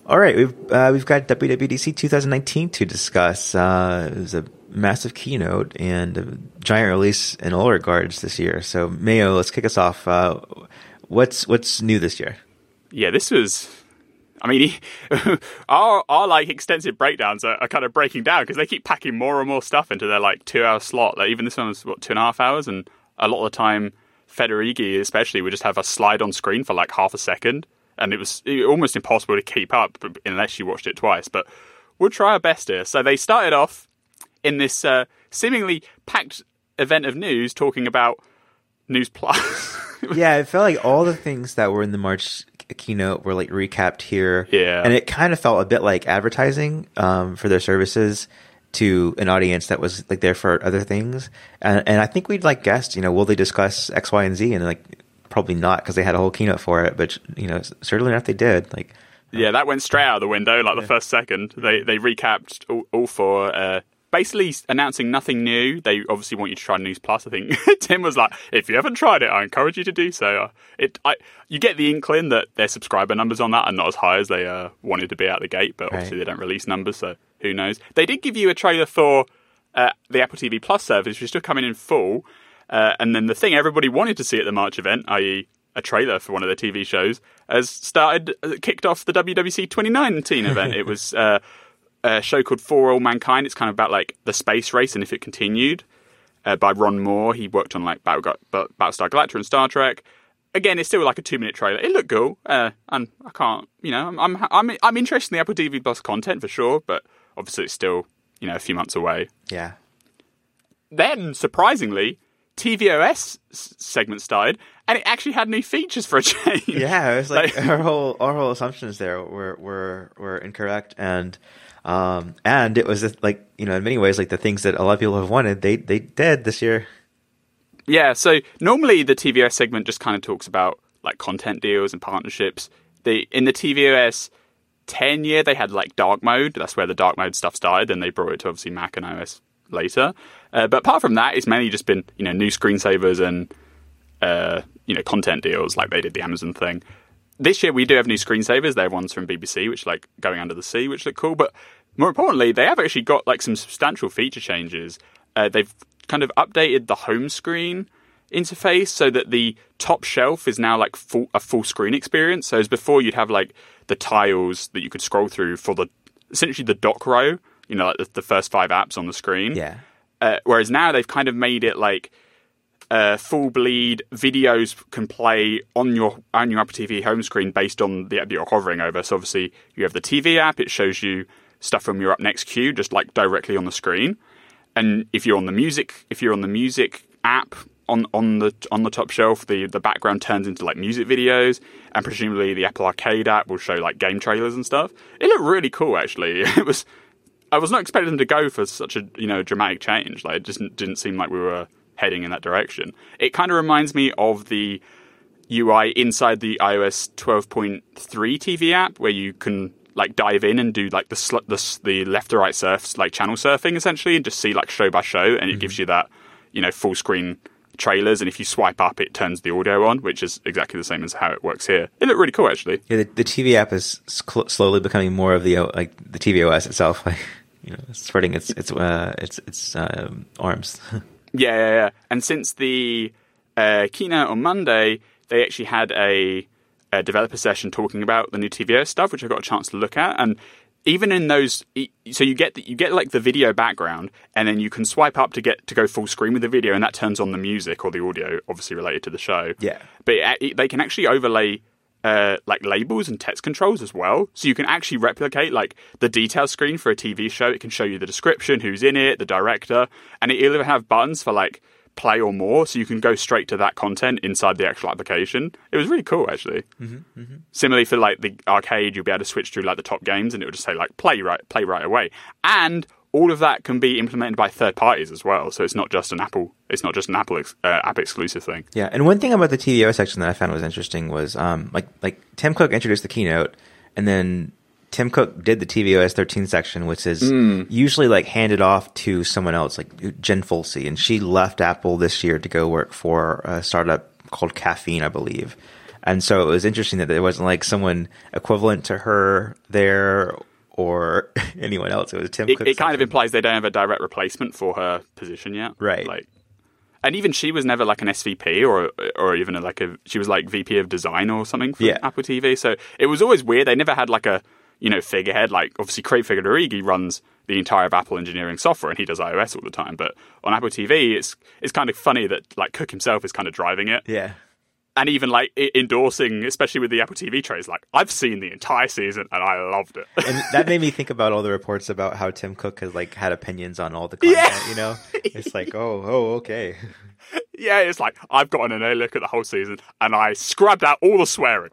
All right, we've got WWDC 2019 to discuss. It was a massive keynote and a giant release in all regards this year. So, Mayo, let's kick us off. What's new this year? Yeah, this was. I mean, our like extensive breakdowns are kind of breaking down because they keep packing more and more stuff into their like 2-hour slot. Like, even this one was 2.5 hours, and a lot of the time, Federighi especially would just have a slide on screen for like half a second, and it was almost impossible to keep up unless you watched it twice. But we'll try our best here. So they started off in this seemingly packed event of news talking about News Plus. Yeah, it felt like all the things that were in the March keynote were like recapped here. Yeah. And it kind of felt a bit like advertising for their services to an audience that was like there for other things. And I think we'd like guessed, will they discuss X, Y, and Z? And like probably not, because they had a whole keynote for it. But certainly enough, they did. Like, yeah, that went straight out of the window. Like the first second, they recapped all for. Basically announcing nothing new. They obviously want you to try News Plus. I think Tim was like, if you haven't tried it, I encourage you to do so. You get the inkling that their subscriber numbers on that are not as high as they wanted to be out the gate, but obviously they don't release numbers, so who knows. They did give you a trailer for the Apple TV Plus service, which is still coming in full. And then the thing everybody wanted to see at the March event, i.e. a trailer for one of their TV shows, kicked off the WWC 2019 event. It was... a show called For All Mankind. It's kind of about like the space race and if it continued, by Ron Moore. He worked on like Battlestar Galactica and Star Trek. Again, it's still like a 2-minute trailer. It looked cool, and I can't, I'm interested in the Apple TV Plus content for sure, but obviously it's still a few months away. Yeah. Then surprisingly, tvOS segment started, and it actually had new features for a change. Yeah, it was like our whole assumptions there were incorrect, and it was just like, in many ways, like the things that a lot of people have wanted, they did this year. Yeah, so normally the tvOS segment just kind of talks about like content deals and partnerships. In the tvOS 10 year, they had like dark mode. That's where the dark mode stuff started, and they brought it to obviously Mac and iOS later. But apart from that, it's mainly just been new screensavers and content deals like they did the Amazon thing. This year we do have new screensavers. They have ones from BBC, which like Going Under the Sea, which look cool. But more importantly, they have actually got like some substantial feature changes. They've kind of updated the home screen interface so that the top shelf is now like a full screen experience. So as before, you'd have like the tiles that you could scroll through for essentially the dock row, like the first 5 apps on the screen. Yeah. Whereas now they've kind of made it like full bleed videos can play on your Apple TV home screen based on the app that you're hovering over. So obviously you have the TV app, it shows you stuff from your Up Next queue just like directly on the screen. And if you're on the music app on the top shelf, the background turns into like music videos, and presumably the Apple Arcade app will show like game trailers and stuff. It looked really cool actually. I was not expecting them to go for such a dramatic change. Like, it just didn't seem like we were heading in that direction. It kind of reminds me of the UI inside the iOS 12.3 TV app, where you can like dive in and do like the left to right surfs, like channel surfing essentially, and just see like show by show, and it gives you that full screen trailers, and if you swipe up it turns the audio on, which is exactly the same as how it works here. It looked really cool actually. Yeah, the TV app is slowly becoming more of the the tvOS itself, like spreading its arms. Yeah. And since the keynote on Monday, they actually had a developer session talking about the new tvOS stuff, which I got a chance to look at. And even in those, so you get like the video background, and then you can swipe up to go full screen with the video, and that turns on the music or the audio, obviously related to the show. Yeah, but they can actually overlay like labels and text controls as well, so you can actually replicate like the detail screen for a TV show. It can show you the description, who's in it, the director, and it'll even have buttons for like play or more, so you can go straight to that content inside the actual application. It was really cool actually. Similarly for like the arcade, you'll be able to switch through like the top games, and it will just say like play right away, and all of that can be implemented by third parties as well. So it's not just an Apple app exclusive thing. Yeah, and one thing about the tvOS section that I found was interesting was like Tim Cook introduced the keynote, and then Tim Cook did the tvOS 13 section, which is usually like handed off to someone else, like Jen Folsey, and she left Apple this year to go work for a startup called Caffeine, I believe. And so it was interesting that there wasn't like someone equivalent to her there or anyone else. It was Tim Cook. It kind of implies they don't have a direct replacement for her position yet. Right. Like, and even she was never like an SVP or even she was like VP of design or something for Apple TV. So it was always weird. They never had like a, figurehead. Like obviously Craig Federighi runs the entire of Apple engineering software and he does iOS all the time. But on Apple TV, it's kind of funny that like Cook himself is kind of driving it. Yeah. And even like endorsing, especially with the Apple TV trays, like I've seen the entire season and I loved it. And that made me think about all the reports about how Tim Cook has like had opinions on all the content, It's like, oh, okay. Yeah, it's like, I've gotten an early look at the whole season and I scrubbed out all the swearing.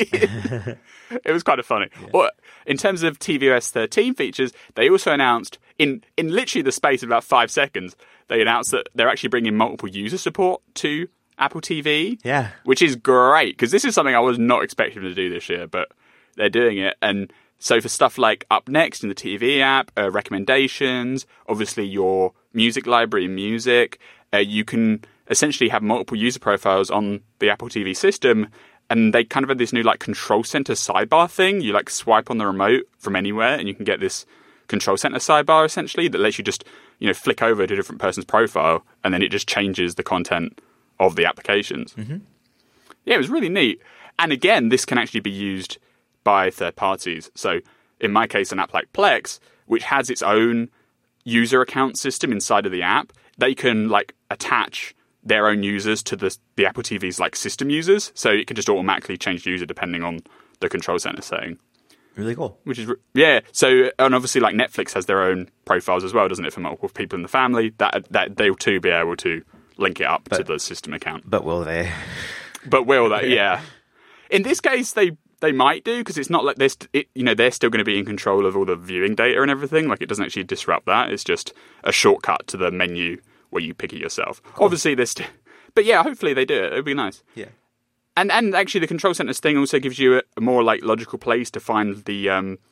It was kind of funny. Yeah. But in terms of tvOS 13 features, they also announced, in literally the space of about 5 seconds, they announced that they're actually bringing multiple user support to Apple TV. Yeah. Which is great, because this is something I was not expecting them to do this year, but they're doing it. And so for stuff like Up Next in the TV app, recommendations, obviously your music library and music, you can essentially have multiple user profiles on the Apple TV system, and they kind of have this new like control center sidebar thing. You like swipe on the remote from anywhere and you can get this control center sidebar essentially that lets you just, flick over to a different person's profile and then it just changes the content of the applications. Mm-hmm. Yeah, it was really neat. And again, this can actually be used by third parties. So in my case, an app like Plex, which has its own user account system inside of the app, they can like attach their own users to the Apple TV's like system users. So it can just automatically change user depending on the control center setting. Really cool. Which is, yeah. So, and obviously like Netflix has their own profiles as well, doesn't it, for multiple people in the family, that they'll too be able to link it up to the system account. But will they? But will they? Yeah. In this case, they might do, because it's not like they're still going to be in control of all the viewing data and everything. Like it doesn't actually disrupt that. It's just a shortcut to the menu where you pick it yourself. Cool. Obviously, but yeah, hopefully they do it. It'd be nice. Yeah. And actually, the control centers thing also gives you a more like logical place to find the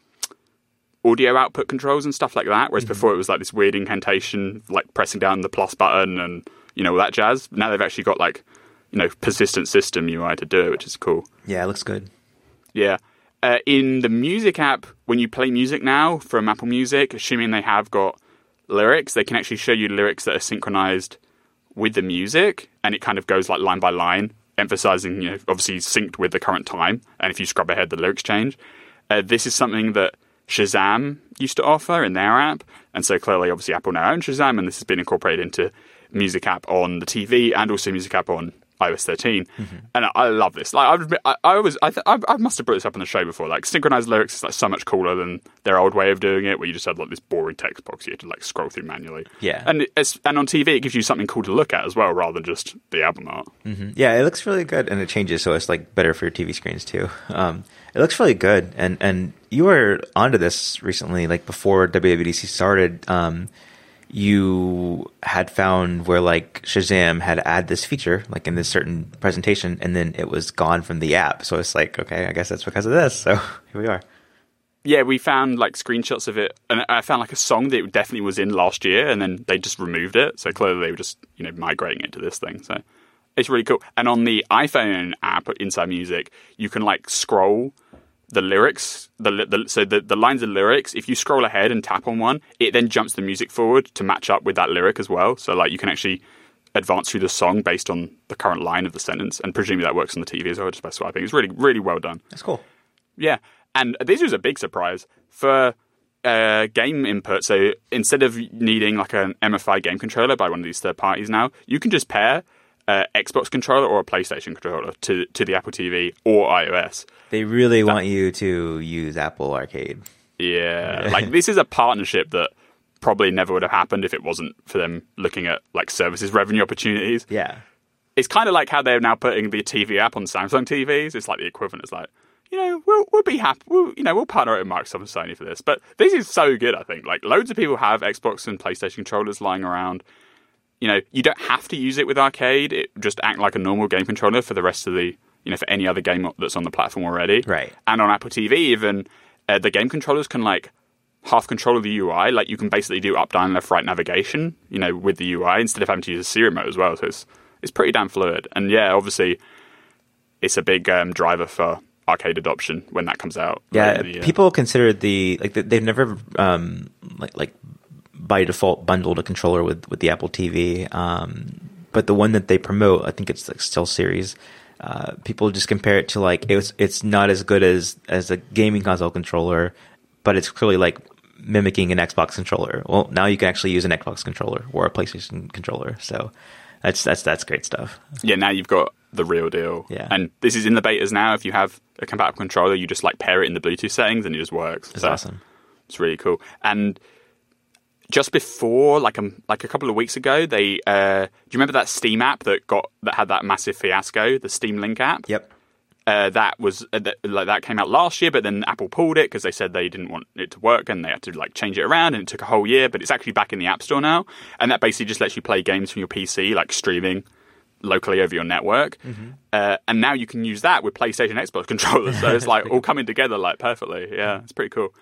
audio output controls and stuff like that. Whereas before it was like this weird incantation, like pressing down the plus button and all that jazz. Now they've actually got like persistent system UI to do it, which is cool. Yeah, it looks good. Yeah. In the music app, when you play music now from Apple Music, assuming they have got lyrics, they can actually show you lyrics that are synchronized with the music, and it kind of goes like line by line, emphasizing, obviously synced with the current time. And if you scrub ahead, the lyrics change. This is something that Shazam used to offer in their app. And so clearly, obviously, Apple now owns Shazam, and this has been incorporated into Music app on the TV and also Music app on iOS 13. Mm-hmm. And I love this. Like I must have brought this up on the show before. Like synchronized lyrics is like so much cooler than their old way of doing it, where you just had like this boring text box you had to like scroll through manually. Yeah. And on TV it gives you something cool to look at as well, rather than just the album art. Mm-hmm. Yeah, it looks really good, and it changes, so it's like better for your TV screens too. It looks really good, and you were onto this recently, like before WWDC started. You had found where like Shazam had added this feature like in this certain presentation, and then it was gone from the app. So it's like, okay, I guess that's because of this. So here we are. Yeah, we found like screenshots of it, and I found like a song that definitely was in last year, and then they just removed it. So clearly they were just migrating it to this thing. So it's really cool. And on the iPhone app inside Music, you can like scroll the lyrics, so the lines of lyrics. If you scroll ahead and tap on one, it then jumps the music forward to match up with that lyric as well. So like you can actually advance through the song based on the current line of the sentence, and presumably that works on the TV as well, just by swiping. It's really, really well done. That's cool. Yeah, and this was a big surprise for game input. So instead of needing like an MFI game controller by one of these third parties now, you can just pair Xbox controller or a PlayStation controller to the Apple TV or iOS. They really want you to use Apple Arcade. Yeah. Like this is a partnership that probably never would have happened if it wasn't for them looking at like services revenue opportunities. Yeah. It's kind of like how they're now putting the TV app on Samsung TVs. It's like the equivalent. It's like, we'll be happy. We'll partner with Microsoft and Sony for this. But this is so good, I think. Like loads of people have Xbox and PlayStation controllers lying around. You don't have to use it with Arcade. It just act like a normal game controller for the rest of the, for any other game that's on the platform already. Right. And on Apple TV, even the game controllers can like half control the UI. Like you can basically do up, down, left, right navigation, with the UI instead of having to use a Siri remote as well. So it's pretty damn fluid. And yeah, obviously, it's a big driver for arcade adoption when that comes out. Yeah, people consider they've never like by default bundled a controller with the Apple TV, but the one that they promote, I think it's like SteelSeries. People just compare it to like it's not as good as a gaming console controller, but it's clearly like mimicking an Xbox controller. Well, now you can actually use an Xbox controller or a PlayStation controller. So that's great stuff. Yeah, now you've got the real deal. Yeah. And this is in the betas now. If you have a compatible controller, you just like pair it in the Bluetooth settings and it just works. It's awesome. It's really cool. And just before, like a couple of weeks ago, they do you remember that Steam app that had that massive fiasco, the Steam Link app? Yep. That was that came out last year, but then Apple pulled it because they said they didn't want it to work and they had to like change it around, and it took a whole year. But it's actually back in the App Store now, and that basically just lets you play games from your PC, like streaming locally over your network. And now you can use that with PlayStation, Xbox controllers. So it's like all coming together like perfectly. Yeah, it's pretty cool.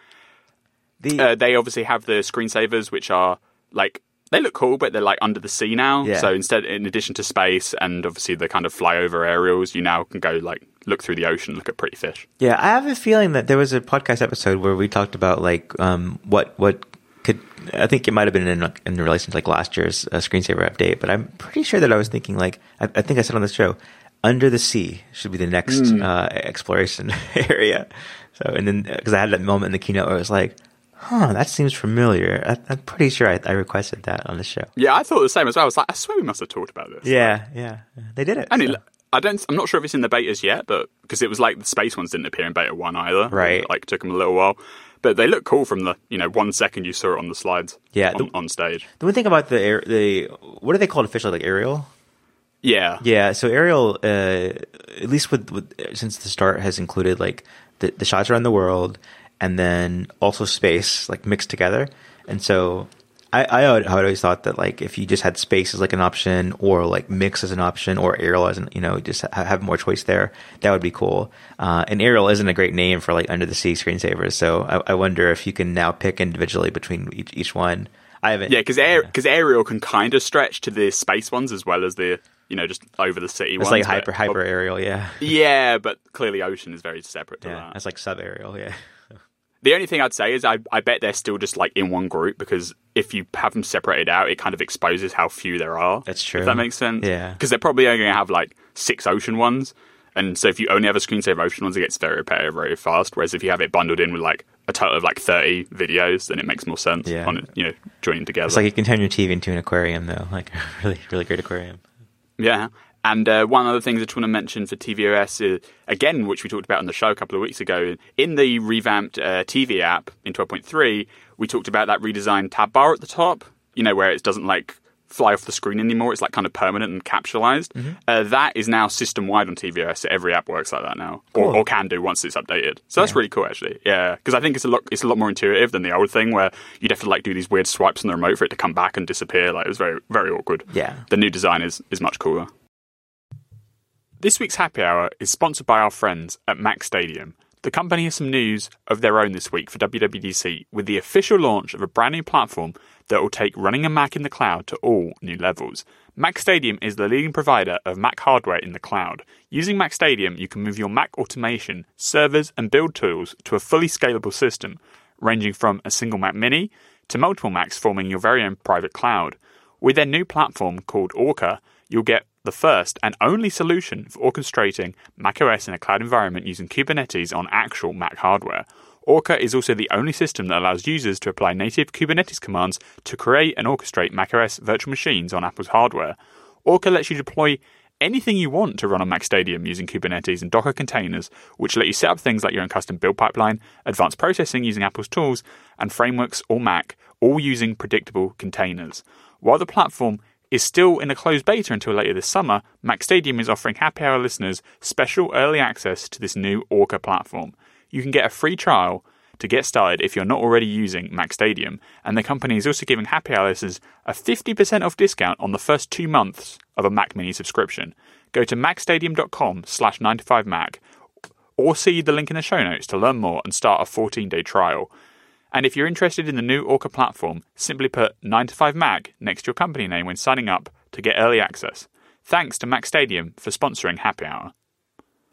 They obviously have the screensavers, which are like, they look cool, but they're like under the sea now. Yeah. So instead, in addition to space and obviously the kind of flyover aerials, you now can go like look through the ocean, look at pretty fish. Yeah, I have a feeling that there was a podcast episode where we talked about like what could, I think it might have been in relation to like last year's screensaver update, but I'm pretty sure that I was thinking like I think I said on the show, under the sea should be the next exploration area. So, and then because I had that moment in the keynote where I was like, that seems familiar. I'm pretty sure I requested that on the show. Yeah, I thought the same as well. I was like, I swear we must have talked about this. Yeah. They did it. And so. I'm not sure if it's in the betas yet, but because it was like the space ones didn't appear in beta 1 either. Right. It, like took them a little while. But they look cool from the 1 second you saw it on the slides. Yeah, on stage. The one thing about the what are they called officially, like Aerial? Yeah. Yeah, so Aerial, at least with since the start has included like the shots around the world and then also space like mixed together. And so I always thought that like if you just had space as like an option or like mix as an option or Aerial as an, just have more choice there, that would be cool. And Aerial isn't a great name for like under the sea screensavers. So I wonder if you can now pick individually between each one. I haven't. Yeah, because Aerial can kind of stretch to the space ones as well as the just over the city ones. It's like hyper aerial, yeah. Yeah, but clearly ocean is very separate to that. It's like sub aerial, yeah. The only thing I'd say is I bet they're still just like in one group, because if you have them separated out, it kind of exposes how few there are. That's true. If that makes sense. Yeah. Because they're probably only going to have like 6 ocean ones. And so if you only have a screensaver ocean ones, it gets very repetitive very fast. Whereas if you have it bundled in with like a total of like 30 videos, then it makes more sense on joining together. It's like you can turn your TV into an aquarium though, like a really, really great aquarium. Yeah. And one other thing that I just want to mention for tvOS is, again, which we talked about on the show a couple of weeks ago, in the revamped TV app in 12.3, we talked about that redesigned tab bar at the top, where it doesn't like fly off the screen anymore. It's like kind of permanent and capsulized. That is now system-wide on tvOS. So every app works like that now, or can do once it's updated. So that's really cool, actually. Yeah, because I think it's a lot more intuitive than the old thing where you'd have to like do these weird swipes on the remote for it to come back and disappear. Like it was very, very awkward. Yeah. The new design is much cooler. This week's Happy Hour is sponsored by our friends at Mac Stadium. The company has some news of their own this week for WWDC with the official launch of a brand new platform that will take running a Mac in the cloud to all new levels. Mac Stadium is the leading provider of Mac hardware in the cloud. Using Mac Stadium, you can move your Mac automation, servers, and build tools to a fully scalable system, ranging from a single Mac Mini to multiple Macs forming your very own private cloud. With their new platform called Orca, you'll get the first and only solution for orchestrating macOS in a cloud environment using Kubernetes on actual Mac hardware. Orca is also the only system that allows users to apply native Kubernetes commands to create and orchestrate macOS virtual machines on Apple's hardware. Orca lets you deploy anything you want to run on Mac Stadium using Kubernetes and Docker containers, which let you set up things like your own custom build pipeline, advanced processing using Apple's tools, and frameworks or Mac, all using predictable containers. While the platform is still in a closed beta until later this summer, Mac Stadium is offering Happy Hour listeners special early access to this new Orca platform. You can get a free trial to get started if you're not already using Mac Stadium, and the company is also giving Happy Hour listeners a 50% off discount on the first 2 months of a Mac Mini subscription. Go to macstadium.com/9to5mac or see the link in the show notes to learn more and start a 14-day trial. And if you're interested in the new Orca platform, simply put 9to5Mac next to your company name when signing up to get early access. Thanks to Mac Stadium for sponsoring Happy Hour.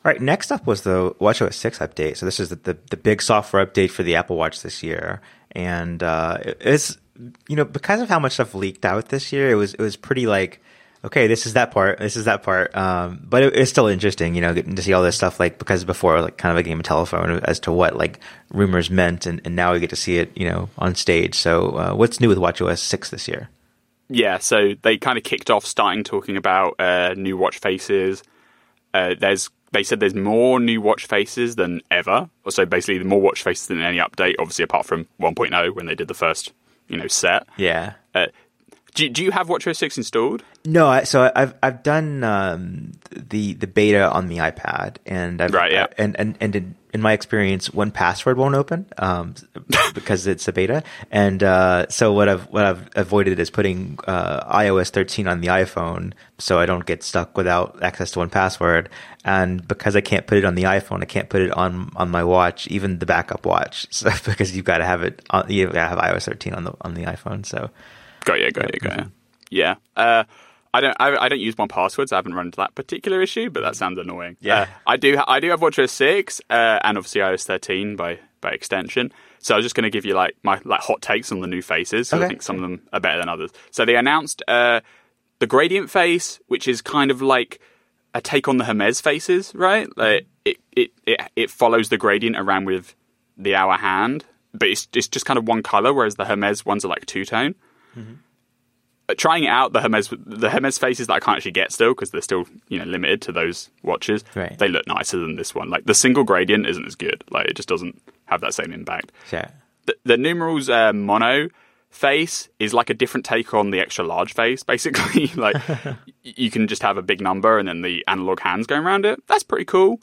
All right, next up was the WatchOS 6 update. So this is the big software update for the Apple Watch this year, and it's because of how much stuff leaked out this year, it was pretty like, okay, this is that part, but it's still interesting, getting to see all this stuff, like, because before it was like kind of a game of telephone as to what like rumors meant, and now we get to see it on stage. So what's new with WatchOS 6 this year? Yeah, so they kind of kicked off starting talking about new watch faces. They said there's more new watch faces than ever. So basically, more watch faces than any update, obviously apart from 1.0 when they did the first, set. Yeah. Do you have WatchOS 6 installed? No, I've done the beta on the iPad, and and in my experience, 1Password won't open because it's a beta, and so what I've avoided is putting iOS 13 on the iPhone, so I don't get stuck without access to 1Password. And because I can't put it on the iPhone, I can't put it on my watch, even the backup watch, so, because you've got to have it on, you've got to have iOS 13 on the iPhone. So. Got you. Yeah. I don't use 1Password, so I haven't run into that particular issue, but that sounds annoying. Yeah. I do have WatchOS 6 and obviously iOS 13 by extension. So I was just going to give you like my hot takes on the new faces. So I think some of them are better than others. So they announced the gradient face, which is kind of like a take on the Hermes faces, right? Like it follows the gradient around with the hour hand, but it's just kind of one color, whereas the Hermes ones are like two-tone. Mm-hmm. Trying it out, the Hermes faces that I can't actually get still because they're still limited to those watches. Right. They look nicer than this one. Like the single gradient isn't as good. Like it just doesn't have that same impact. Yeah. The numerals mono face is like a different take on the extra large face. Basically, like you can just have a big number and then the analog hands going around it. That's pretty cool.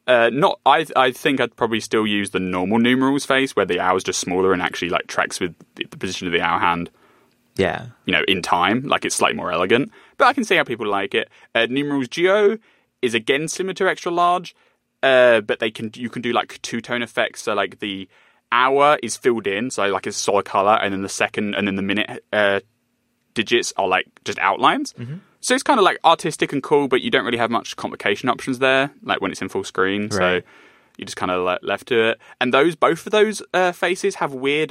I think I'd probably still use the normal numerals face where the hour's just smaller and actually like tracks with the position of the hour hand. Yeah. In time, like it's slightly more elegant. But I can see how people like it. Numerals Geo is again similar to extra large, but you can do like two-tone effects. So like the hour is filled in, so like it's solid color, and then the second and then the minute digits are like just outlines. Mm-hmm. So it's kind of like artistic and cool, but you don't really have much complication options there, like when it's in full screen. Right. So you just kind of left to it. And both of those faces have weird.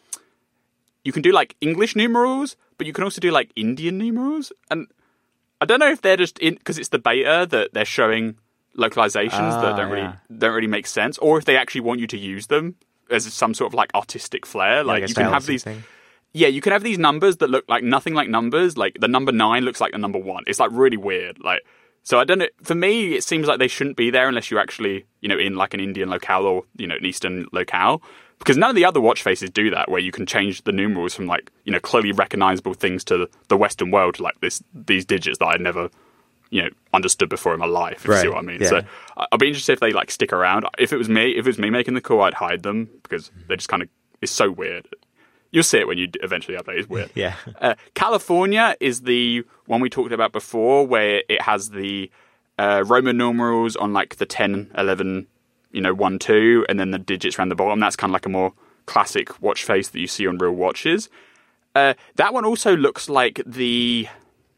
You can do like English numerals, but you can also do like Indian numerals. And I don't know if they're just because it's the beta that they're showing localizations that don't really make sense, or if they actually want you to use them as some sort of like artistic flair. Like you can have these. Thing. Yeah, you can have these numbers that look like nothing like numbers. Like the number 9 looks like the number 1. It's like really weird. Like, so I don't know. For me, it seems like they shouldn't be there unless you're actually, in like an Indian locale or, an Eastern locale. Because none of the other watch faces do that, where you can change the numerals from like, clearly recognizable things to the Western world to like these digits that I'd never, understood before in my life, if you see what I mean. Yeah. So I'll be interested if they like stick around. If it was me making the call, I'd hide them because they just kind of, it's so weird. You'll see it when you eventually update. It's weird. Yeah. California is the one we talked about before, where it has the Roman numerals on like the 10, 11, 1, 2, and then the digits around the bottom. That's kind of like a more classic watch face that you see on real watches. That one also looks like the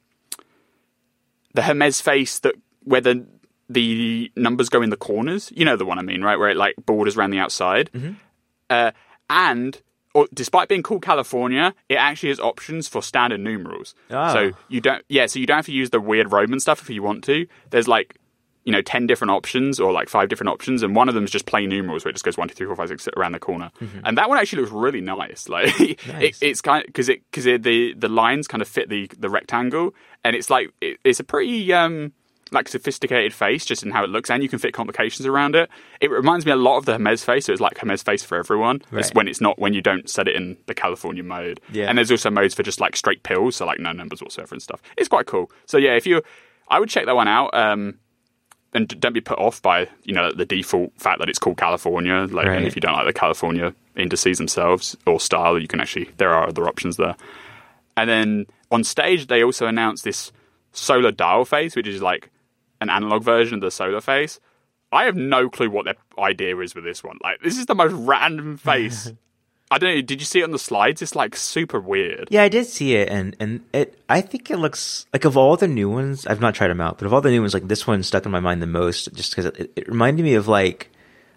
Hermes face where the numbers go in the corners. You know the one I mean, right? Where it like borders around the outside. Mm-hmm. Despite being called California, it actually has options for standard numerals. Oh. So you don't have to use the weird Roman stuff if you want to. There's like, 10 different options or like 5 different options, and one of them is just plain numerals where it just goes 1, 2, 3, 4, 5, 6 around the corner. Mm-hmm. And that one actually looks really nice. Like nice. It's kind of because the lines kind of fit the rectangle, and it's like it's a pretty like sophisticated face just in how it looks, and you can fit complications around it. It reminds me a lot of the Hermes face, so it's like Hermes face for everyone. Right. It's when you don't set it in the California mode. Yeah. And there's also modes for just like straight pills, so like no numbers whatsoever and stuff. It's quite cool. So yeah, I would check that one out. And don't be put off by the default fact that it's called California. Like, right. And if you don't like the California indices themselves or style, there are other options there. And then on stage, they also announced this solar dial face, which is like an analog version of the solar face. I have no clue what their idea is with this one. Like, this is the most random face I don't know. Did you see it on the slides? It's like super weird. Yeah, I did see it, and I think it looks like, of all the new ones, I've not tried them out, but of all the new ones, like this one stuck in my mind the most, just because it reminded me of like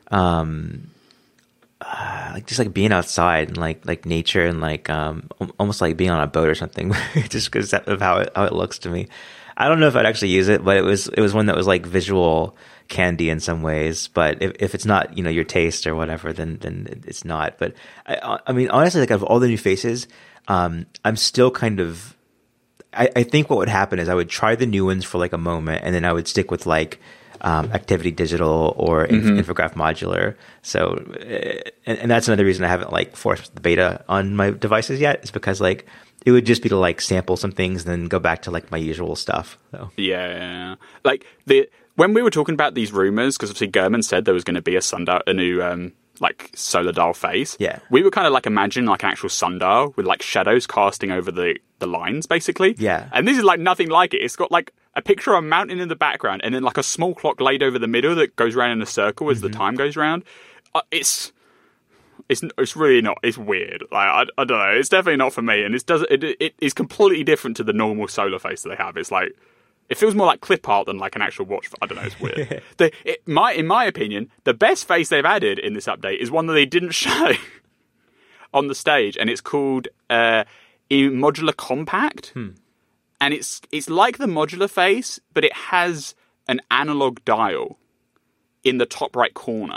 just like being outside and like nature and like almost like being on a boat or something, just because of how it looks to me. I don't know if I'd actually use it, but it was one that was like visual candy in some ways. But if it's not, your taste or whatever, then it's not. But I mean, honestly, like, of all the new faces, I'm still kind of. I think what would happen is I would try the new ones for like a moment, and then I would stick with like Activity Digital or Infograph Modular. So, and that's another reason I haven't like forced the beta on my devices yet, is because like it would just be to like sample some things and then go back to like my usual stuff. So. Yeah. Like when we were talking about these rumors, because obviously Gurman said there was going to be a new like solar dial face. Yeah. We were kind of like imagining like an actual sundial with like shadows casting over the lines, basically. Yeah. And this is like nothing like it. It's got like a picture of a mountain in the background and then like a small clock laid over the middle that goes around in a circle as the time goes round. It's really not. It's weird. Like I don't know. It's definitely not for me. And it is completely different to the normal solar face that they have. It's like it feels more like clip art than like an actual watch. I don't know. It's weird. In my opinion, the best face they've added in this update is one that they didn't show on the stage, and it's called Modular Compact. And it's like the modular face, but it has an analog dial in the top right corner.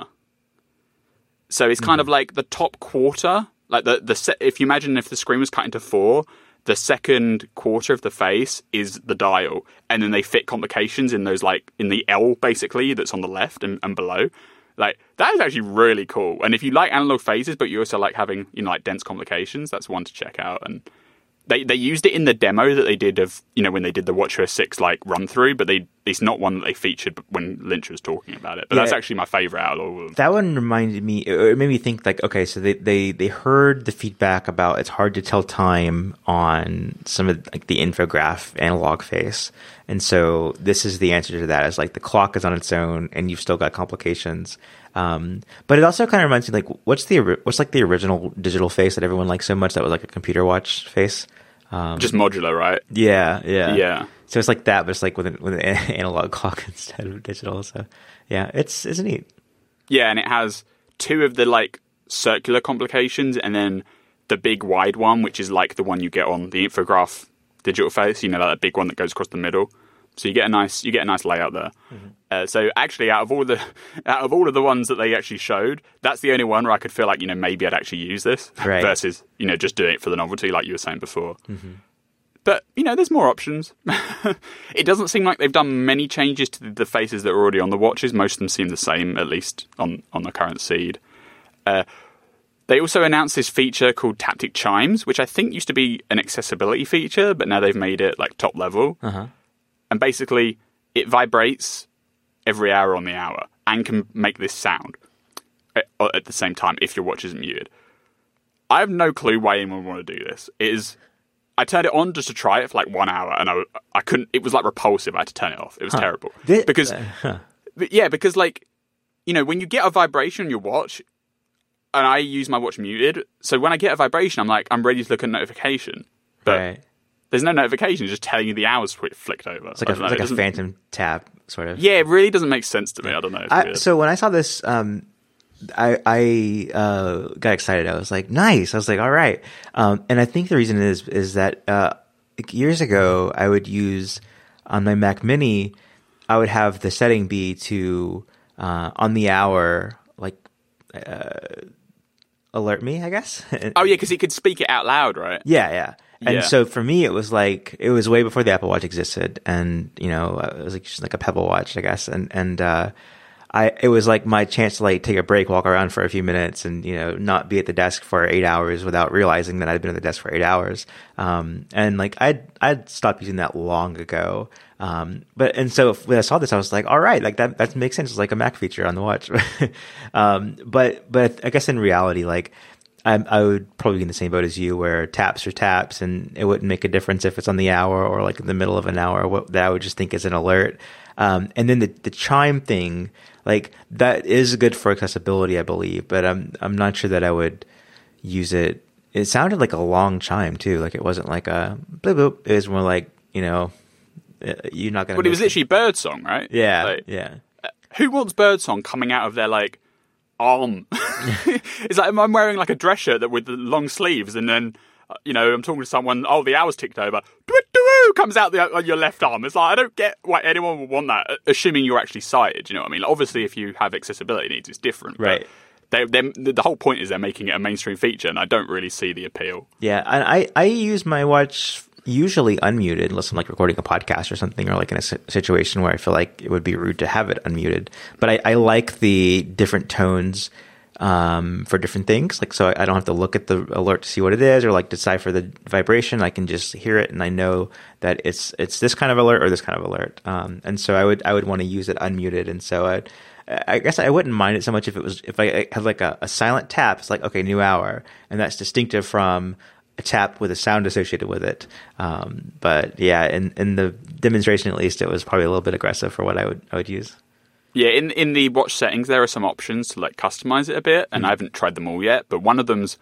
So it's kind of like the top quarter, like if you imagine if the screen was cut into 4, the second quarter of the face is the dial, and then they fit complications in those, like in the L basically that's on the left and below. Like that is actually really cool. And if you like analog faces, but you also like having like dense complications, that's one to check out. And they used it in the demo that they did of when they did the WatchOS 6 like run through, but it's not one that they featured when Lynch was talking about it. But that's actually my favorite out of all of them. That one reminded me, it made me think like, okay, so they heard the feedback about it's hard to tell time on some of like the Infograph analog face, and so this is the answer to that. Is like the clock is on its own, and you've still got complications. But it also kind of reminds me like what's like the original digital face that everyone liked so much that was like a computer watch face. Just modular, right? Yeah. So it's like that, but it's like with an analog clock instead of digital. So yeah, it's neat. Yeah, and it has 2 of the like circular complications, and then the big wide one, which is like the one you get on the Infograph digital face. That big one that goes across the middle. So you get a nice layout there. So actually, out of all of the ones that they actually showed, that's the only one where I could feel like maybe I'd actually use this versus just doing it for the novelty, like you were saying before. But there's more options. It doesn't seem like they've done many changes to the faces that are already on the watches. Most of them seem the same, at least on the current seed. They also announced this feature called Taptic Chimes, which I think used to be an accessibility feature, but now they've made it like top level. And basically, it vibrates every hour on the hour and can make this sound at the same time if your watch isn't muted. I have no clue why anyone would want to do this. I turned it on just to try it for like 1 hour, and I couldn't. It was like repulsive. I had to turn it off. It was terrible because like when you get a vibration on your watch, and I use my watch muted, so when I get a vibration, I'm ready to look at a notification, but. There's no notification, just telling you the hours flicked over. It's like a phantom tap, sort of. Yeah, it really doesn't make sense to me. I don't know. So when I saw this, I got excited. I was like, nice. I was like, all right. And I think the reason is that years ago, I would use on my Mac Mini, I would have the setting be to on the hour, like alert me, I guess. Oh yeah, because it could speak it out loud, right? Yeah. And so for me, it was way before the Apple Watch existed, and it was like just like a Pebble Watch, I guess, and it was like my chance to like take a break, walk around for a few minutes, and not be at the desk for 8 hours without realizing that I'd been at the desk for 8 hours. And like I'd stopped using that long ago. And so when I saw this, I was like, all right, like that makes sense. It's like a Mac feature on the watch. But I guess in reality, like. I would probably be in the same boat as you, where taps are taps, and it wouldn't make a difference if it's on the hour or like in the middle of an hour. That I would just think is an alert. And then the chime thing, like that is good for accessibility, I believe, but I'm not sure that I would use it. It sounded like a long chime too. Like it wasn't like a bloop bloop. It was more like, you know, you're not gonna. But it was literally birdsong, right? Yeah, like, yeah. Who wants birdsong coming out of their like arm? It's like I'm wearing like a dress shirt that with the long sleeves, and then you know I'm talking to someone. Oh, the hour's ticked over. Comes out on your left arm. It's like I don't get why anyone would want that, assuming you're actually sighted. You know what I mean? Like, obviously, if you have accessibility needs, it's different, right? The whole point is they're making it a mainstream feature, and I don't really see the appeal. Yeah, and I use my watch usually unmuted unless I'm like recording a podcast or something, or like in a situation where I feel like it would be rude to have it unmuted. But I like the different tones for different things. Like, so I don't have to look at the alert to see what it is or like decipher the vibration. I can just hear it and I know that it's this kind of alert or this kind of alert. And so I would want to use it unmuted. And so I guess I wouldn't mind it so much if I had like a silent tap. It's like, okay, new hour, and that's distinctive from a tap with a sound associated with it. But yeah, in the demonstration at least, it was probably a little bit aggressive for what I would use. Yeah, in the watch settings, there are some options to like customize it a bit, and I haven't tried them all yet. But one of them's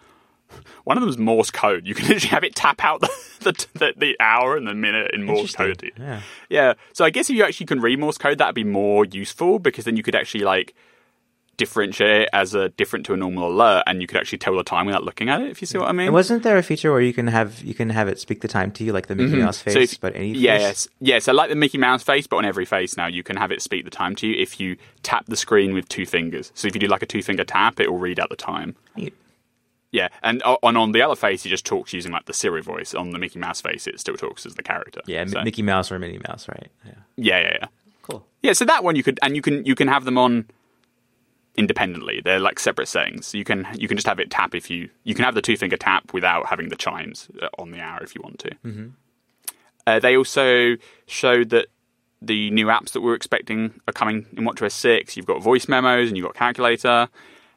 Morse code. You can literally have it tap out the hour and the minute in Morse code. Yeah. So I guess if you actually can read Morse code, that'd be more useful, because then you could actually like differentiate it as a different to a normal alert, and you could actually tell the time without looking at it, if you see what I mean. And wasn't there a feature where you can have it speak the time to you, like the Mickey Mouse face, so but any face? Yes. So like the Mickey Mouse face, but on every face now, you can have it speak the time to you if you tap the screen with 2 fingers. So if you do like a 2-finger tap, it will read out the time. Neat. Yeah, and on the other face, it just talks using like the Siri voice. On the Mickey Mouse face, it still talks as the character. Yeah, so. Mickey Mouse or Minnie Mouse, right? Yeah. Cool. Yeah, so that one you can have them on independently. They're like separate settings. So you can just have it tap if you can have the 2-finger tap without having the chimes on the hour if you want to. Mm-hmm. They also showed that the new apps that we're expecting are coming in WatchOS 6. You've got voice memos and you've got calculator.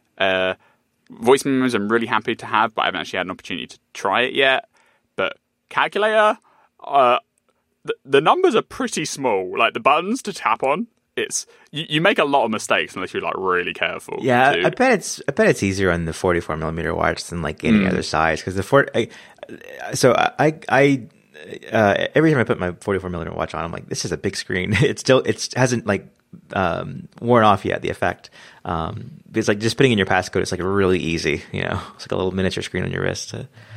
Voice memos I'm really happy to have, but I haven't actually had an opportunity to try it yet. But calculator, the numbers are pretty small. Like the buttons to tap on, you make a lot of mistakes unless you're like really careful. Yeah, I bet it's easier on the 44mm watch than like any other size, because every time I put my 44mm watch on, I'm like, this is a big screen. It hasn't like worn off yet, the effect. Because like just putting in your passcode, it's like really easy. You know, it's like a little miniature screen on your wrist.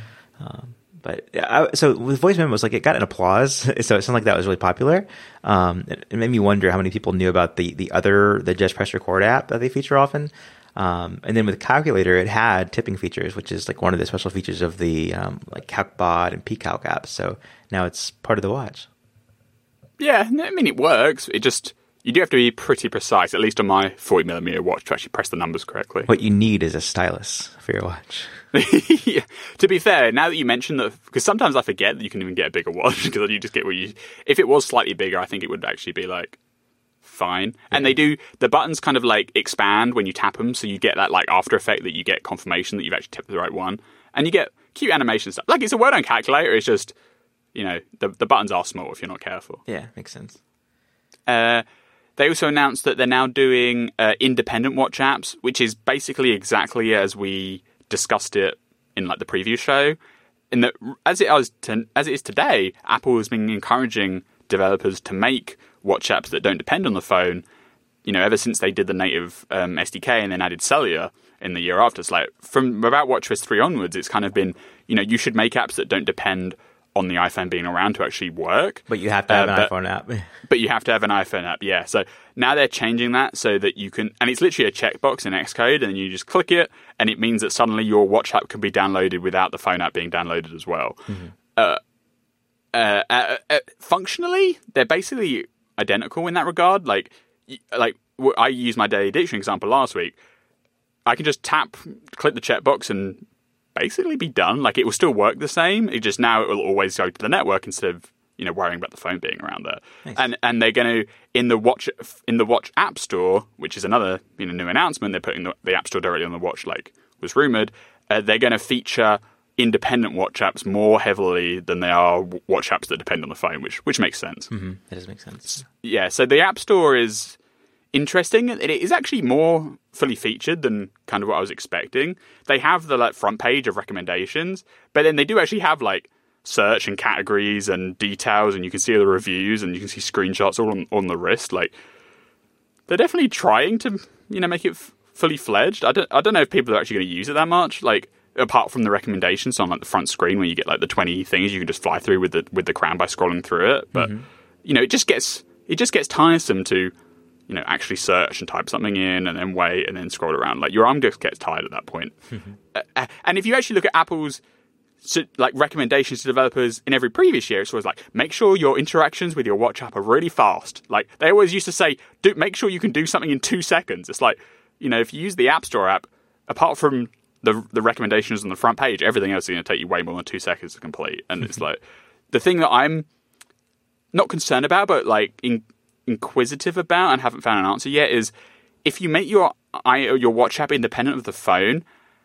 So with voice memos, like it got an applause, so it sounded like that was really popular. It made me wonder how many people knew about the Just Press Record app that they feature often. And then with Calculator, it had tipping features, which is like one of the special features of the like CalcBot and PCalc apps. So now it's part of the watch. Yeah, I mean it works. It just you do have to be pretty precise, at least on my 40mm watch, to actually press the numbers correctly. What you need is a stylus for your watch. Yeah. To be fair, now that you mention that, because sometimes I forget that you can even get a bigger watch, because you just get what you. If it was slightly bigger, I think it would actually be like fine. Yeah. And the buttons kind of like expand when you tap them, so you get that like after effect that you get confirmation that you've actually tapped the right one, and you get cute animation stuff. Like it's a well-done calculator. It's just the buttons are small if you're not careful. Yeah, makes sense. They also announced that they're now doing independent watch apps, which is basically exactly as we discussed it in like the preview show. In that, as it is today, Apple has been encouraging developers to make watch apps that don't depend on the phone. You know, ever since they did the native SDK and then added Cellular in the year after. It's like from about WatchOS 3 onwards, it's kind of been, you should make apps that don't depend on the iPhone being around to actually work. But you have to have an iPhone app. But you have to have an iPhone app, yeah. So now they're changing that so that you can... And it's literally a checkbox in Xcode, and you just click it, and it means that suddenly your watch app can be downloaded without the phone app being downloaded as well. Mm-hmm. Functionally, they're basically identical in that regard. Like I used my daily dictionary example last week. I can just click the checkbox and basically be done. Like it will still work the same. It just now it will always go to the network instead of worrying about the phone being around there. Nice. And they're going to in the watch App Store, which is another new announcement. They're putting the App Store directly on the watch, like was rumored. They're going to feature independent watch apps more heavily than they are watch apps that depend on the phone, which makes sense. Mm-hmm. That does make sense. Yeah. So the App Store is interesting. It is actually more fully featured than kind of what I was expecting. They have the like front page of recommendations, but then they do actually have like search and categories and details, and you can see the reviews and you can see screenshots all on the wrist. Like, they're definitely trying to, make it fully fledged. I don't know if people are actually going to use it that much. Like, apart from the recommendations on like the front screen where you get like the 20 things you can just fly through with the crown by scrolling through it. But it just gets tiresome to actually search and type something in and then wait and then scroll around. Like, your arm just gets tired at that point. And if you actually look at Apple's like recommendations to developers in every previous year, it's always like, make sure your interactions with your watch app are really fast. Like, they always used to say, make sure you can do something in 2 seconds. It's like, if you use the App Store app, apart from the recommendations on the front page, everything else is going to take you way more than 2 seconds to complete. And it's like, the thing that I'm not concerned about, but like inquisitive about and haven't found an answer yet, is if you make your watch app independent of the phone,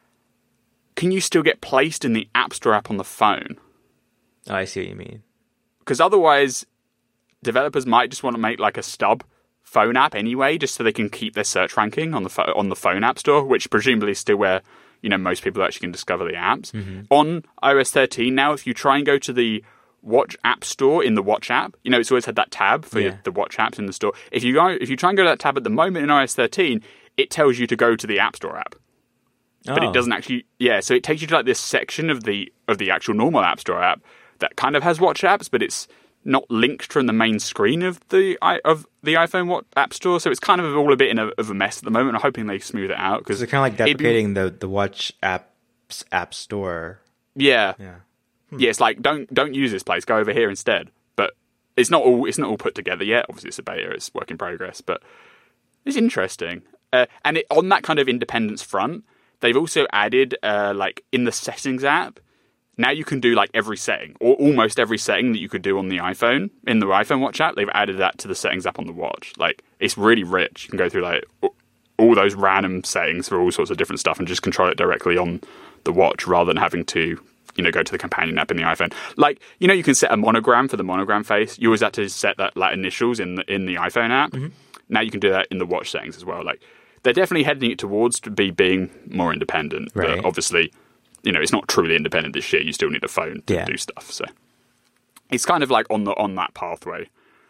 can you still get placed in the App Store app on the phone? Oh, I see what you mean. Because otherwise, developers might just want to make like a stub phone app anyway, just so they can keep their search ranking on the phone App Store, which presumably is still where most people actually can discover the apps. On iOS 13 now, if you try and go to the Watch App Store in the Watch app, it's always had that tab for the Watch apps in the store. If you try and go to that tab at the moment in iOS 13, it tells you to go to the App Store app. But it doesn't actually, so it takes you to like this section of the actual normal App Store app that kind of has watch apps, but it's not linked from the main screen of the iPhone App Store. So it's kind of all a bit of a mess at the moment. I'm hoping they smooth it out, because they're kind of like deprecating the Watch app's App Store. Yeah. It's like, don't use this place. Go over here instead. But it's not all put together yet. Obviously, it's a beta. It's work in progress. But it's interesting. And on that kind of independence front, they've also added, like, in the settings app, now you can do, like, every setting, or almost every setting that you could do on the iPhone, in the iPhone Watch app. They've added that to the settings app on the watch. Like, it's really rich. You can go through, like, all those random settings for all sorts of different stuff and just control it directly on the watch rather than having to, go to the companion app in the iPhone. Like, you can set a monogram for the monogram face. You always had to set that, like, initials in the iPhone app. Now you can do that in the watch settings as well. Like, they're definitely heading it towards to being more independent. Right. But obviously, it's not truly independent this year. You still need a phone to do stuff. So it's kind of like on that pathway.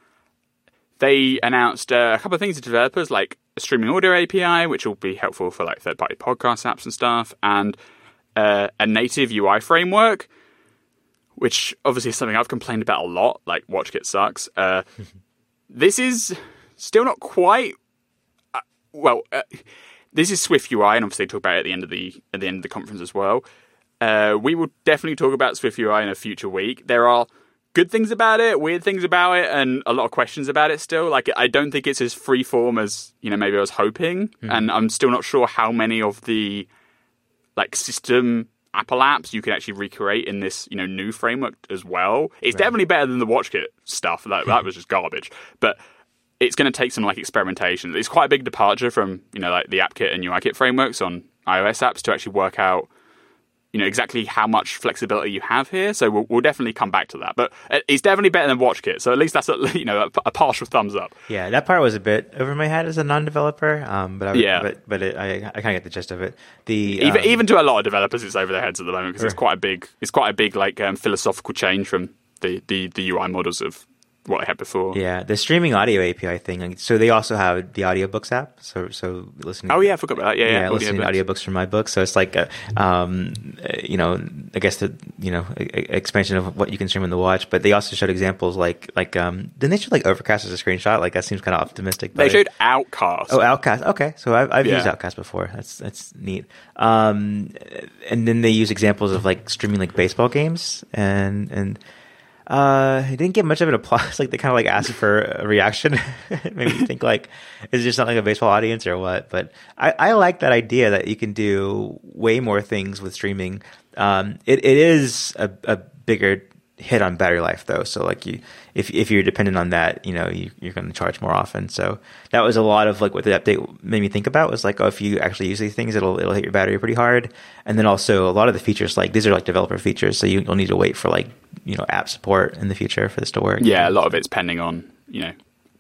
They announced a couple of things to developers, like a streaming audio API, which will be helpful for like third-party podcast apps and stuff, and a native UI framework, which obviously is something I've complained about a lot. Like, WatchKit sucks. This is still not quite. This is Swift UI, and obviously talk about it at the end of the conference as well. We will definitely talk about Swift UI in a future week. There are good things about it, weird things about it, and a lot of questions about it still. Like, I don't think it's as freeform as maybe I was hoping, and I'm still not sure how many of the like system Apple apps you can actually recreate in this new framework as well. It's definitely better than the WatchKit stuff. That was just garbage, but it's going to take some like experimentation. It's quite a big departure from like the AppKit and UIKit frameworks on iOS apps to actually work out exactly how much flexibility you have here. So we'll definitely come back to that. But it's definitely better than WatchKit. So at least that's a partial thumbs up. Yeah, that part was a bit over my head as a non-developer. But I kind of get the gist of it. Even to a lot of developers, it's over their heads at the moment because it's quite a big like philosophical change from the UI models of what I had before. Yeah, the streaming audio API thing. So they also have the audiobooks app. So listening. Oh yeah, I forgot about that. Yeah, listening to audiobooks from my book. So it's like I guess the expansion of what you can stream on the watch. But they also showed examples like didn't they show like Overcast as a screenshot? Like, that seems kind of optimistic. They showed Outcast. Oh, Outcast. Okay, so I've used Outcast before. That's neat. And then they use examples of like streaming like baseball games and. It didn't get much of an applause. Like, they kind of like asked for a reaction. Maybe you think like, is it just not like a baseball audience or what? But I like that idea that you can do way more things with streaming. It is a bigger hit on battery life though. So like if you're dependent on that, you're going to charge more often. So that was a lot of like what the update made me think about was like, if you actually use these things, it'll hit your battery pretty hard. And then also a lot of the features, like these are like developer features. So you'll need to wait for like, app support in the future for this to work. Yeah. A lot of it's pending on,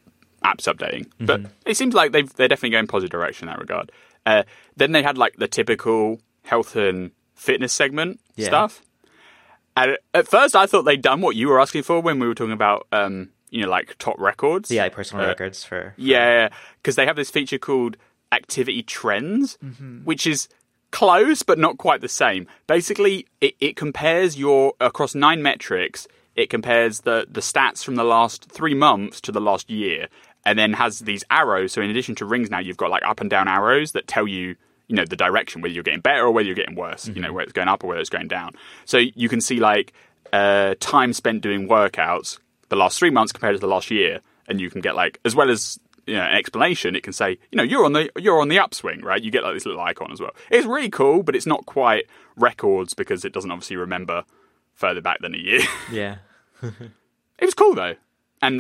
apps updating. But it seems like they're definitely going positive direction in that regard. Then they had like the typical health and fitness segment stuff. And at first, I thought they'd done what you were asking for when we were talking about, like top records. Yeah, personal records for... Yeah, because they have this feature called Activity Trends, which is close, but not quite the same. Basically, it compares across 9 metrics, it compares the stats from the last 3 months to the last year, and then has these arrows. So in addition to rings now, you've got like up and down arrows that tell you, the direction, whether you're getting better or whether you're getting worse, whether it's going up or whether it's going down. So you can see like time spent doing workouts the last 3 months compared to the last year, and you can get like, as well as an explanation, it can say, you're on the upswing, right? You get like this little icon as well. It's really cool, but it's not quite records because it doesn't obviously remember further back than a year. Yeah. It was cool though. And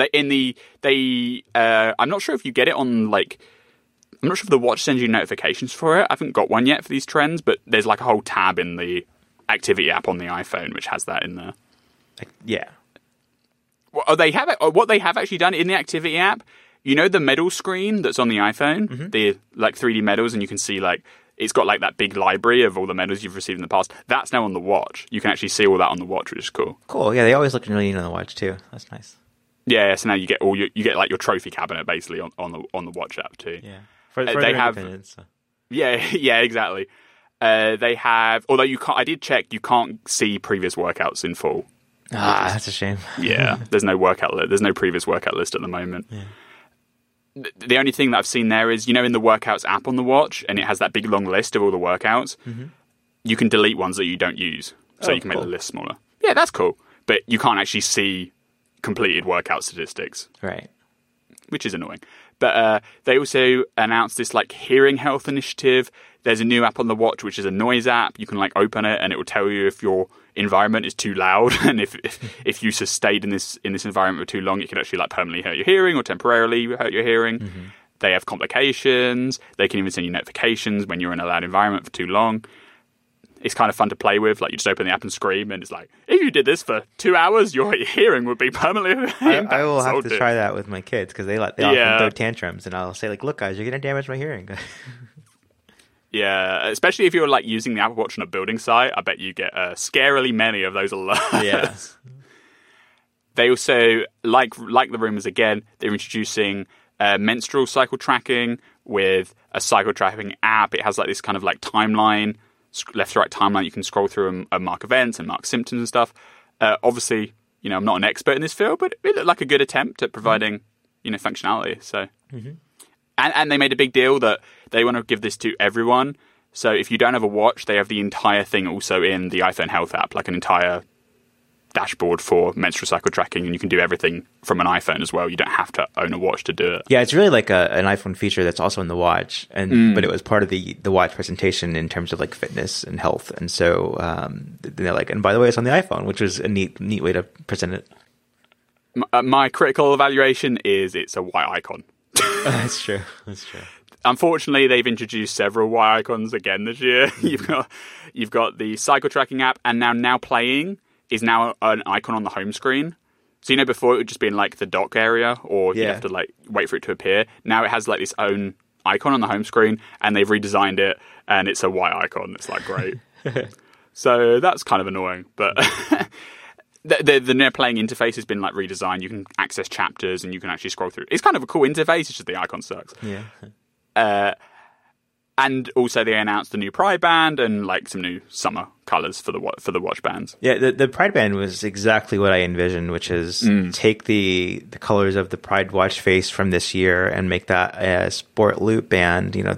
I'm not sure if you get it on like, I'm not sure if the watch sends you notifications for it. I haven't got one yet for these trends, but there's like a whole tab in the activity app on the iPhone which has that in there. Yeah. What they have actually done in the activity app, the medal screen that's on the iPhone, the like 3D medals, and you can see like it's got like that big library of all the medals you've received in the past. That's now on the watch. You can actually see all that on the watch, which is cool. Cool. Yeah, they always look really neat on the watch too. That's nice. Yeah, so now you get you get like your trophy cabinet basically on the watch app too. Yeah. For they have. So. Yeah, exactly. They have, although I did check, you can't see previous workouts in full. That's a shame. Yeah, there's no previous workout list at the moment. Yeah. The only thing that I've seen there is, in the workouts app on the watch, and it has that big long list of all the workouts, you can delete ones that you don't use. So you can make the list smaller. Yeah, that's cool. But you can't actually see completed workout statistics. Right. Which is annoying. But they also announced this like hearing health initiative. There's a new app on the watch, which is a noise app. You can like open it and it will tell you if your environment is too loud, and if you stayed in this environment for too long, it can actually like permanently hurt your hearing or temporarily hurt your hearing. They have complications. They can even send you notifications when you're in a loud environment for too long. It's kind of fun to play with. Like you just open the app and scream, and it's like, if you did this for 2 hours, your hearing would be permanently impacted. I will have to try that with my kids because they often throw tantrums, and I'll say like, "Look, guys, you're going to damage my hearing." Yeah, especially if you're like using the Apple Watch on a building site, I bet you get scarily many of those alerts. Yeah. They also, like the rumors again, they're introducing menstrual cycle tracking with a cycle tracking app. It has like this kind of like timeline, left to right timeline. You can scroll through and mark events and mark symptoms and stuff. Obviously, I'm not an expert in this field, but it looked like a good attempt at providing, functionality. So. And they made a big deal that they want to give this to everyone. So if you don't have a watch, they have the entire thing also in the iPhone Health app, like an entire dashboard for menstrual cycle tracking, and you can do everything from an iPhone as well. You don't have to own a watch to do it. Yeah, it's really like an iPhone feature that's also in the watch, but it was part of the watch presentation in terms of like fitness and health. And so they're like, and by the way, it's on the iPhone, which was a neat way to present it. My critical evaluation is it's a white icon. That's true. Unfortunately, they've introduced several Y icons again this year. You've got the cycle tracking app, and now playing is now an icon on the home screen. So before it would just be in like the dock area, or you have to like wait for it to appear. Now it has like this own icon on the home screen, and they've redesigned it, and it's a Y icon. It's like great. So that's kind of annoying, but. The Near Playing interface has been like redesigned. You can access chapters and you can actually scroll through. It's kind of a cool interface. It's just the icon sucks. Yeah. And also they announced the new Pride Band and like some new summer colors for the watch bands. Yeah, the Pride Band was exactly what I envisioned, which is take the colors of the Pride watch face from this year and make that a sport loop band. The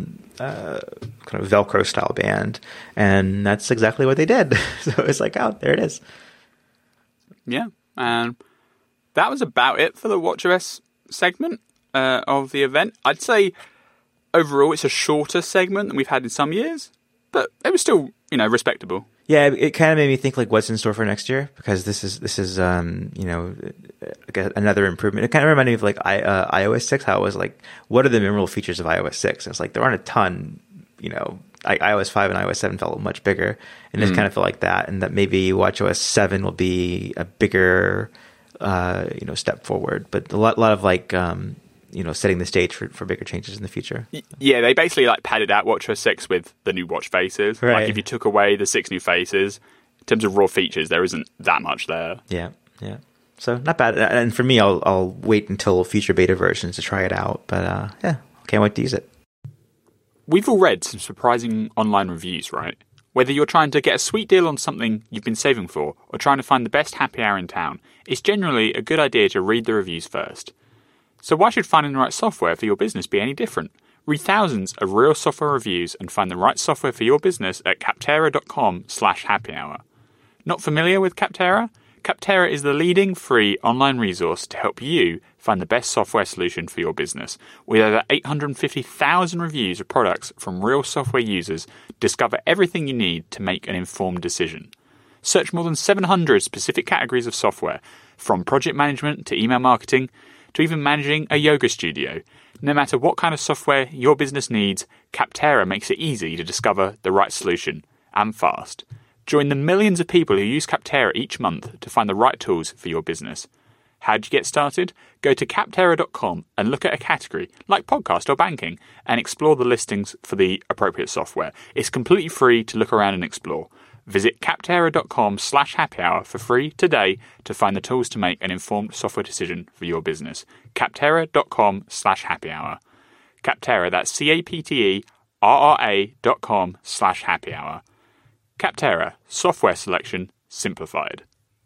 kind of Velcro style band, and that's exactly what they did. So it's like, oh, there it is. Yeah, and that was about it for the WatchOS segment of the event. I'd say overall it's a shorter segment than we've had in some years, but it was still, respectable. Yeah, it kind of made me think like what's in store for next year, because this is another improvement. It kind of reminded me of like iOS 6, how it was like, what are the memorable features of iOS 6? And it's like there aren't a ton, iOS 5 and iOS 7 felt much bigger, and this kind of felt like that, and that maybe WatchOS 7 will be a bigger, step forward. But a lot of like setting the stage for bigger changes in the future. Yeah, they basically like padded out WatchOS 6 with the new watch faces. Right. Like if you took away the 6 new faces, in terms of raw features, there isn't that much there. Yeah. So not bad. And for me, I'll wait until future beta versions to try it out. But can't wait to use it. We've all read some surprising online reviews, right? Whether you're trying to get a sweet deal on something you've been saving for or trying to find the best happy hour in town, it's generally a good idea to read the reviews first. So why should finding the right software for your business be any different? Read thousands of real software reviews and find the right software for your business at Capterra.com/happyhour. Not familiar with Capterra? Capterra is the leading free online resource to help you find the best software solution for your business. With over 850,000 reviews of products from real software users, discover everything you need to make an informed decision. Search more than 700 specific categories of software, from project management to email marketing, to even managing a yoga studio. No matter what kind of software your business needs, Capterra makes it easy to discover the right solution, and fast. Join the millions of people who use Capterra each month to find the right tools for your business. How'd you get started? Go to Capterra.com and look at a category, like podcast or banking, and explore the listings for the appropriate software. It's completely free to look around and explore. Visit Capterra.com/happyhour for free today to find the tools to make an informed software decision for your business. Capterra.com/happyhour. Capterra, that's CAPTERRA.com/happyhour. Capterra, software selection simplified.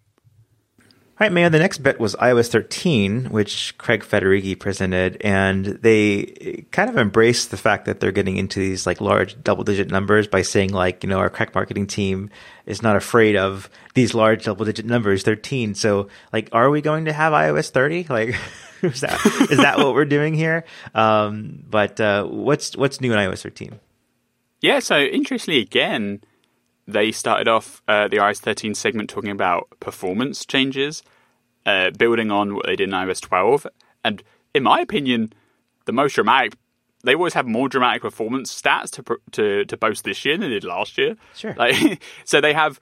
All right, Mayo, the next bit was iOS 13, which Craig Federighi presented, and they kind of embraced the fact that they're getting into these like large double-digit numbers by saying our crack marketing team is not afraid of these large double-digit numbers, 13. So, are we going to have iOS 30? Is that what we're doing here? But what's new in iOS 13? Yeah, so interestingly, again, they started off the iOS 13 segment talking about performance changes, building on what they did in iOS 12. And in my opinion, the most dramatic, they always have more dramatic performance stats to boast this year than they did last year. Sure. So they have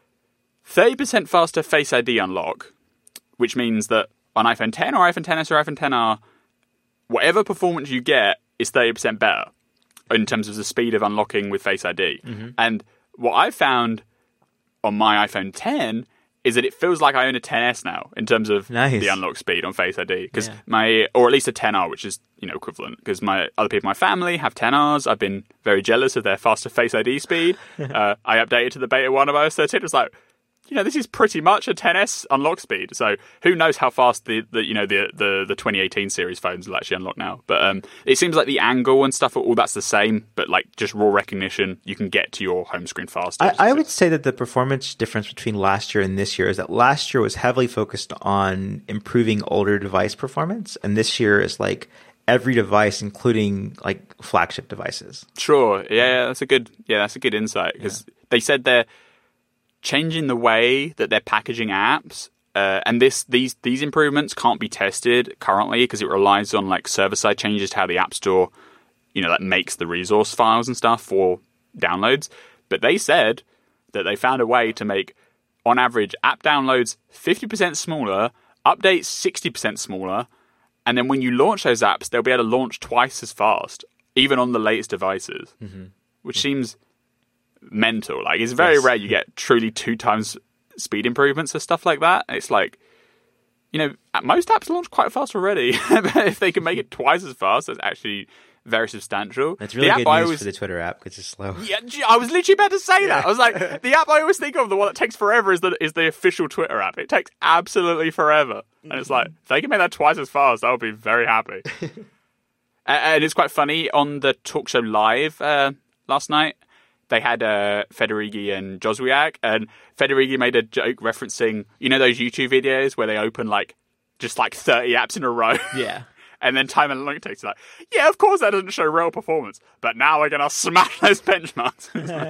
30% faster Face ID unlock, which means that on iPhone 10 or iPhone XS or iPhone XR, whatever performance you get is 30% better in terms of the speed of unlocking with Face ID. Mm-hmm. And what I found on my iPhone 10 is that it feels like I own a XS now in terms of the unlock speed on Face ID. Because or at least a XR, which is equivalent. Because my other people in my family have XRs. I've been very jealous of their faster Face ID speed. I updated to the beta 1 of iOS 13. It was like, this is pretty much a XS unlock speed. So who knows how fast the 2018 series phones will actually unlock now. But it seems like the angle and stuff, all that's the same. But just raw recognition, you can get to your home screen faster. I would say that the performance difference between last year and this year is that last year was heavily focused on improving older device performance. And this year is every device, including flagship devices. Sure. Yeah, that's a good insight. Because they said they're changing the way that they're packaging apps, and these improvements can't be tested currently because it relies on server-side changes to how the App Store, makes the resource files and stuff for downloads. But they said that they found a way to make, on average, app downloads 50% smaller, updates 60% smaller, and then when you launch those apps, they'll be able to launch twice as fast, even on the latest devices, which seems mental. It's very rare you get truly 2 times speed improvements for stuff like that. It's most apps launch quite fast already. But if they can make it twice as fast, that's actually very substantial. That's really good news for the Twitter app because it's slow. Yeah, I was literally about to say that. I was like, the app I always think of, the one that takes forever, is the official Twitter app. It takes absolutely forever. And it's like, if they can make that twice as fast, I would be very happy. And it's quite funny, on the Talk Show Live last night, they had Federighi and Joswiak, and Federighi made a joke referencing, those YouTube videos where they open 30 apps in a row? Yeah. And then Time Analytics takes yeah, of course that doesn't show real performance, but now we're going to smash those benchmarks.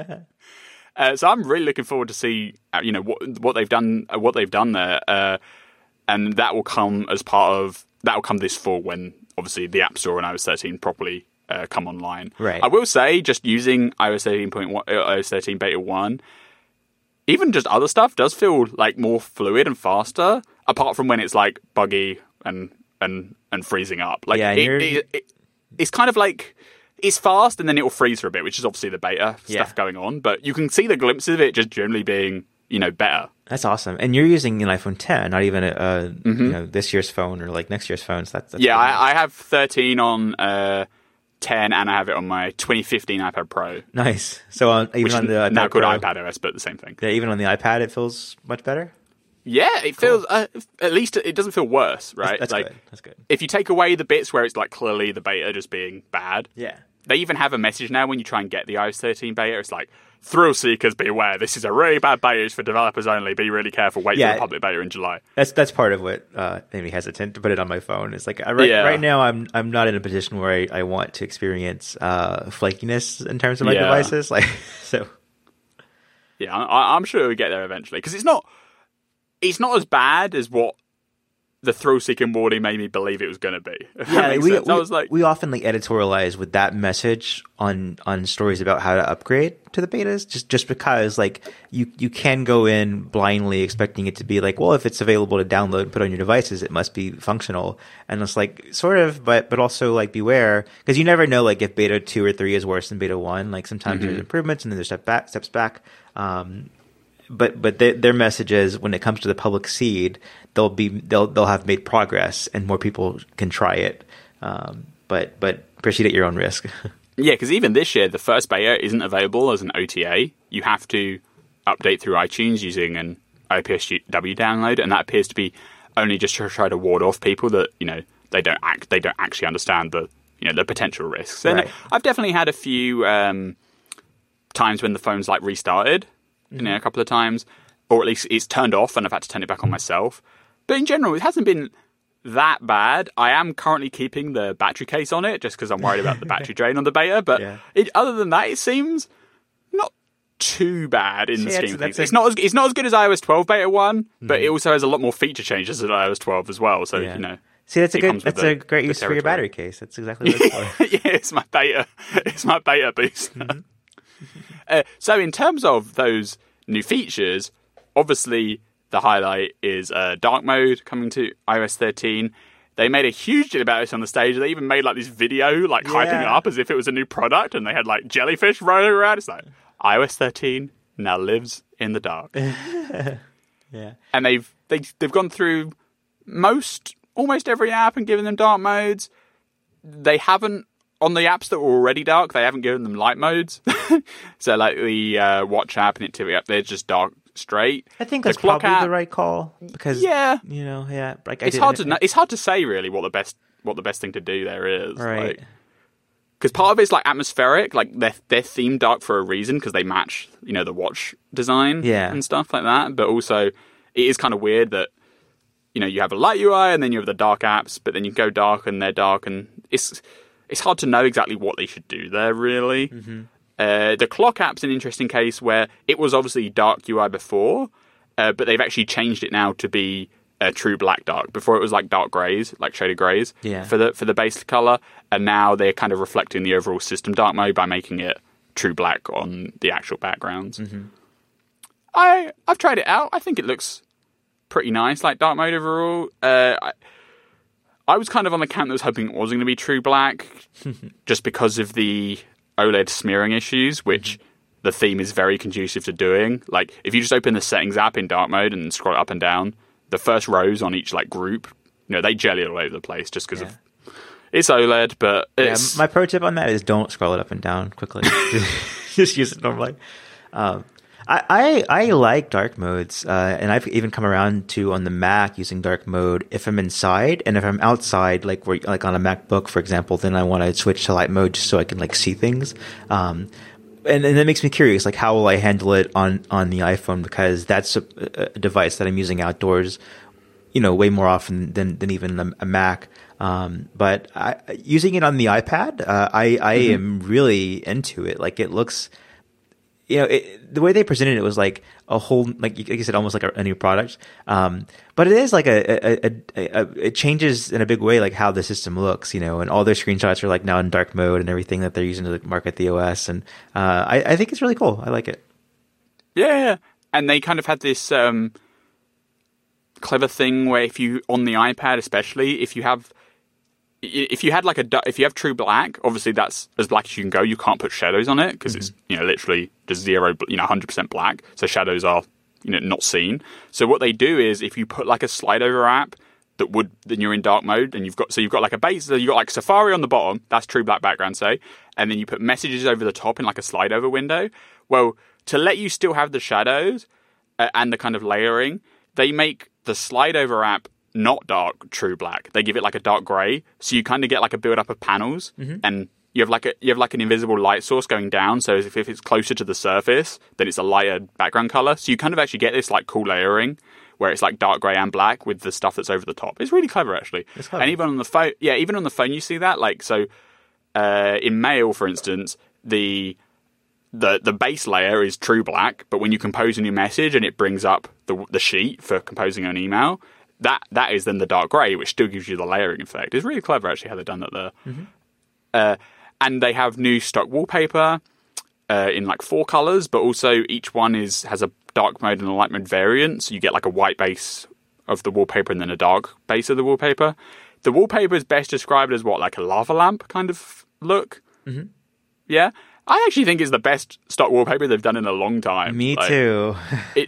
So I'm really looking forward to see, what they've done there, and that will come this fall when obviously the App Store and iOS 13 properly come online. Right. I will say, just using iOS 13 beta 1, even just other stuff does feel more fluid and faster, apart from when it's buggy and and freezing up. Like Yeah, it's kind of like it's fast and then it will freeze for a bit, which is obviously the beta stuff going on. But you can see the glimpses of it just generally being, better. That's awesome. And you're using an iPhone 10, not even this year's phone or like next year's phone. So that's yeah, I have 13 on 10, and I have it on my 2015 iPad Pro. Nice. So on the iPad now called Pro, iPad OS, but the same thing. Yeah, even on the iPad, it feels much better. Yeah, it feels at least it doesn't feel worse, right? That's like, good. That's good. If you take away the bits where it's like clearly the beta just being bad, Yeah. They even have a message now when you try and get the iOS 13 beta. It's like, thrill seekers beware. This is a really bad beta. It's for developers only. Be really careful. Wait for the public beta in July. That's part of what made me hesitant to put it on my phone. It's like right now I'm not in a position where I want to experience flakiness in terms of my devices. Like so. Yeah, I'm sure we'll get there eventually because it's not as bad as what the thrill-seeking warning made me believe it was going to be. Yeah, we often like editorialize with that message on stories about how to upgrade to the betas, just because like you can go in blindly expecting it to be like, well, if it's available to download and put on your devices, it must be functional, and it's like sort of, but also like beware because you never know like if beta 2 or 3 is worse than beta 1. Like sometimes there's improvements and then there's steps back. But their message is when it comes to the public seed, they'll have made progress and more people can try it. But proceed at your own risk. Yeah, because even this year, the first beta isn't available as an OTA. You have to update through iTunes using an OPSW download, and that appears to be only just to try to ward off people that they don't actually understand the the potential risks. And right. I've definitely had a few times when the phone's like restarted. A couple of times, or at least it's turned off and I've had to turn it back on myself. But in general, it hasn't been that bad. I am currently keeping the battery case on it just because I'm worried about the battery drain on the beta. But other than that, it seems not too bad in the scheme of things. It's not as good as iOS 12 beta 1, but it also has a lot more feature changes than iOS 12 as well. So See, that's a great use for your battery case. That's exactly what it's for. Yeah, it's my beta boost. So in terms of those new features, obviously the highlight is dark mode coming to iOS 13. They made a huge deal about this on the stage. They even made like this video hyping it up as if it was a new product, and they had like jellyfish rolling around. It's like iOS 13 now lives in the dark. Yeah. And they've gone through almost every app and given them dark modes. They haven't, on the apps that were already dark, they haven't given them light modes. So like the Watch app and Activity app, they're just dark straight. I think that's probably the right call because like it's hard to say really what the best thing to do there is, right? Because part of it's like atmospheric, like they're themed dark for a reason because they match the watch design and stuff like that. But also, it is kind of weird that you have a light UI and then you have the dark apps, but then you go dark and they're dark, and it's hard to know exactly what they should do there, really. The clock app's an interesting case where it was obviously dark UI before, but they've actually changed it now to be a true black dark. Before it was like dark greys, like shaded greys for the base color, and now they're kind of reflecting the overall system dark mode by making it true black on the actual backgrounds. I've tried it out. I think it looks pretty nice, like dark mode overall. I was kind of on the camp that was hoping it wasn't going to be true black, just because of the OLED smearing issues, which the theme is very conducive to doing. Like, if you just open the settings app in dark mode and scroll up and down, the first rows on each group, they jelly all over the place just because of it's OLED. But it's... my pro tip on that is don't scroll it up and down quickly. Just use it normally. I like dark modes, and I've even come around to on the Mac using dark mode if I'm inside, and if I'm outside, like on a MacBook, for example, then I want to switch to light mode just so I can see things. And that makes me curious, how will I handle it on the iPhone, because that's a device that I'm using outdoors, way more often than even a Mac. But using it on the iPad, I am really into it. It looks. The way they presented it was like a whole, like you said, almost like a new product. But it is like it changes in a big way, how the system looks, and all their screenshots are now in dark mode and everything that they're using to market the OS. And I think it's really cool. I like it. Yeah. And they kind of had this clever thing where if you on the iPad, especially if you have true black, obviously that's as black as you can go. You can't put shadows on it because it's literally just 100% black. So shadows are not seen. So what they do is if you put like a slide over app then you're in dark mode and you've got like a base, so you've got like Safari on the bottom, that's true black background, say, and then you put messages over the top in like a slide over window. Well, to let you still have the shadows and the kind of layering, they make the slide over app not dark true black. They give it like a dark grey, so you kind of get like a build up of panels, and you have like an invisible light source going down. So if it's closer to the surface, then it's a lighter background color. So you kind of actually get this like cool layering where it's like dark grey and black with the stuff that's over the top. It's really clever, actually. It's clever. And even on the phone, even on the phone, you see that. Like so, in Mail, for instance, the base layer is true black, but when you compose a new message and it brings up the sheet for composing an email, that is then the dark grey, which still gives you the layering effect. It's really clever, actually, how they've done that there. And they have new stock wallpaper in like 4 colours, but also each one has a dark mode and a light mode variant. So you get like a white base of the wallpaper and then a dark base of the wallpaper. The wallpaper is best described as like a lava lamp kind of look. Yeah. I actually think it's the best stock wallpaper they've done in a long time. Me too.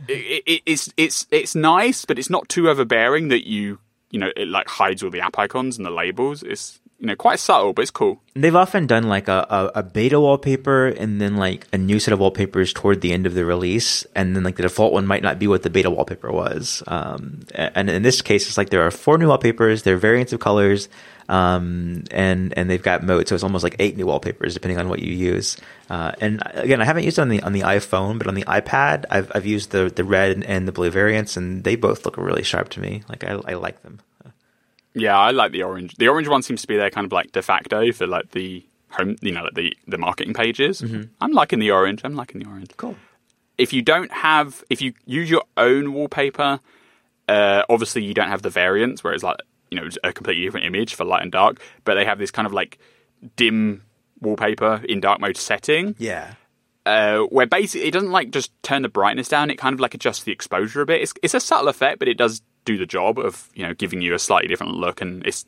It's nice, but it's not too overbearing that it like hides all the app icons and the labels. It's quite subtle, but it's cool. They've often done like a beta wallpaper and then like a new set of wallpapers toward the end of the release, and then like the default one might not be what the beta wallpaper was. And in this case, it's like there are 4 new wallpapers, there are variants of colors, and they've got modes, so it's almost like 8 new wallpapers depending on what you use. And again, I haven't used it on the iPhone, but on the iPad, I've used the red and the blue variants, and they both look really sharp to me. Like I like them. Yeah, I like the orange. The orange one seems to be their kind of like de facto for like the home, like the marketing pages. I'm liking the orange. Cool. If you use your own wallpaper, obviously you don't have the variants where it's like, a completely different image for light and dark, but they have this kind of like dim wallpaper in dark mode setting. Yeah. Where basically it doesn't like just turn the brightness down, it kind of like adjusts the exposure a bit. It's a subtle effect, but it does do the job of giving you a slightly different look, and it's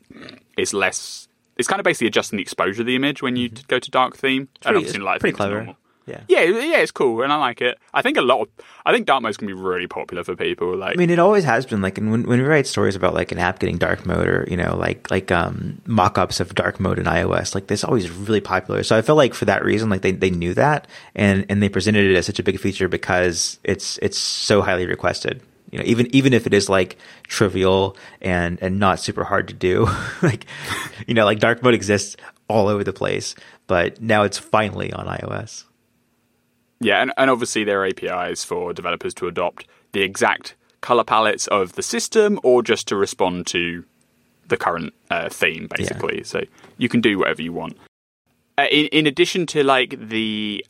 kind of basically adjusting the exposure of the image when you go to dark theme. Pretty clever. Yeah, it's cool, and I like it. I think dark mode's can be really popular for people. Like, I mean, it always has been. Like, when we write stories about like an app getting dark mode, or like mock-ups of dark mode in iOS, like this always really popular. So I feel like for that reason, like they knew that, and they presented it as such a big feature because it's so highly requested. Even if it is like trivial and not super hard to do, like like dark mode exists all over the place, but now it's finally on iOS. Yeah, and obviously there are APIs for developers to adopt the exact color palettes of the system, or just to respond to the current theme, basically. Yeah. So you can do whatever you want. In addition to like the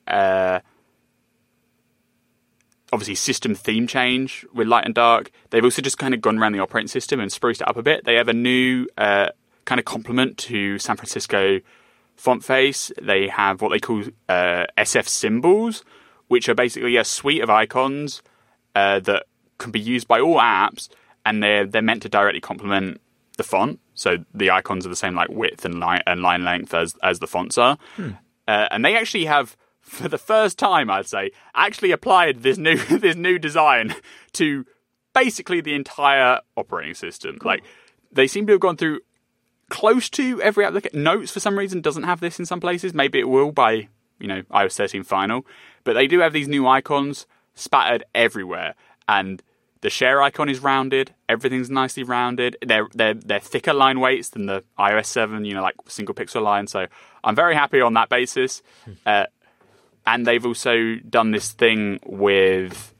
obviously system theme change with light and dark, they've also just kind of gone around the operating system and spruced it up a bit. They have a new kind of complement to San Francisco font face. They have what they call SF symbols, which are basically a suite of icons that can be used by all apps, and they're meant to directly complement the font. So the icons are the same like width and line length as the fonts are. And they actually have, for the first time, I'd say, actually applied this new design to basically the entire operating system. Cool. Like, they seem to have gone through close to every application. Notes, for some reason, doesn't have this in some places. Maybe it will by iOS 13 final. But they do have these new icons spattered everywhere, and the share icon is rounded. Everything's nicely rounded. They're thicker line weights than the iOS 7, like single pixel line. So I'm very happy on that basis. And they've also done this thing with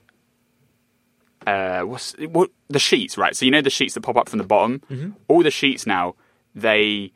the sheets, right? So the sheets that pop up from the bottom. All the sheets now, they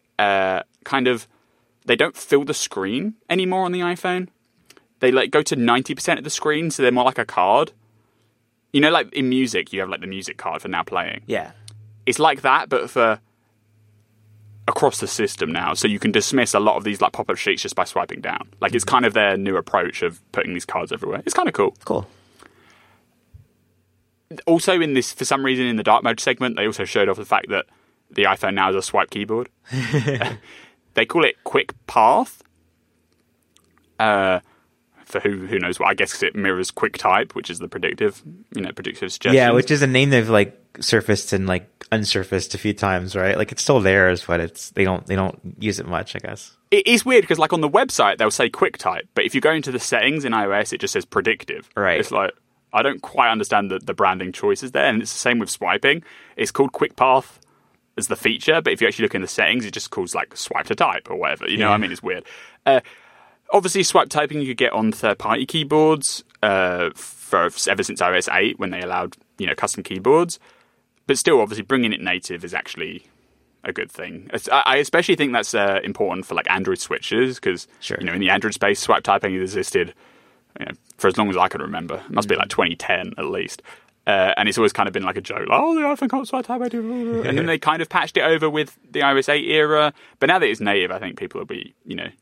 they don't fill the screen anymore on the iPhone. They like go to 90% of the screen, so they're more like a card. Like in music, you have like the music card for now playing. Yeah. It's like that, but for across the system now. So you can dismiss a lot of these like pop-up sheets just by swiping down. Like it's kind of their new approach of putting these cards everywhere. It's kind of cool. Cool. Also, in this, for some reason, in the dark mode segment, they also showed off the fact that the iPhone now has a swipe keyboard. They call it Quick Path. For who knows what, I guess, because it mirrors QuickType, which is the predictive suggestions. Yeah, which is a name they've like surfaced and like unsurfaced a few times, right? Like it's still theirs, but they don't use it much, I guess. It is weird because like on the website they'll say QuickType, but if you go into the settings in iOS, it just says predictive. Right. It's like I don't quite understand the branding choices there, and it's the same with swiping. It's called Quick Path as the feature, but if you actually look in the settings, it just calls like swipe to type or whatever. You know what I mean? It's weird. Obviously, swipe typing you could get on third-party keyboards ever since iOS 8 when they allowed custom keyboards. But still, obviously, bringing it native is actually a good thing. I especially think that's important for like Android switches because in the Android space, swipe typing has existed for as long as I can remember. It must be like 2010 at least. And it's always kind of been like a joke, like, oh, the iPhone can't swipe type. And then they kind of patched it over with the iOS 8 era. But now that it's native, I think people will be,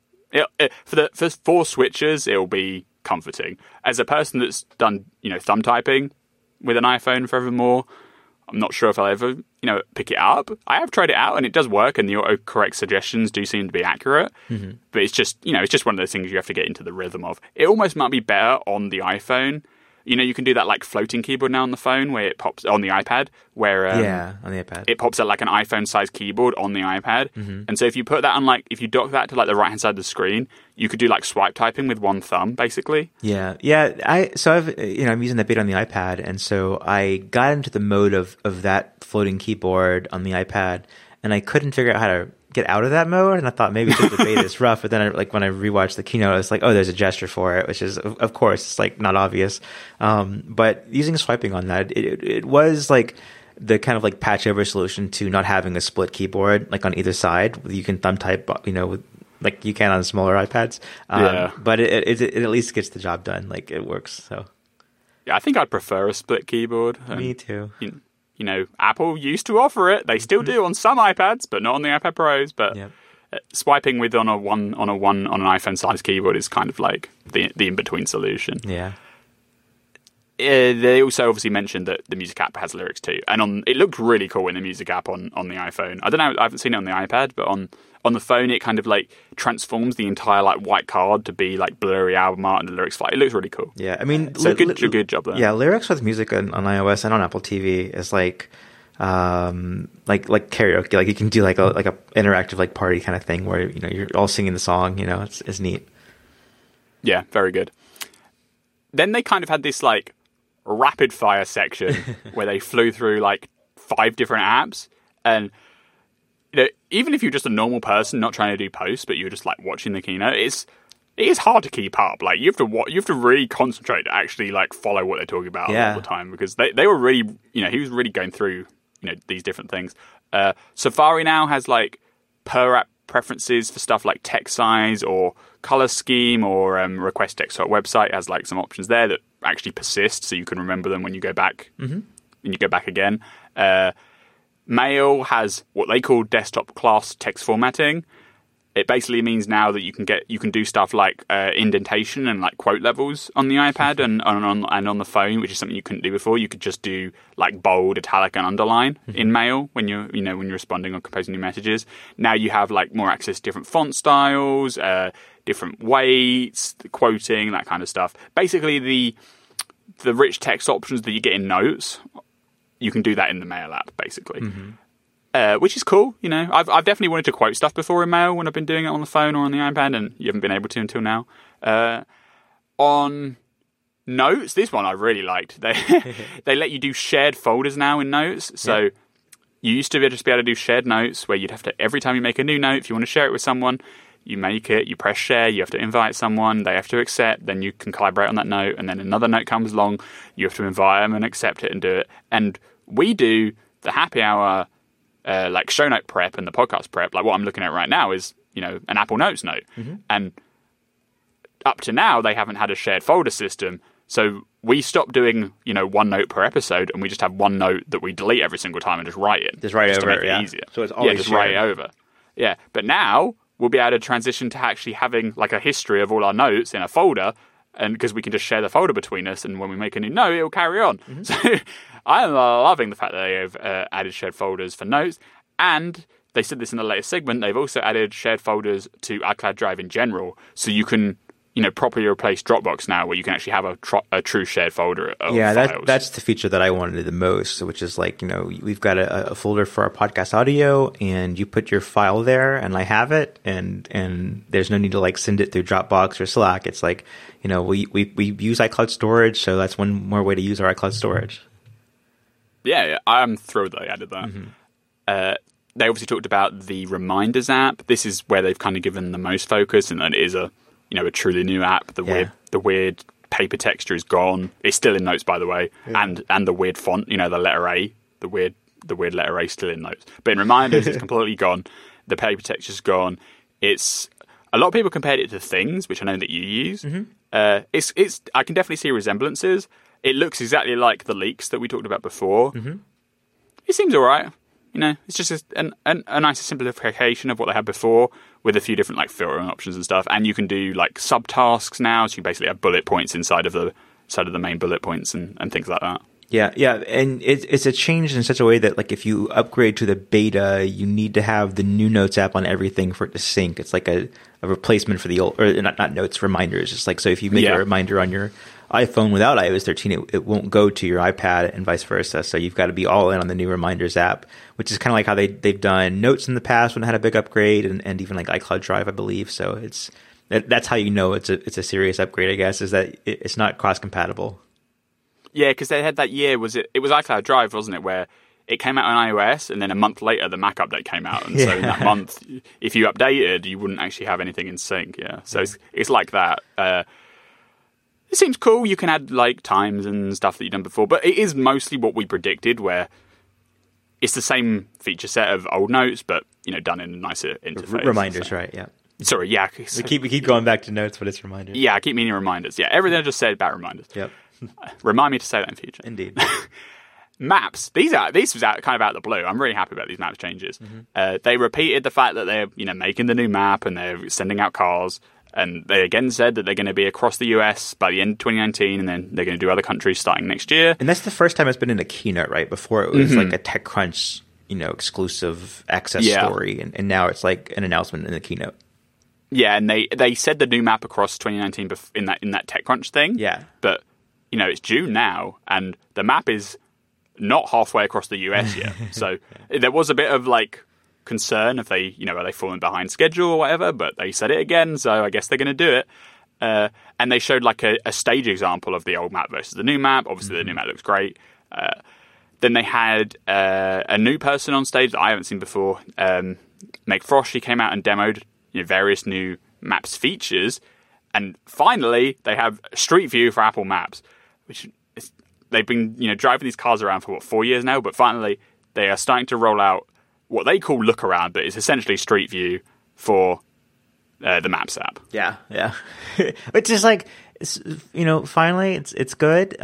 for switchers, it'll be comforting. As a person that's done, thumb typing with an iPhone forevermore, I'm not sure if I'll ever, pick it up. I have tried it out and it does work, and the autocorrect suggestions do seem to be accurate. Mm-hmm. But it's just, it's just one of those things you have to get into the rhythm of. It almost might be better on the iPhone. You can do that like floating keyboard now on the phone where it pops on the iPad, where on the iPad it pops out like an iPhone-sized keyboard on the iPad. Mm-hmm. And so if you put that on if you dock that to like the right-hand side of the screen, you could do like swipe typing with one thumb, basically. Yeah. I'm using that bit on the iPad, and so I got into the mode of that floating keyboard on the iPad, and I couldn't figure out how to get out of that mode, and I thought maybe the beta is rough, but then when I rewatched the keynote, I was like, oh, there's a gesture for it, which is of course it's like not obvious, but using swiping on that, it was like the kind of like patch over solution to not having a split keyboard like on either side. You can thumb type like you can on smaller iPads, but it at least gets the job done. Like it works. So yeah, I think I'd prefer a split keyboard. Me too. Apple used to offer it. They still do on some iPads, but not on the iPad Pros. But swiping with on an iPhone-sized keyboard is kind of like the in-between solution. Yeah. They also obviously mentioned that the Music app has lyrics too, and it looked really cool in the Music app on the iPhone. I don't know, I haven't seen it on the iPad, but on the phone it kind of like transforms the entire like white card to be like blurry album art and the lyrics. It looks really cool. Yeah, I mean, so good job there. Yeah, lyrics with music on iOS and on Apple TV is like karaoke. Like you can do like a interactive like party kind of thing where you're all singing the song. It's neat. Yeah, very good. Then they kind of had this like rapid fire section where they flew through like 5 different apps, and even if you're just a normal person not trying to do posts but you're just like watching the keynote, it is hard to keep up. Like you have to really concentrate to actually like follow what they're talking about all the time, because they were really he was really going through these different things. Safari now has like per app preferences for stuff like text size or color scheme or request text to our website. It has like some options there that actually persist, so you can remember them when you go back. Mm-hmm. When you go back again. Mail has what they call desktop class text formatting. It basically means now that you can do stuff like indentation and like quote levels on the iPad and on the phone, which is something you couldn't do before. You could just do like bold, italic, and underline in Mail when you're responding or composing new messages. Now you have like more access to different font styles, different weights, quoting, that kind of stuff. Basically, the rich text options that you get in Notes, you can do that in the Mail app, basically. Mm-hmm. Which is cool. I've definitely wanted to quote stuff before in Mail when I've been doing it on the phone or on the iPad, and you haven't been able to until now. On Notes, this one I really liked. They let you do shared folders now in Notes. So you used to just be able to do shared notes where you'd have to, every time you make a new note, if you want to share it with someone, you make it, you press share, you have to invite someone, they have to accept, then you can collaborate on that note, and then another note comes along, you have to invite them and accept it and do it. And we do the happy hour like show note prep and the podcast prep. Like what I'm looking at right now is, an Apple Notes note. Mm-hmm. And up to now, they haven't had a shared folder system. So we stopped doing, one note per episode, and we just have one note that we delete every single time and just write it. Just write over to make it easier. So it's always just shared. write it over. Yeah. But now we'll be able to transition to actually having like a history of all our notes in a folder, and because we can just share the folder between us, and when we make a new note, it'll carry on. Mm-hmm. So I'm loving the fact that they have added shared folders for notes, and they said this in the latest segment. They've also added shared folders to iCloud Drive in general, so you can properly replace Dropbox now, where you can actually have a true shared folder of files. That's the feature that I wanted the most, which is like, we've got a folder for our podcast audio, and you put your file there, and I have it, and there's no need to like send it through Dropbox or Slack. It's like, we use iCloud storage, so that's one more way to use our iCloud storage. Yeah, I'm thrilled that they added that. Mm-hmm. They obviously talked about the Reminders app. This is where they've kind of given the most focus, and that it is a truly new app. The weird paper texture is gone. It's still in Notes, by the way, and the weird font. The letter A, the weird letter A, still in Notes. But in Reminders, it's completely gone. The paper texture's gone. It's a lot of people compared it to Things, which I know that you use. Mm-hmm. It's I can definitely see resemblances. It looks exactly like the leaks that we talked about before. Mm-hmm. It seems all right. It's just a nice simplification of what they had before, with a few different like filtering options and stuff. And you can do like subtasks now, so you basically have bullet points inside of the main bullet points and things like that. Yeah, and it's a change in such a way that like if you upgrade to the beta, you need to have the new Notes app on everything for it to sync. It's like a replacement for the old, or not Notes, Reminders. It's like, so if you make a reminder on your iPhone without iOS 13, it won't go to your iPad and vice versa. So you've got to be all in on the new Reminders app, which is kind of like how they've done Notes in the past when it had a big upgrade, and even like iCloud Drive, I believe. So that's how it's a serious upgrade, I guess, is that it's not cross compatible. Yeah, because they had that year, it was iCloud Drive, wasn't it, where it came out on iOS, and then a month later the Mac update came out, and so in that month, if you updated, you wouldn't actually have anything in sync. Yeah, so it's like that. It seems cool. You can add like times and stuff that you've done before, but it is mostly what we predicted, where it's the same feature set of old Notes, but done in a nicer interface. Reminders, right? Yeah. Sorry, yeah. We keep going back to Notes, but it's Reminders. Yeah, I keep meaning Reminders. Yeah, everything I just said about Reminders. Yep. Remind me to say that in future. Indeed. Maps. This was kind of out of the blue. I'm really happy about these maps changes. Mm-hmm. They repeated the fact that they're making the new map and they're sending out cars. And they again said that they're going to be across the US by the end of 2019, and then they're going to do other countries starting next year. And that's the first time it's been in a keynote, right? Before it was like a TechCrunch, exclusive access story, and now it's like an announcement in the keynote. Yeah, and they said the new map across 2019 in that TechCrunch thing. Yeah, but it's June now, and the map is not halfway across the US yet. So there was a bit of like concern if they, are they falling behind schedule or whatever, but they said it again, so I guess they're going to do it. And they showed like a stage example of the old map versus the new map. Obviously, the new map looks great. Then they had a new person on stage that I haven't seen before. Meg Frost, she came out and demoed various new Maps features. And finally, they have Street View for Apple Maps, which they've been driving these cars around for 4 years now, but finally they are starting to roll out what they call Look Around, but it's essentially Street View for the Maps app. Yeah. Which is like, finally it's good.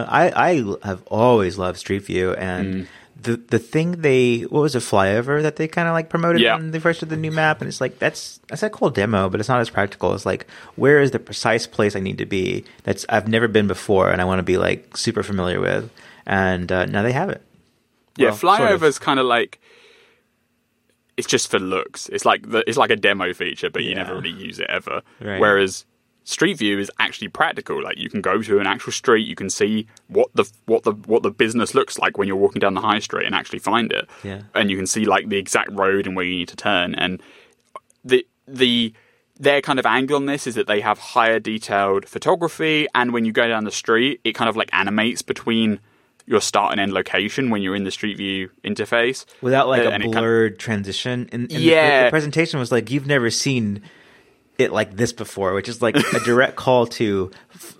I have always loved Street View, and the thing what was it, Flyover, that they kind of like promoted when they first did the new map, and it's like that's a cool demo, but it's not as practical. It's like, where is the precise place I need to be I've never been before and I want to be like super familiar with, and now they have it. Yeah, Flyover is kind of like, it's just for looks. It's like a demo feature, but you never really use it ever. Right. Whereas Street View is actually practical. Like, you can go to an actual street, you can see what the business looks like when you're walking down the high street and actually find it. Yeah. And you can see like the exact road and where you need to turn. And their kind of angle on this is that they have higher detailed photography, and when you go down the street, it kind of like animates between your start and end location when you're in the Street View interface. Without like a blurred transition. And the presentation was like, you've never seen it like this before, which is like a direct call to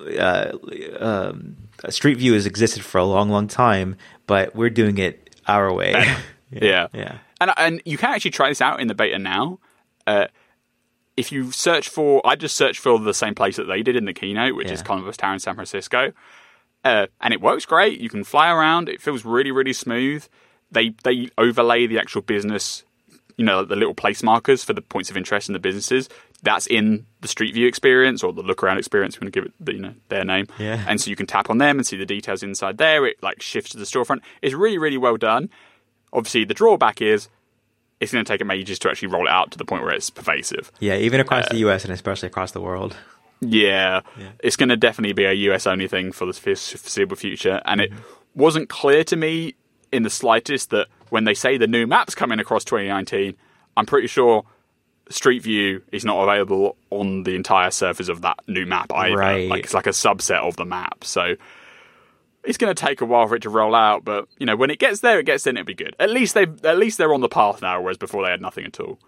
Street View has existed for a long, long time, but we're doing it our way. Yeah. And you can actually try this out in the beta now. If you I just searched for the same place that they did in the keynote, which is Converse Tower in San Francisco. And it works great. You can fly around. It feels really, really smooth. They overlay the actual business, the little place markers for the points of interest in the businesses that's in the Street View experience or the look around experience. If you want to give it their name. Yeah. And so you can tap on them and see the details inside there. It like shifts to the storefront. It's really, really well done. Obviously, the drawback is it's going to take them ages to actually roll it out to the point where it's pervasive. Yeah, even across the US and especially across the world. Yeah. It's going to definitely be a US only thing for the foreseeable future. And it wasn't clear to me in the slightest that when they say the new map's coming across 2019, I'm pretty sure Street View is not available on the entire surface of that new map either. Right. Like it's like a subset of the map. So it's going to take a while for it to roll out, but when it gets there, it'll be good. At least they're on the path now, whereas before they had nothing at all.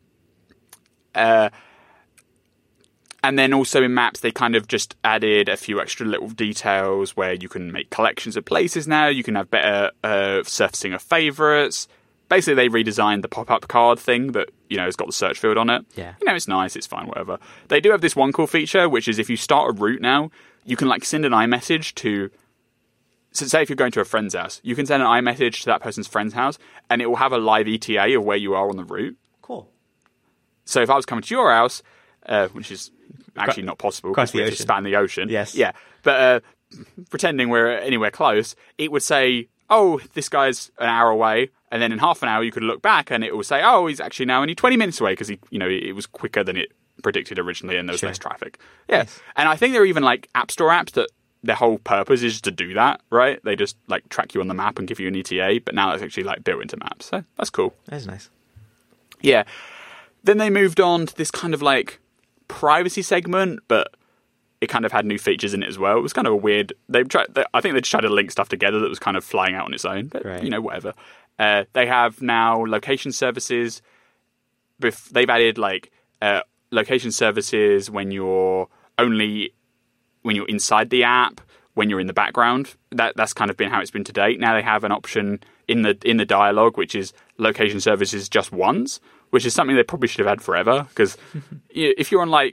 And then also in maps, they kind of just added a few extra little details where you can make collections of places now. You can have better surfacing of favorites. Basically, they redesigned the pop-up card thing that, has got the search field on it. Yeah. It's nice, it's fine, whatever. They do have this one cool feature, which is if you start a route now, you can send an iMessage to... So say if you're going to a friend's house, you can send an iMessage to that person's friend's house, and it will have a live ETA of where you are on the route. Cool. So if I was coming to your house, which is actually not possible across because we the have to ocean. span the ocean. Yes. Yeah. But pretending we're anywhere close, it would say, oh, this guy's an hour away. And then in half an hour, you could look back and it will say, oh, he's actually now only 20 minutes away because it was quicker than it predicted originally and there was less traffic. Yeah. Nice. And I think there are even App Store apps that their whole purpose is to do that, right? They just track you on the map and give you an ETA, but now that's actually built into maps. So that's cool. That's nice. Yeah. Then they moved on to this kind of privacy segment, but it kind of had new features in it as well. It was kind of a weird... I think they just tried to link stuff together that was kind of flying out on its own, but, right. Whatever. They have now location services. They've added, location services when you're inside the app, when you're in the background. That's kind of been how it's been to date. Now they have an option in the dialogue, which is location services just once, which is something they probably should have had forever. Because if you're on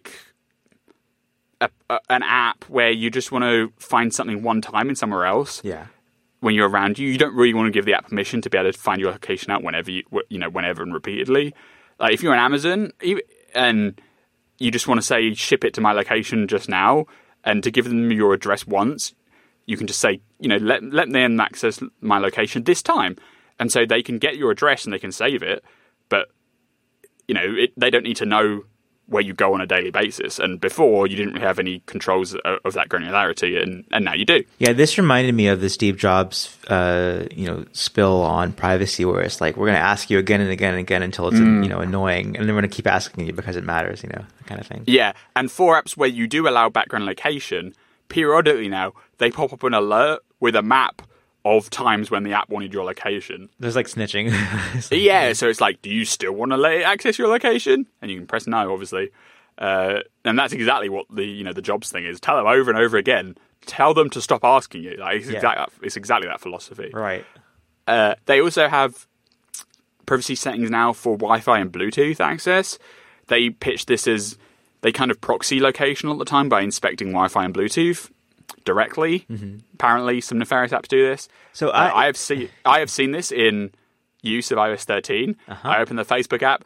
an app where you just want to find something one time in somewhere else, when you're around you don't really want to give the app permission to be able to find your location out whenever whenever and repeatedly. If you're on Amazon and you just want to say ship it to my location just now, and to give them your address once, you can just say let them access my location this time, and so they can get your address and they can save it, but they don't need to know where you go on a daily basis. And before, you didn't really have any controls of that granularity, and now you do. Yeah, this reminded me of the Steve Jobs, spill on privacy, where it's we're going to ask you again and again and again until it's annoying, and then we're going to keep asking you because it matters, that kind of thing. Yeah, and for apps where you do allow background location, periodically now they pop up an alert with a map of times when the app wanted your location. There's snitching. Yeah, so it's do you still want to let it access your location? And you can press no, obviously. And that's exactly what the jobs thing is. Tell them over and over again. Tell them to stop asking you. It's exactly that philosophy. Right. They also have privacy settings now for Wi-Fi and Bluetooth access. They pitch this as they kind of proxy location all the time by inspecting Wi-Fi and Bluetooth directly. Apparently some nefarious apps do this. So I have seen this in use of iOS 13. I opened the Facebook app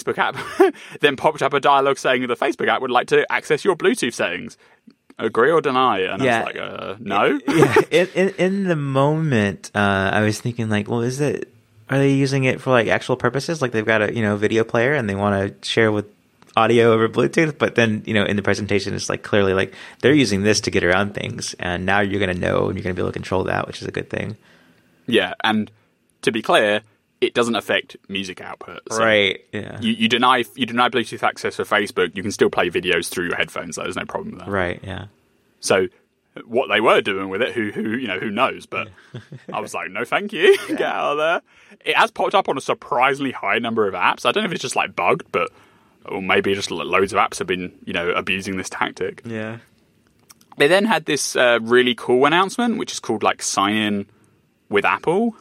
then popped up a dialogue saying the Facebook app would like to access your Bluetooth settings. Agree or deny? And I was no. In the moment, I was thinking are they using it for actual purposes? They've got a video player and they want to share with audio over Bluetooth, but then in the presentation it's clearly they're using this to get around things, and now you're going to know and you're going to be able to control that, which is a good thing. Yeah, and to be clear, it doesn't affect music output. So right. Yeah. You deny Bluetooth access for Facebook, you can still play videos through your headphones. There's no problem with that. Right. Yeah. So what they were doing with it, who knows? But I was no, thank you. Get out of there. It has popped up on a surprisingly high number of apps. I don't know if it's just bugged, but. Or maybe just loads of apps have been, abusing this tactic. Yeah. They then had this really cool announcement, which is called Sign In with Apple.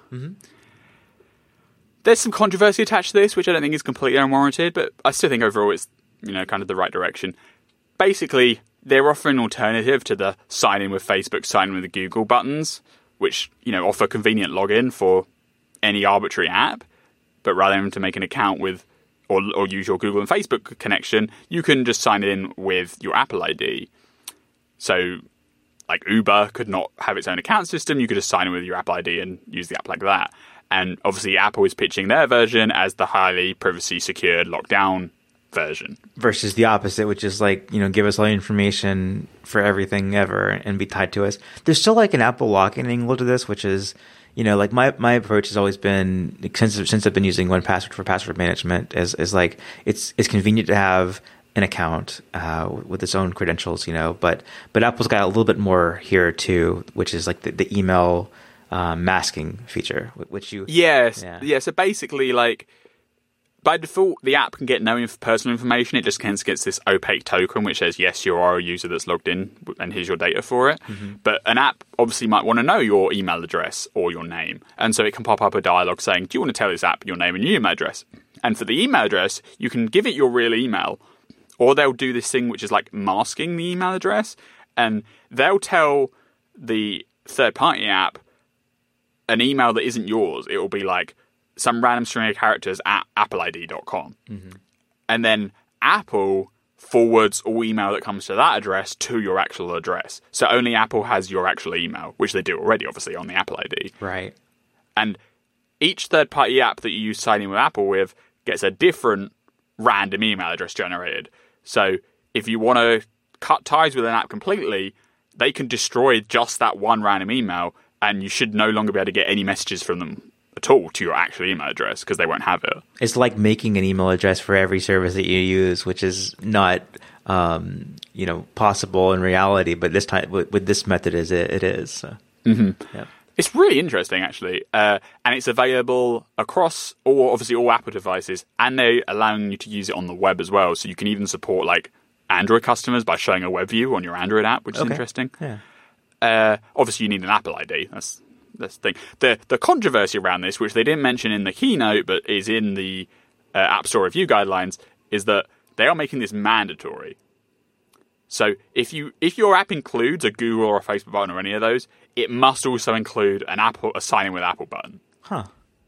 There's some controversy attached to this, which I don't think is completely unwarranted, but I still think overall it's, kind of the right direction. Basically, they're offering an alternative to the Sign In with Facebook, Sign In with Google buttons, which, offer convenient login for any arbitrary app, but rather than to make an account with or use your Google and Facebook connection, you can just sign in with your Apple ID. So, like Uber could not have its own account system. You could just sign in with your Apple ID and use the app like that. And obviously, Apple is pitching their version as the highly privacy secured lockdown version. Versus the opposite, which is like, give us all the information for everything ever and be tied to us. There's still like an Apple lock-in angle to this, which is, like my approach has always been, since I've been using 1Password for password management, is like it's convenient to have an account with its own credentials, but Apple's got a little bit more here too, which is like the email masking feature, which you yeah. So basically, like by default, the app can get no personal information. It just gets this opaque token which says, yes, you are a user that's logged in and here's your data for it. Mm-hmm. But an app obviously might want to know your email address or your name. And so it can pop up a dialog saying, do you want to tell this app your name and your email address? And for the email address, you can give it your real email, or they'll do this thing which is like masking the email address. And they'll tell the third-party app an email that isn't yours. It will be like some random string of characters at appleid.com. Mm-hmm. And then Apple forwards all email that comes to that address to your actual address. So only Apple has your actual email, which they do already, obviously, on the Apple ID. Right. And each third-party app that you use signing with Apple with gets a different random email address generated. So if you want to cut ties with an app completely, they can destroy just that one random email, and you should no longer be able to get any messages from them at all to your actual email address because they won't have it. It's like making an email address for every service that you use, which is not possible in reality, but this time with this method it is. So. Mm-hmm. Yeah. It's really interesting, actually, and it's available across all Apple devices, and they're allowing you to use it on the web as well. So you can even support like Android customers by showing a web view on your Android app, which is interesting. Yeah. Obviously, you need an Apple ID. That's the thing. The controversy around this, which they didn't mention in the keynote, but is in the App Store review guidelines, is that they are making this mandatory. So if your app includes a Google or a Facebook button or any of those, it must also include a sign in with Apple button. Huh.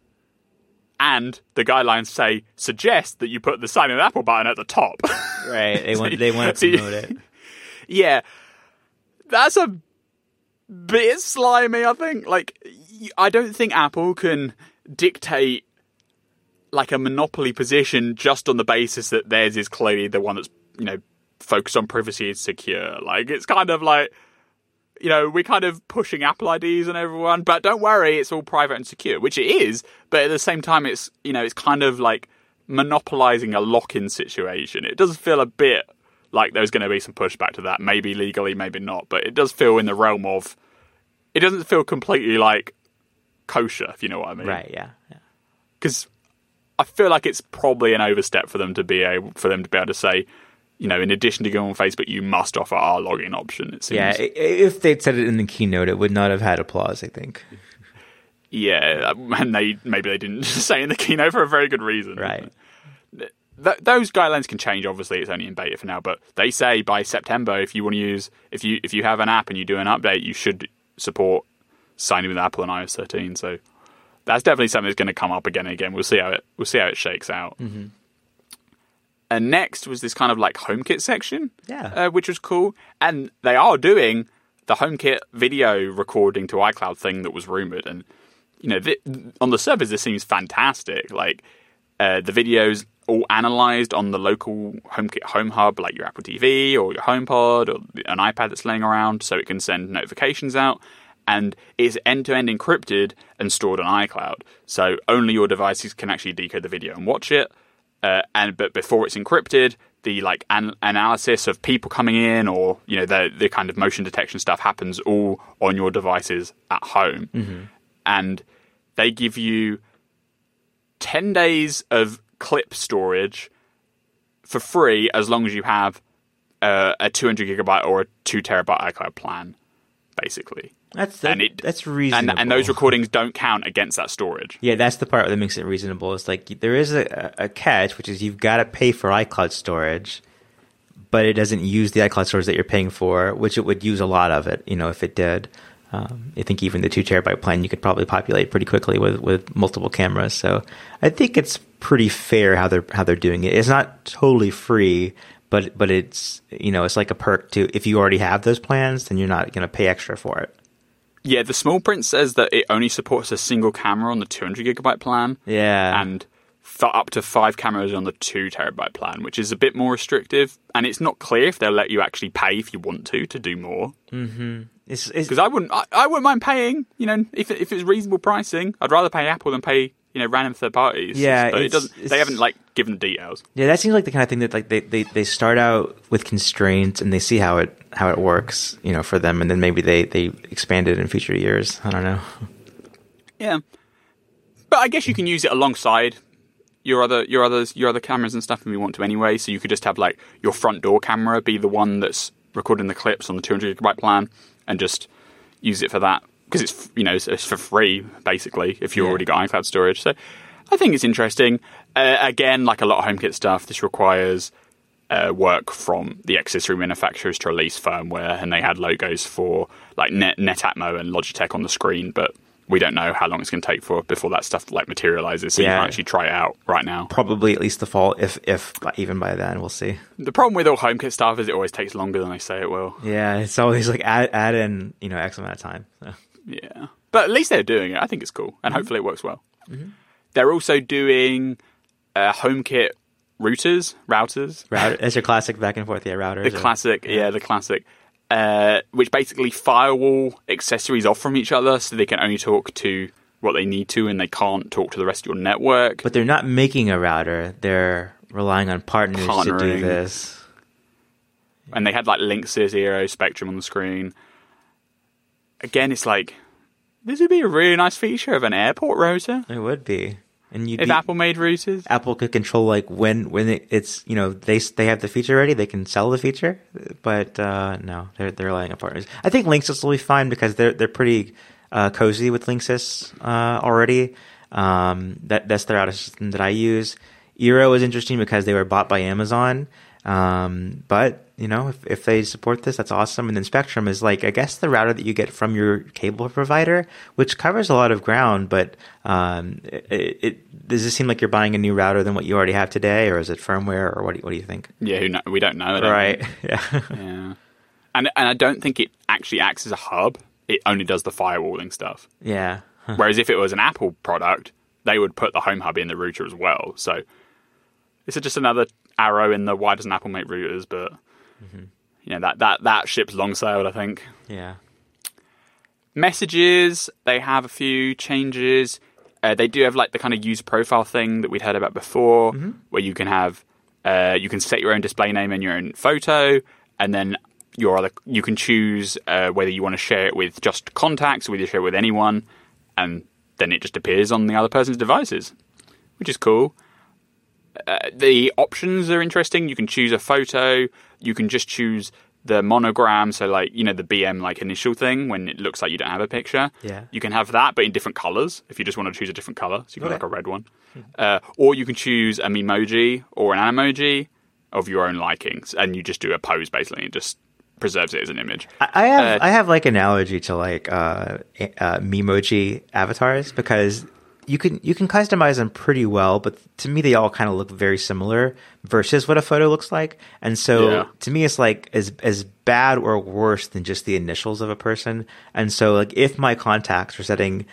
And the guidelines suggest that you put the sign in with Apple button at the top. Right. They want to promote it. Yeah. That's a bit slimy, I think. Like, I don't think Apple can dictate like a monopoly position just on the basis that theirs is clearly the one that's, focused on privacy and secure. Like, it's kind of like, we're kind of pushing Apple IDs on everyone, but don't worry, it's all private and secure, which it is, but at the same time, it's, it's kind of like monopolizing a lock-in situation. It does feel a bit like there's going to be some pushback to that, maybe legally, maybe not, but it does feel in the realm of, it doesn't feel completely like kosher, if you know what I mean. Right, yeah. Because I feel like it's probably an overstep for them to be able to say, in addition to going on Facebook, you must offer our login option, it seems. Yeah, if they'd said it in the keynote, it would not have had applause, I think. Yeah, and maybe they didn't say it in the keynote for a very good reason. Right. Those guidelines can change, obviously, it's only in beta for now, but they say by September, if you want to use, if you have an app and you do an update, you should support signing with Apple and iOS 13, so that's definitely something that's going to come up again and again. We'll see how it shakes out. Mm-hmm. And next was this kind of like HomeKit section, which was cool. And they are doing the HomeKit video recording to iCloud thing that was rumored. And, on the surface, this seems fantastic. Like, the videos all analyzed on the local HomeKit home hub, like your Apple TV or your HomePod or an iPad that's laying around, so it can send notifications out. And it's end-to-end encrypted and stored on iCloud. So only your devices can actually decode the video and watch it. But before it's encrypted, the like analysis of people coming in, or the kind of motion detection stuff happens all on your devices at home, and they give you 10 days of clip storage for free as long as you have a 200 gigabyte or a 2 terabyte iCloud plan, basically. That's reasonable. And those recordings don't count against that storage. Yeah, that's the part that makes it reasonable. It's like there is a catch, which is you've got to pay for iCloud storage, but it doesn't use the iCloud storage that you're paying for, which it would use a lot of it, if it did. I think even the 2 terabyte plan you could probably populate pretty quickly with multiple cameras. So I think it's pretty fair how they're doing it. It's not totally free, but it's it's like a perk to, if you already have those plans, then you're not going to pay extra for it. Yeah, the small print says that it only supports a single camera on the 200 gigabyte plan. Yeah, and up to 5 cameras on the 2 terabyte plan, which is a bit more restrictive. And it's not clear if they'll let you actually pay if you want to do more. Mm-hmm. Because I wouldn't mind paying. If it's reasonable pricing, I'd rather pay Apple than pay random third parties. Yeah, but they haven't given the details. Yeah, that seems like the kind of thing that they start out with constraints and they see how it works, for them, and then maybe they expand it in future years. I don't know. Yeah, but I guess you can use it alongside your other cameras and stuff if you want to anyway. So you could just have your front door camera be the one that's recording the clips on the 200 gigabyte plan, and just use it for that, because it's for free basically if you've already got iCloud storage. So I think it's interesting. Again, like a lot of HomeKit stuff, this requires work from the accessory manufacturers to release firmware, and they had logos for Netatmo and Logitech on the screen, but we don't know how long it's going to take before that stuff materializes, so you can actually try it out right now. Probably at least the fall, if even by then, we'll see. The problem with all HomeKit stuff is it always takes longer than they say it will. Yeah, it's always add in X amount of time. So. Yeah, but at least they're doing it. I think it's cool, and hopefully it works well. Mm-hmm. They're also doing HomeKit routers. That's your classic back and forth, routers. The classic. Which basically firewall accessories off from each other, so they can only talk to what they need to, and they can't talk to the rest of your network. But they're not making a router; they're relying on partners to do this. And they had Linksys, Eero, Spectrum on the screen. Again, it's this would be a really nice feature of an airport router. It would be. And if Apple made routers, Apple could control when it's they have the feature ready, they can sell the feature. But no, they're relying on partners. I think Linksys will be fine because they're pretty cozy with Linksys already. That's their router system that I use. Eero is interesting because they were bought by Amazon. But if they support this, that's awesome. And then Spectrum is I guess the router that you get from your cable provider, which covers a lot of ground. But does it seem like you're buying a new router than what you already have today, or is it firmware, or what do you think? Yeah, we don't know. Right. Yeah. And I don't think it actually acts as a hub. It only does the firewalling stuff. Yeah. Huh. Whereas if it was an Apple product, they would put the home hub in the router as well. So it's just another arrow in the why doesn't Apple make routers, but that ship's long sailed, I think. Yeah. Messages, they have a few changes. They do have the kind of user profile thing that we'd heard about before, where you can have you can set your own display name and your own photo, and then you can choose whether you want to share it with just contacts or whether you share it with anyone, and then it just appears on the other person's devices, which is cool. The options are interesting. You can choose a photo. You can just choose the monogram, so the BM initial thing when it looks like you don't have a picture. Yeah. You can have that, but in different colors if you just want to choose a different color. So you can a red one. Or you can choose a Memoji or an Animoji of your own likings, and you just do a pose basically and just preserves it as an image. I have an allergy to Memoji avatars because you can customize them pretty well, but to me they all kind of look very similar versus what a photo looks like. And so to me it's as bad or worse than just the initials of a person. And so if my contacts are setting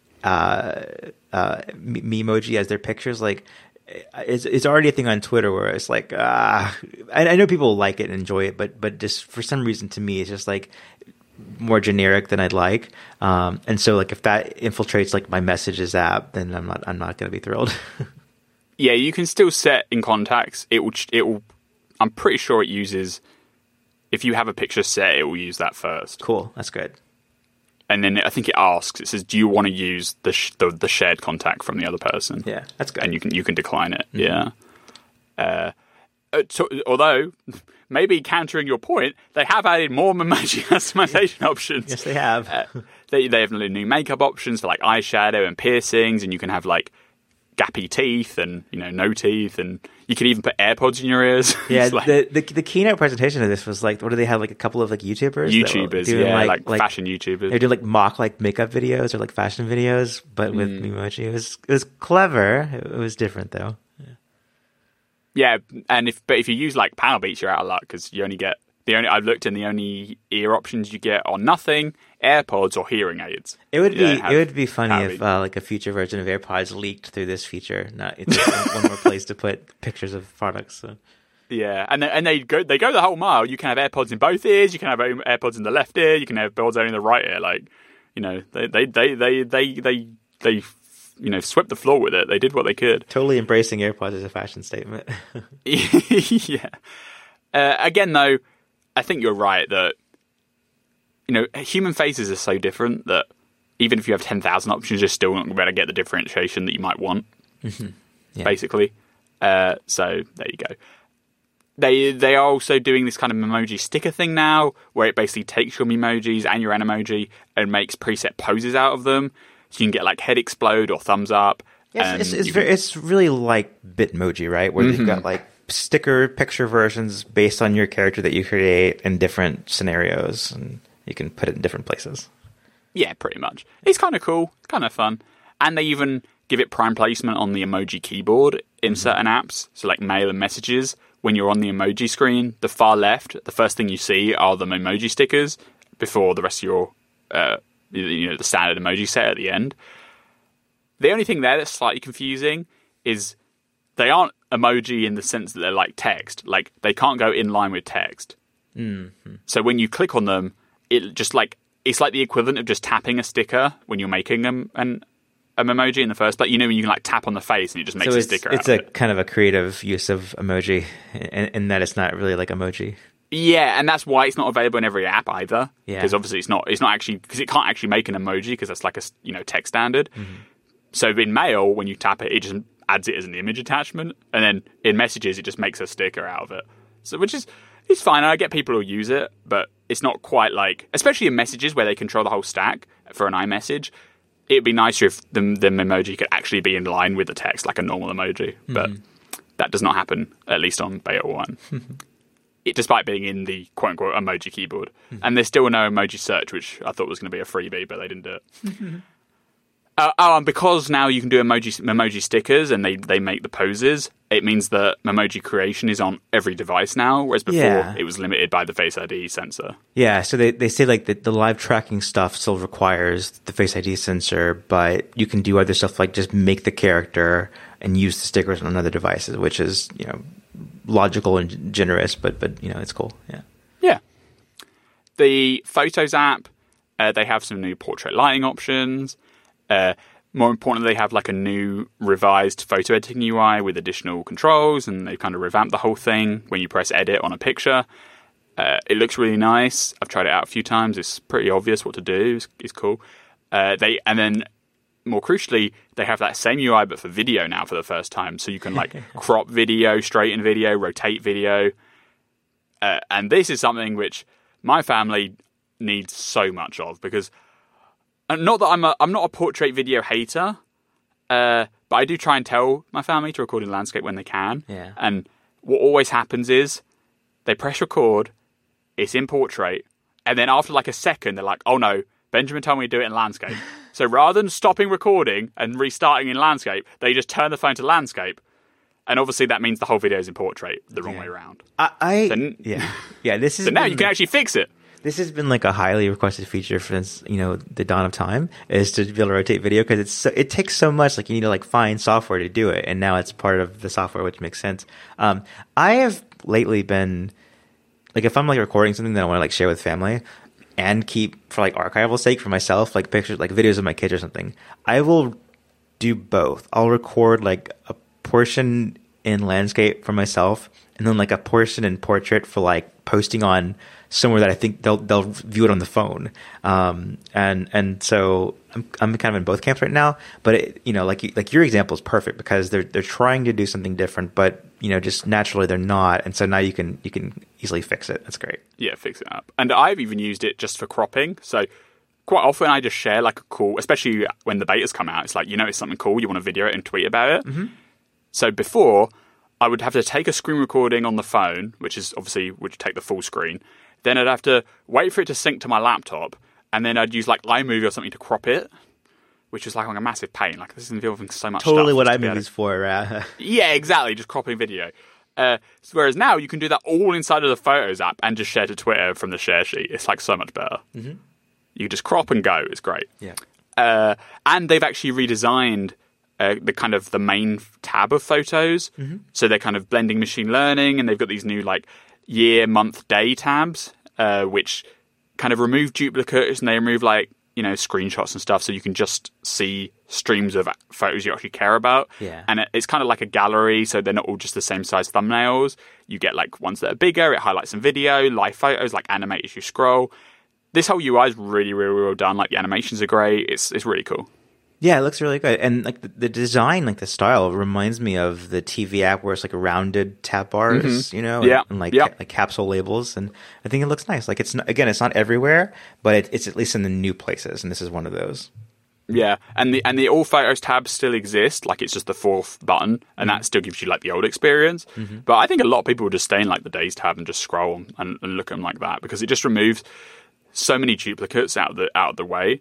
Memoji as their pictures, it's already a thing on Twitter where it's I know people like it and enjoy it, but just for some reason to me it's just more generic than I'd like. And so if that infiltrates my messages app, then I'm not going to be thrilled. Yeah, you can still set in contacts. It will I'm pretty sure it uses, if you have a picture set, it will use that first. Cool. That's good. And then I think it asks, it says, do you want to use the shared contact from the other person? Yeah, that's good. And you can decline it. Mm-hmm. Yeah. Although, maybe countering your point, they have added more Memoji customization options. Yes, they have. They have new makeup options for eyeshadow and piercings, and you can have gappy teeth and no teeth, and you could even put AirPods in your ears. Yeah, Like, the keynote presentation of this was like, what do they have, like a couple of like YouTubers YouTubers, like fashion YouTubers. They do like mock like makeup videos or like fashion videos, but with Memoji. It was clever. It was different though. Yeah, and if you use like Panel Beats, you're out of luck because you only get I've looked, and the only ear options you get are nothing, AirPods, or hearing aids. It would be funny if like a future version of AirPods leaked through this feature. Not it's one more place to put pictures of products. So. Yeah, and they go the whole mile. You can have AirPods in both ears. You can have AirPods in the left ear. You can have AirPods only in the right ear. Like, they swept the floor with it. They did what they could. Totally embracing AirPods as a fashion statement. Yeah. Again, though, I think you're right that human faces are so different that even if you have 10,000 options, you're still not going to be able to get the differentiation that you might want. Mm-hmm. Yeah. Basically. So there you go. They are also doing this kind of Memoji sticker thing now, where it basically takes your Memojis and your Animoji and makes preset poses out of them. So you can get like head explode or thumbs up. Yes, it's really like Bitmoji, right? Where they've got like sticker picture versions based on your character that you create in different scenarios, and you can put it in different places. Yeah, pretty much. It's kind of cool. It's kind of fun. And they even give it prime placement on the emoji keyboard in certain apps. So like Mail and Messages, when you're on the emoji screen, the far left, the first thing you see are the Memoji stickers before the rest of your, the standard emoji set at the end. The only thing there that's slightly confusing is they aren't emoji in the sense that they're like text. Like, they can't go in line with text. Mm-hmm. So when you click on them, it just like, it's like the equivalent of just tapping a sticker when you're making an emoji in the first place. When you can like tap on the face and it just makes a sticker out of it. It's a kind of a creative use of emoji in that it's not really like emoji. Yeah, and that's why it's not available in every app either. Yeah. Because obviously it's not actually, because it can't actually make an emoji because that's like a text standard. Mm-hmm. So in Mail, when you tap it, it just adds it as an image attachment, and then in Messages, it just makes a sticker out of it. So it's fine. I get people who use it, but it's not quite like, especially in Messages where they control the whole stack for an iMessage. It'd be nicer if the emoji could actually be in line with the text like a normal emoji, but that does not happen, at least on Beta 1. Despite being in the quote-unquote emoji keyboard. And there's still no emoji search, which I thought was going to be a freebie, but they didn't do it. And because now you can do Memoji stickers and they make the poses, it means that Memoji creation is on every device now, whereas before it was limited by the Face ID sensor. Yeah, so they say like the live tracking stuff still requires the Face ID sensor, but you can do other stuff like just make the character and use the stickers on other devices, which is, logical and generous, but it's cool. Yeah. Yeah. The Photos app, they have some new portrait lighting options. More importantly, they have like a new revised photo editing UI with additional controls, and they kind of revamped the whole thing when you press edit on a picture. It looks really nice. I've tried it out a few times. It's pretty obvious what to do. It's cool. And then more crucially, they have that same UI but for video now for the first time. So you can like crop video, straighten video, rotate video. And this is something which my family needs so much of, because not that I'm not a portrait video hater, but I do try and tell my family to record in landscape when they can. Yeah. And what always happens is they press record, it's in portrait, and then after like a second, they're like, oh no, Benjamin told me to do it in landscape. So rather than stopping recording and restarting in landscape, they just turn the phone to landscape. And obviously that means the whole video is in portrait the wrong way around. This is so now you can actually fix it. This has been like a highly requested feature since, the dawn of time, is to be able to rotate video, because it takes so much. Like, you need to like find software to do it, and now it's part of the software, which makes sense. I have lately been like, if I'm like recording something that I want to like share with family and keep for like archival sake for myself, like pictures, like videos of my kids or something, I will do both. I'll record like a portion in landscape for myself, and then like a portion in portrait for like posting on somewhere that I think they'll view it on the phone. And so I'm kind of in both camps right now, but like your example is perfect, because they're trying to do something different, but just naturally they're not. And so now you can easily fix it. That's great. Yeah, fix it up. And I've even used it just for cropping. So quite often I just share like a cool, especially when the betas come out, it's like, you notice something cool, you want to video it and tweet about it. Mm-hmm. So before, I would have to take a screen recording on the phone, which is obviously would take the full screen. Then I'd have to wait for it to sync to my laptop, and then I'd use like iMovie or something to crop it, which was like a massive pain. Like, this is involving so much totally stuff. What iMovie's for. Yeah, exactly. Just cropping video. Whereas now you can do that all inside of the Photos app and just share to Twitter from the share sheet. It's like so much better. Mm-hmm. You just crop and go. It's great. Yeah. And they've actually redesigned the main tab of Photos. Mm-hmm. So they're kind of blending machine learning, and they've got these new like year, month, day tabs, which kind of remove duplicates, and they remove like, screenshots and stuff, so you can just see streams of photos you actually care about. Yeah. And it's kind of like a gallery, so they're not all just the same size thumbnails. You get like ones that are bigger, it highlights some video, live photos, like animate as you scroll. This whole UI is really, really well done. Like, the animations are great. It's really cool. Yeah, it looks really good. And like the design, like the style reminds me of the TV app where it's like rounded tab bars, Mm-hmm. and like capsule labels. And I think it looks nice. Like, it's not everywhere, but it's at least in the new places. And this is one of those. Yeah, and the All Photos tab still exists. Like, it's just the fourth button, and that still gives you like the old experience. Mm-hmm. But I think a lot of people will just stay in like the Days tab and just scroll and look at them like that, because it just removes so many duplicates out of the way.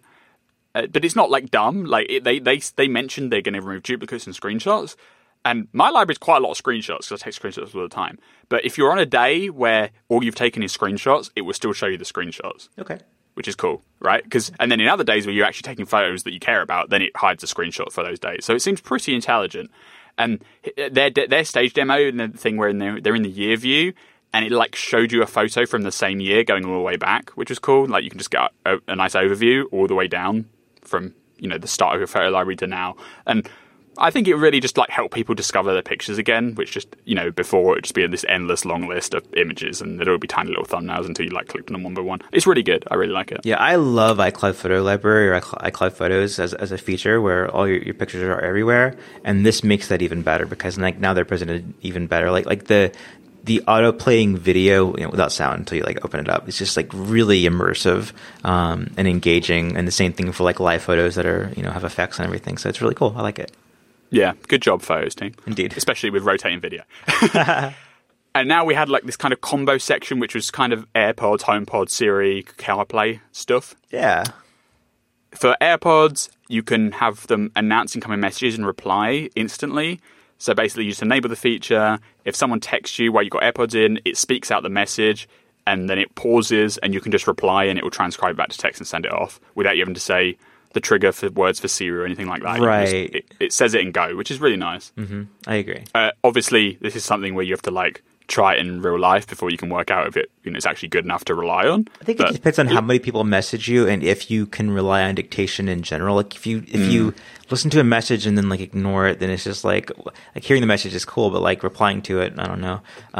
But it's not like dumb. Like, they mentioned they're going to remove duplicates and screenshots, and my library's quite a lot of screenshots because I take screenshots all the time. But if you're on a day where all you've taken is screenshots, it will still show you the screenshots. Okay. Which is cool, right? And then in other days where you're actually taking photos that you care about, then it hides the screenshot for those days. So it seems pretty intelligent. And their stage demo and the thing where they're in the year view, and it like showed you a photo from the same year going all the way back, which was cool. Like, you can just get a nice overview all the way down from the start of your photo library to now. And I think it really just like helped people discover their pictures again, which just before it would just be this endless long list of images, and it'll be tiny little thumbnails until you like clicked on them one by one. It's really good. I really like it. Yeah, I love iCloud Photo Library or iCloud Photos as a feature where all your pictures are everywhere, and this makes that even better because like now they're presented even better. Like the auto playing video without sound until you like open it up. It's just like really immersive and engaging, and the same thing for like live photos that are have effects and everything. So it's really cool. I like it. Yeah, good job, Photos team. Indeed, especially with rotating video. And now we had like this kind of combo section, which was kind of AirPods, HomePod, Siri, CarPlay stuff. Yeah. For AirPods, you can have them announce incoming messages and reply instantly. So basically, you just enable the feature. If someone texts you while you've got AirPods in, it speaks out the message, and then it pauses, and you can just reply, and it will transcribe back to text and send it off without you having to say the trigger for words for Siri or anything like that. Right. It says it in Go, which is really nice. Mm-hmm. I agree. Obviously, this is something where you have to like try it in real life before you can work out if it's actually good enough to rely on. I think it depends on how many people message you and if you can rely on dictation in general. Like if you listen to a message and then like ignore it, then it's just like hearing the message is cool, but like replying to it, I don't know.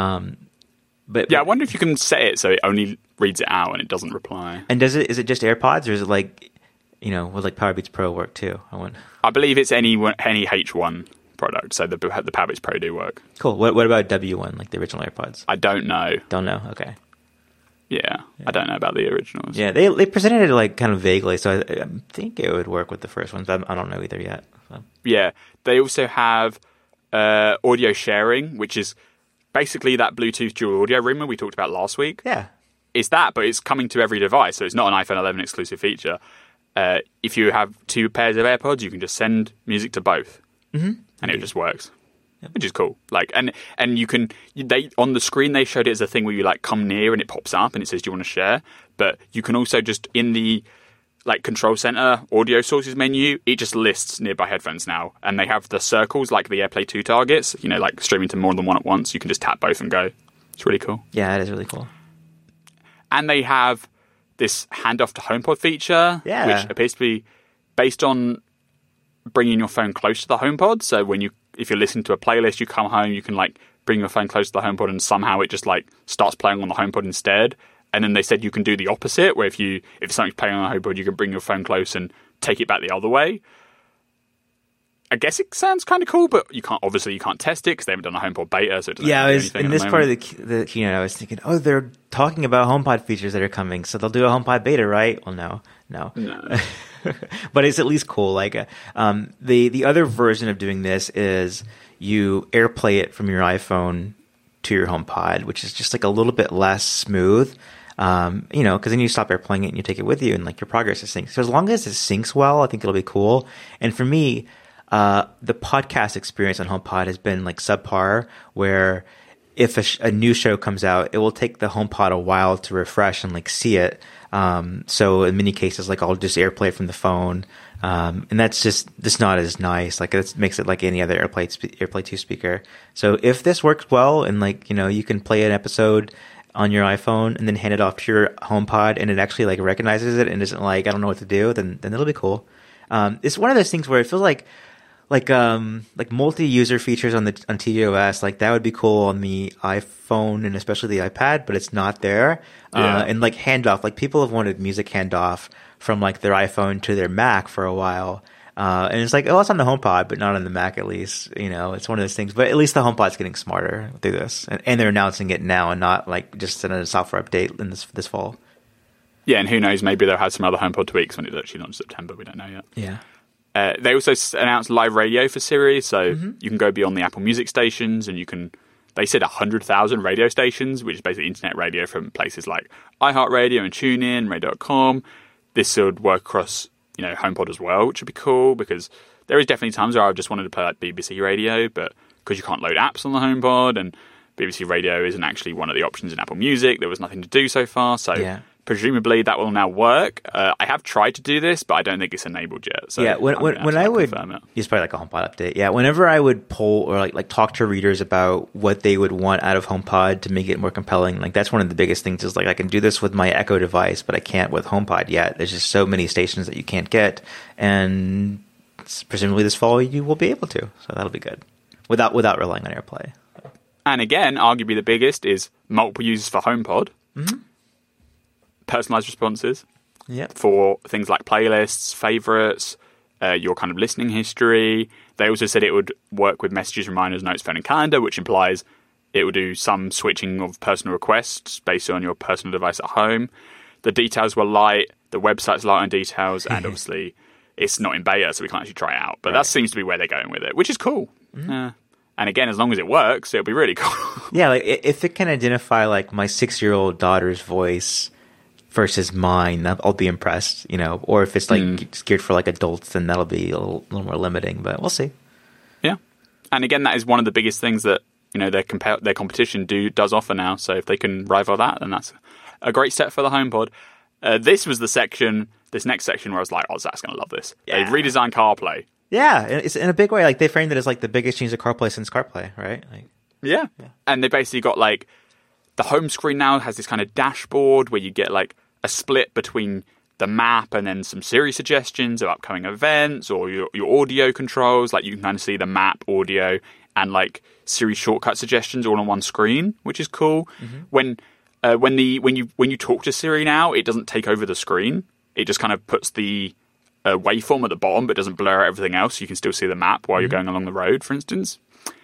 But I wonder if you can set it so it only reads it out and it doesn't reply. And is it just AirPods, or is it like would like Powerbeats Pro work too? I believe it's any H1 product, so the Powerbeats Pro do work. Cool. What about W1, like the original AirPods? I don't know. Don't know. Okay. Yeah, I don't know about the originals. Yeah, they presented it like kind of vaguely, so I think it would work with the first ones. I don't know either yet. So. Yeah, they also have audio sharing, which is basically that Bluetooth dual audio room we talked about last week. Yeah, it's that, but it's coming to every device, so it's not an iPhone 11 exclusive feature. If you have two pairs of AirPods, you can just send music to both, and it just works, which is cool. Like, and you can on the screen they showed it as a thing where you like come near and it pops up and it says, "Do you want to share?" But you can also just in the like control center audio sources menu, it just lists nearby headphones now, and they have the circles like the AirPlay 2 targets. Like streaming to more than one at once. You can just tap both and go. It's really cool. Yeah, it is really cool. And they have this handoff to HomePod feature, which appears to be based on bringing your phone close to the HomePod. So if you're listening to a playlist, you come home, you can like bring your phone close to the HomePod, and somehow it just like starts playing on the HomePod instead. And then they said you can do the opposite, where if something's playing on the HomePod, you can bring your phone close and take it back the other way. I guess it sounds kind of cool, but you can't test it because they haven't done a HomePod beta, so it doesn't do anything. In this part of the keynote, I was thinking, they're talking about HomePod features that are coming, so they'll do a HomePod beta, right? Well, no. No. No. But it's at least cool. Like the other version of doing this is you AirPlay it from your iPhone to your HomePod, which is just like a little bit less smooth. Because then you stop AirPlaying it and you take it with you, and like your progress is synced. So as long as it syncs well, I think it'll be cool. And for me, the podcast experience on HomePod has been like subpar, where if a new show comes out, it will take the HomePod a while to refresh and like see it. So in many cases, like I'll just AirPlay from the phone, and that's just not as nice. Like it makes it like any other AirPlay 2 speaker. So if this works well, and like you can play an episode on your iPhone and then hand it off to your HomePod, and it actually like recognizes it and isn't like I don't know what to do, then it'll be cool. It's one of those things where it feels like multi-user features on tvOS, like that would be cool on the iPhone and especially the iPad, but it's not there. And like handoff, like people have wanted music handoff from like their iPhone to their Mac for a while. And it's like, it's on the HomePod, but not on the Mac at least. It's one of those things. But at least the HomePod's getting smarter through this. And they're announcing it now and not like just in a software update in this fall. Yeah, and who knows, maybe they'll have some other HomePod tweaks when it's actually launched in September. We don't know yet. Yeah. They also announced live radio for Siri, so you can go beyond the Apple Music stations, and they said 100,000 radio stations, which is basically internet radio from places like iHeartRadio and TuneIn, Radio.com. This would work across HomePod as well, which would be cool, because there is definitely times where I just wanted to play like BBC Radio, but because you can't load apps on the HomePod, and BBC Radio isn't actually one of the options in Apple Music, there was nothing to do so far, so presumably that will now work. I have tried to do this, but I don't think it's enabled yet. So when I would, it's probably like a HomePod update. Yeah, whenever I would poll or like talk to readers about what they would want out of HomePod to make it more compelling, like that's one of the biggest things. Is like I can do this with my Echo device, but I can't with HomePod yet. There's just so many stations that you can't get, and presumably this fall you will be able to. So that'll be good without relying on AirPlay. And again, arguably the biggest is multiple users for HomePod. Mm-hmm. Personalized responses Yep. for things like playlists, favorites, your kind of listening history. They also said it would work with messages, reminders, notes, phone, and calendar, which implies it will do some switching of personal requests based on your personal device at home. The details were light. The website's light on details, and obviously it's not in beta, so we can't actually try it out. But that seems to be where they're going with it, which is cool. Mm-hmm. And again, as long as it works, it'll be really cool. Yeah, like if it can identify like my 6-year-old daughter's voice versus mine, I'll be impressed, or if it's like geared for like adults, then that'll be a little more limiting, but we'll see. Yeah. And again, that is one of the biggest things that, their competition does offer now. So if they can rival that, then that's a great step for the HomePod. This was this next section where I was like, Zach's going to love this. Yeah. They've redesigned CarPlay. Yeah. It's in a big way. Like they framed it as like the biggest change to CarPlay since CarPlay, right? Yeah. And they basically got like, the home screen now has this kind of dashboard where you get like a split between the map and then some Siri suggestions of upcoming events or your audio controls. Like you can kind of see the map, audio, and like Siri shortcut suggestions all on one screen, which is cool. Mm-hmm. When you talk to Siri now, it doesn't take over the screen. It just kind of puts the waveform at the bottom, but doesn't blur out everything else. So you can still see the map while you're going along the road, for instance.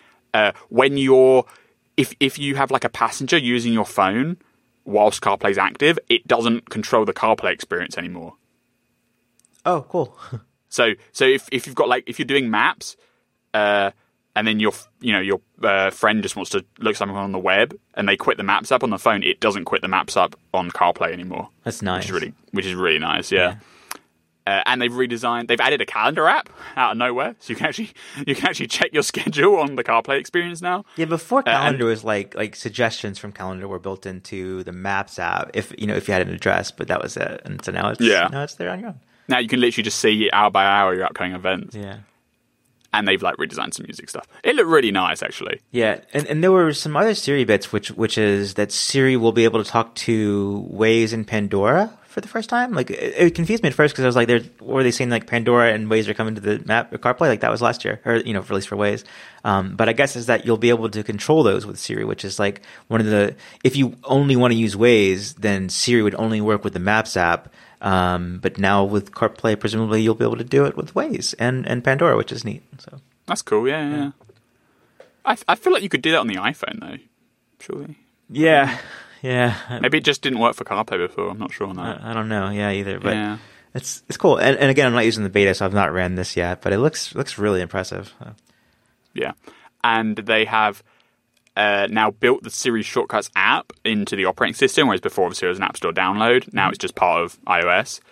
If you have like a passenger using your phone whilst CarPlay's active, it doesn't control the CarPlay experience anymore. Oh, cool. So if you've got like, if you're doing maps, and then your friend just wants to look something on the web and they quit the maps app on the phone, it doesn't quit the maps app on CarPlay anymore. That's nice. Which is really nice. Yeah. And they've added a calendar app out of nowhere, so you can actually check your schedule on the CarPlay experience now. Yeah, before Calendar was like suggestions from Calendar were built into the Maps app if you had an address, but that was it. And so now it's there on your own. Now you can literally just see hour by hour your upcoming events. Yeah. And they've like redesigned some music stuff. It looked really nice, actually. Yeah, and there were some other Siri bits, which is that Siri will be able to talk to Waze and Pandora for the first time. Like it confused me at first because I was like, were they saying like Pandora and Waze are coming to the map or CarPlay? Like that was last year, or at least for Waze. But I guess is that you'll be able to control those with Siri, which is like one of the. If you only want to use Waze, then Siri would only work with the Maps app. But now with CarPlay, presumably you'll be able to do it with Waze and Pandora, which is neat. So that's cool. Yeah. I feel like you could do that on the iPhone though. Surely. Yeah. Maybe it just didn't work for CarPlay before. I'm not sure on that. I don't know. Yeah, either. But It's cool. And again, I'm not using the beta, so I've not ran this yet, but it looks really impressive. Yeah. And they have now built the Siri Shortcuts app into the operating system, whereas before obviously it was an App Store download. Now it's just part of iOS.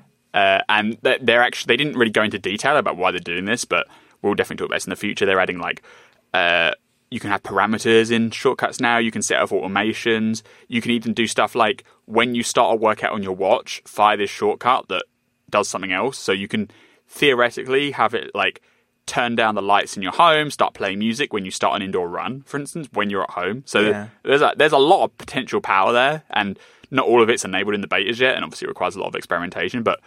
And they didn't really go into detail about why they're doing this, but we'll definitely talk about this in the future. They're adding like you can have parameters in Shortcuts now. You can set up automations. You can even do stuff like when you start a workout on your watch, fire this shortcut that does something else. So you can theoretically have it like turn down the lights in your home, start playing music when you start an indoor run, for instance, when you're at home. So there's a lot of potential power there, and not all of it's enabled in the betas yet, and obviously it requires a lot of experimentation, but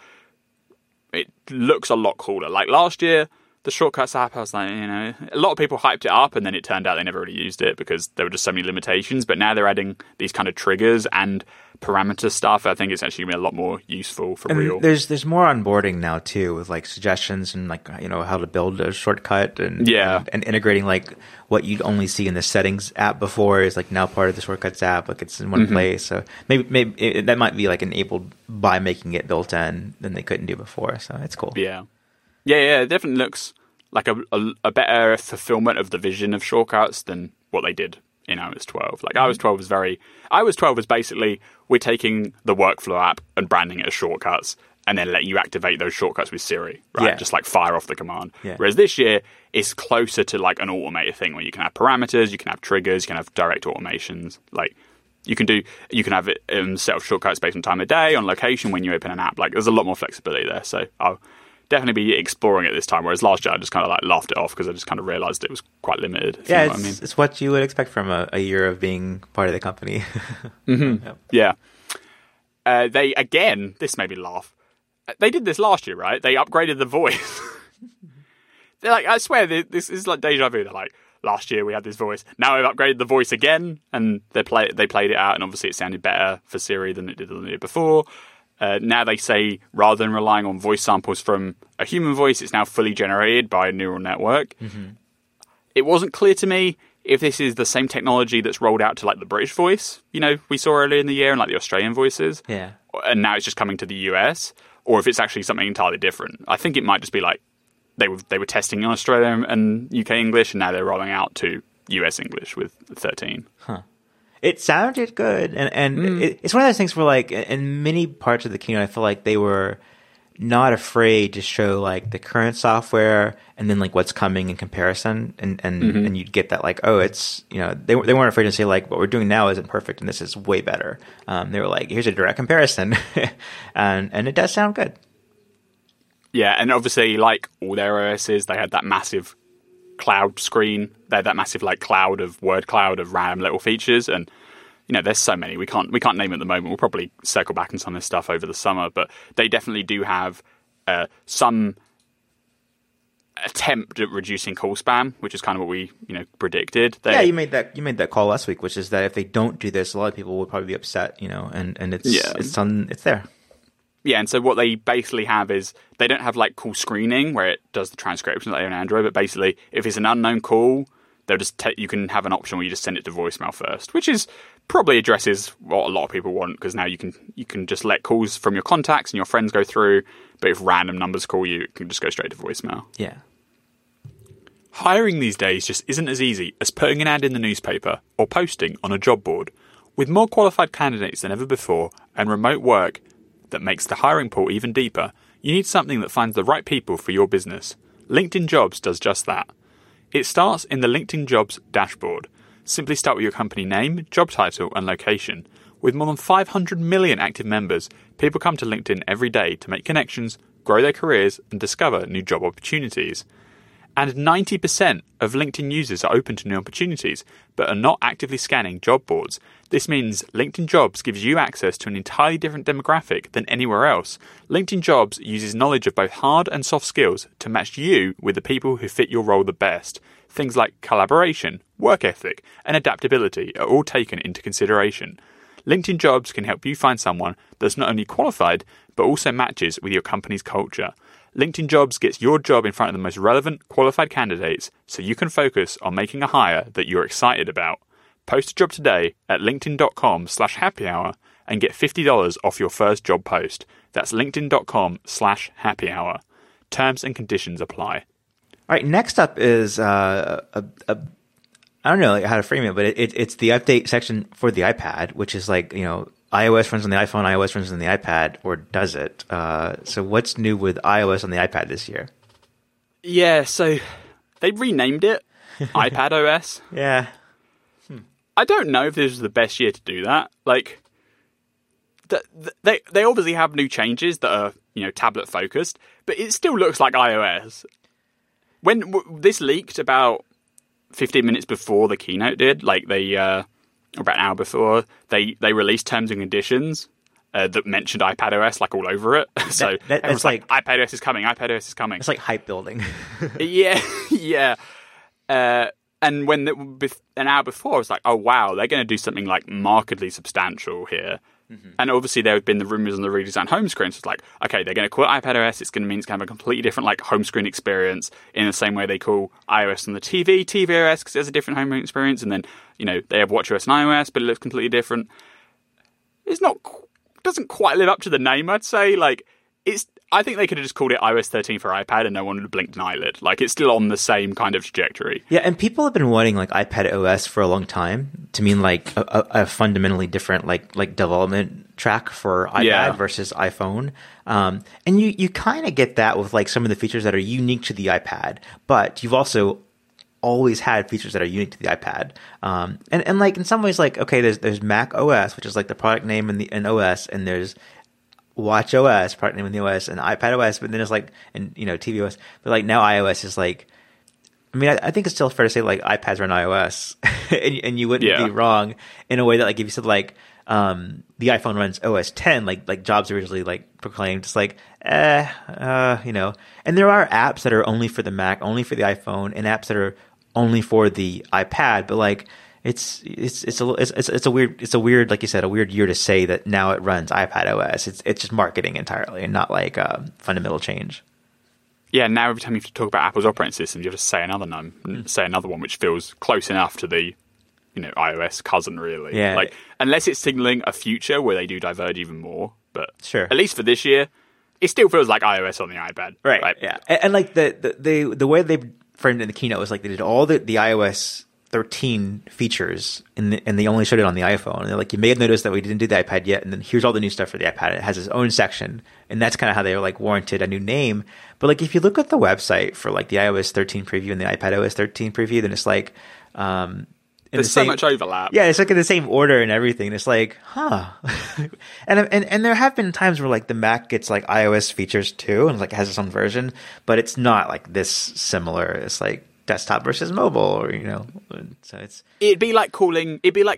it looks a lot cooler. Like last year, the Shortcuts app, I was like, a lot of people hyped it up, and then it turned out they never really used it because there were just so many limitations. But now they're adding these kind of triggers and parameter stuff. I think it's actually going to be a lot more useful for real. There's more onboarding now too, with like suggestions and like how to build a shortcut and integrating like what you'd only see in the settings app before is like now part of the Shortcuts app. Like it's in one place. So maybe that might be like enabled by making it built in than they couldn't do before. So it's cool. Yeah. It definitely looks like a better fulfillment of the vision of Shortcuts than what they did in iOS 12. Like iOS 12 was basically, we're taking the workflow app and branding it as Shortcuts and then letting you activate those shortcuts with Siri, right? Yeah. Just like fire off the command. Yeah. Whereas this year, it's closer to like an automated thing where you can have parameters, you can have triggers, you can have direct automations. Like you can have it set up shortcuts based on time of day, on location when you open an app. Like there's a lot more flexibility there. So I'll definitely be exploring it this time, whereas last year I just kind of like laughed it off because I just kind of realized it was quite limited. Yeah, it's what you would expect from a year of being part of the company. Yeah. They, again, this made me laugh. They did this last year, right? They upgraded the voice. They're like, I swear, this is like deja vu. They're like, last year we had this voice. Now we've upgraded the voice again, and they played it out, and obviously it sounded better for Siri than it did before. Now they say rather than relying on voice samples from a human voice, it's now fully generated by a neural network. It wasn't clear to me if this is the same technology that's rolled out to like the British voice, we saw earlier in the year, and like the Australian voices. Yeah. And now it's just coming to the US, or if it's actually something entirely different. I think it might just be like they were testing in Australia and UK English, and now they're rolling out to US English with 13. Huh. It sounded good, and it's one of those things where, like, in many parts of the keynote, I feel like they were not afraid to show like the current software and then like what's coming in comparison, and you'd get that like, oh, it's they weren't afraid to say like what we're doing now isn't perfect and this is way better. They were like, here's a direct comparison, and it does sound good. Yeah, and obviously, like all their OSs, they had that massive cloud screen. They had that massive like word cloud of random little features, and there's so many we can't name at the moment. We'll probably circle back on some of this stuff over the summer, but they definitely do have some attempt at reducing call spam, which is kind of what we predicted. You made that call last week, which is that if they don't do this, a lot of people will probably be upset. And it's there. Yeah, and so what they basically have is they don't have like call screening where it does the transcription like on Android, but basically if it's an unknown call, they'll just you can have an option where you just send it to voicemail first, which is probably addresses what a lot of people want, because now you can just let calls from your contacts and your friends go through, but if random numbers call you, it can just go straight to voicemail. Yeah. Hiring these days just isn't as easy as putting an ad in the newspaper or posting on a job board. With more qualified candidates than ever before and remote work that makes the hiring pool even deeper, you need something that finds the right people for your business. LinkedIn Jobs does just that. It starts in the LinkedIn Jobs dashboard. Simply start with your company name, job title, and location. With more than 500 million active members, people come to LinkedIn every day to make connections, grow their careers, and discover new job opportunities. And 90% of LinkedIn users are open to new opportunities, but are not actively scanning job boards. This means LinkedIn Jobs gives you access to an entirely different demographic than anywhere else. LinkedIn Jobs uses knowledge of both hard and soft skills to match you with the people who fit your role the best. Things like collaboration, work ethic, and adaptability are all taken into consideration. LinkedIn Jobs can help you find someone that's not only qualified, but also matches with your company's culture. LinkedIn Jobs gets your job in front of the most relevant, qualified candidates so you can focus on making a hire that you're excited about. Post a job today at linkedin.com/happyhour and get $50 off your first job post. That's linkedin.com/happy hour. Terms and conditions apply. All right, next up is I don't know how to frame it, but it's the update section for the iPad, which is like, iOS runs on the iPhone, iOS runs on the iPad, or does it? So what's new with iOS on the iPad this year? Yeah, so they renamed it iPad OS. Yeah. I don't know if this is the best year to do that. Like, they obviously have new changes that are, tablet focused, but it still looks like iOS. When this leaked about 15 minutes before the keynote did, like about an hour before, they released terms and conditions that mentioned iPadOS like all over it. So it's like iPadOS is coming, iPadOS is coming. It's like hype building. Yeah. And when an hour before, I was like, oh wow, they're going to do something like markedly substantial here. Mm-hmm. And obviously there have been the rumors on the redesigned home screen. So it's like, okay, they're going to call it iPadOS. It's going to mean it's going to have a completely different like home screen experience in the same way they call iOS on the tvOS because there's a different home screen experience. And then, they have watchOS and iOS, but it looks completely different. Doesn't quite live up to the name, I'd say. Like, I think they could have just called it iOS 13 for iPad and no one would have blinked an eyelid. Like, it's still on the same kind of trajectory. Yeah, and people have been wanting like iPad OS for a long time to mean like a fundamentally different like development track for iPad versus iPhone. And you kind of get that with like some of the features that are unique to the iPad, but you've also always had features that are unique to the iPad. And like in some ways, like, okay, there's Mac OS, which is like the product name in OS, and there's Watch OS, product name in the OS, and iPad OS, but then it's like, and tvOS, but like now iOS is like, I mean, I think it's still fair to say like iPads run iOS, and you wouldn't be wrong in a way that like if you said like the iPhone runs OS 10, like Jobs originally like proclaimed, it's like and there are apps that are only for the Mac, only for the iPhone, and apps that are only for the iPad, but like it's a weird, like you said, a weird year to say that now it runs iPad OS. It's just marketing entirely and not like a fundamental change. Yeah, now every time you have to talk about Apple's operating systems, you have to say another one which feels close enough to the iOS cousin, really. Yeah. Like, unless it's signaling a future where they do diverge even more, but sure, at least for this year, it still feels like iOS on the iPad. Right. Yeah, and like the way they framed it in the keynote was like they did all the iOS 13 features and they only showed it on the iPhone. And they're like, you may have noticed that we didn't do the iPad yet, and then here's all the new stuff for the iPad. It has its own section, and that's kind of how they were like warranted a new name. But like if you look at the website for like the iOS 13 preview and the iPad OS 13 preview, then it's like there's so much overlap. Yeah, it's like in the same order and everything. It's like, and there have been times where like the Mac gets like iOS features too, and like has its own version, but it's not like this similar. It's like desktop versus mobile, or so it'd be like calling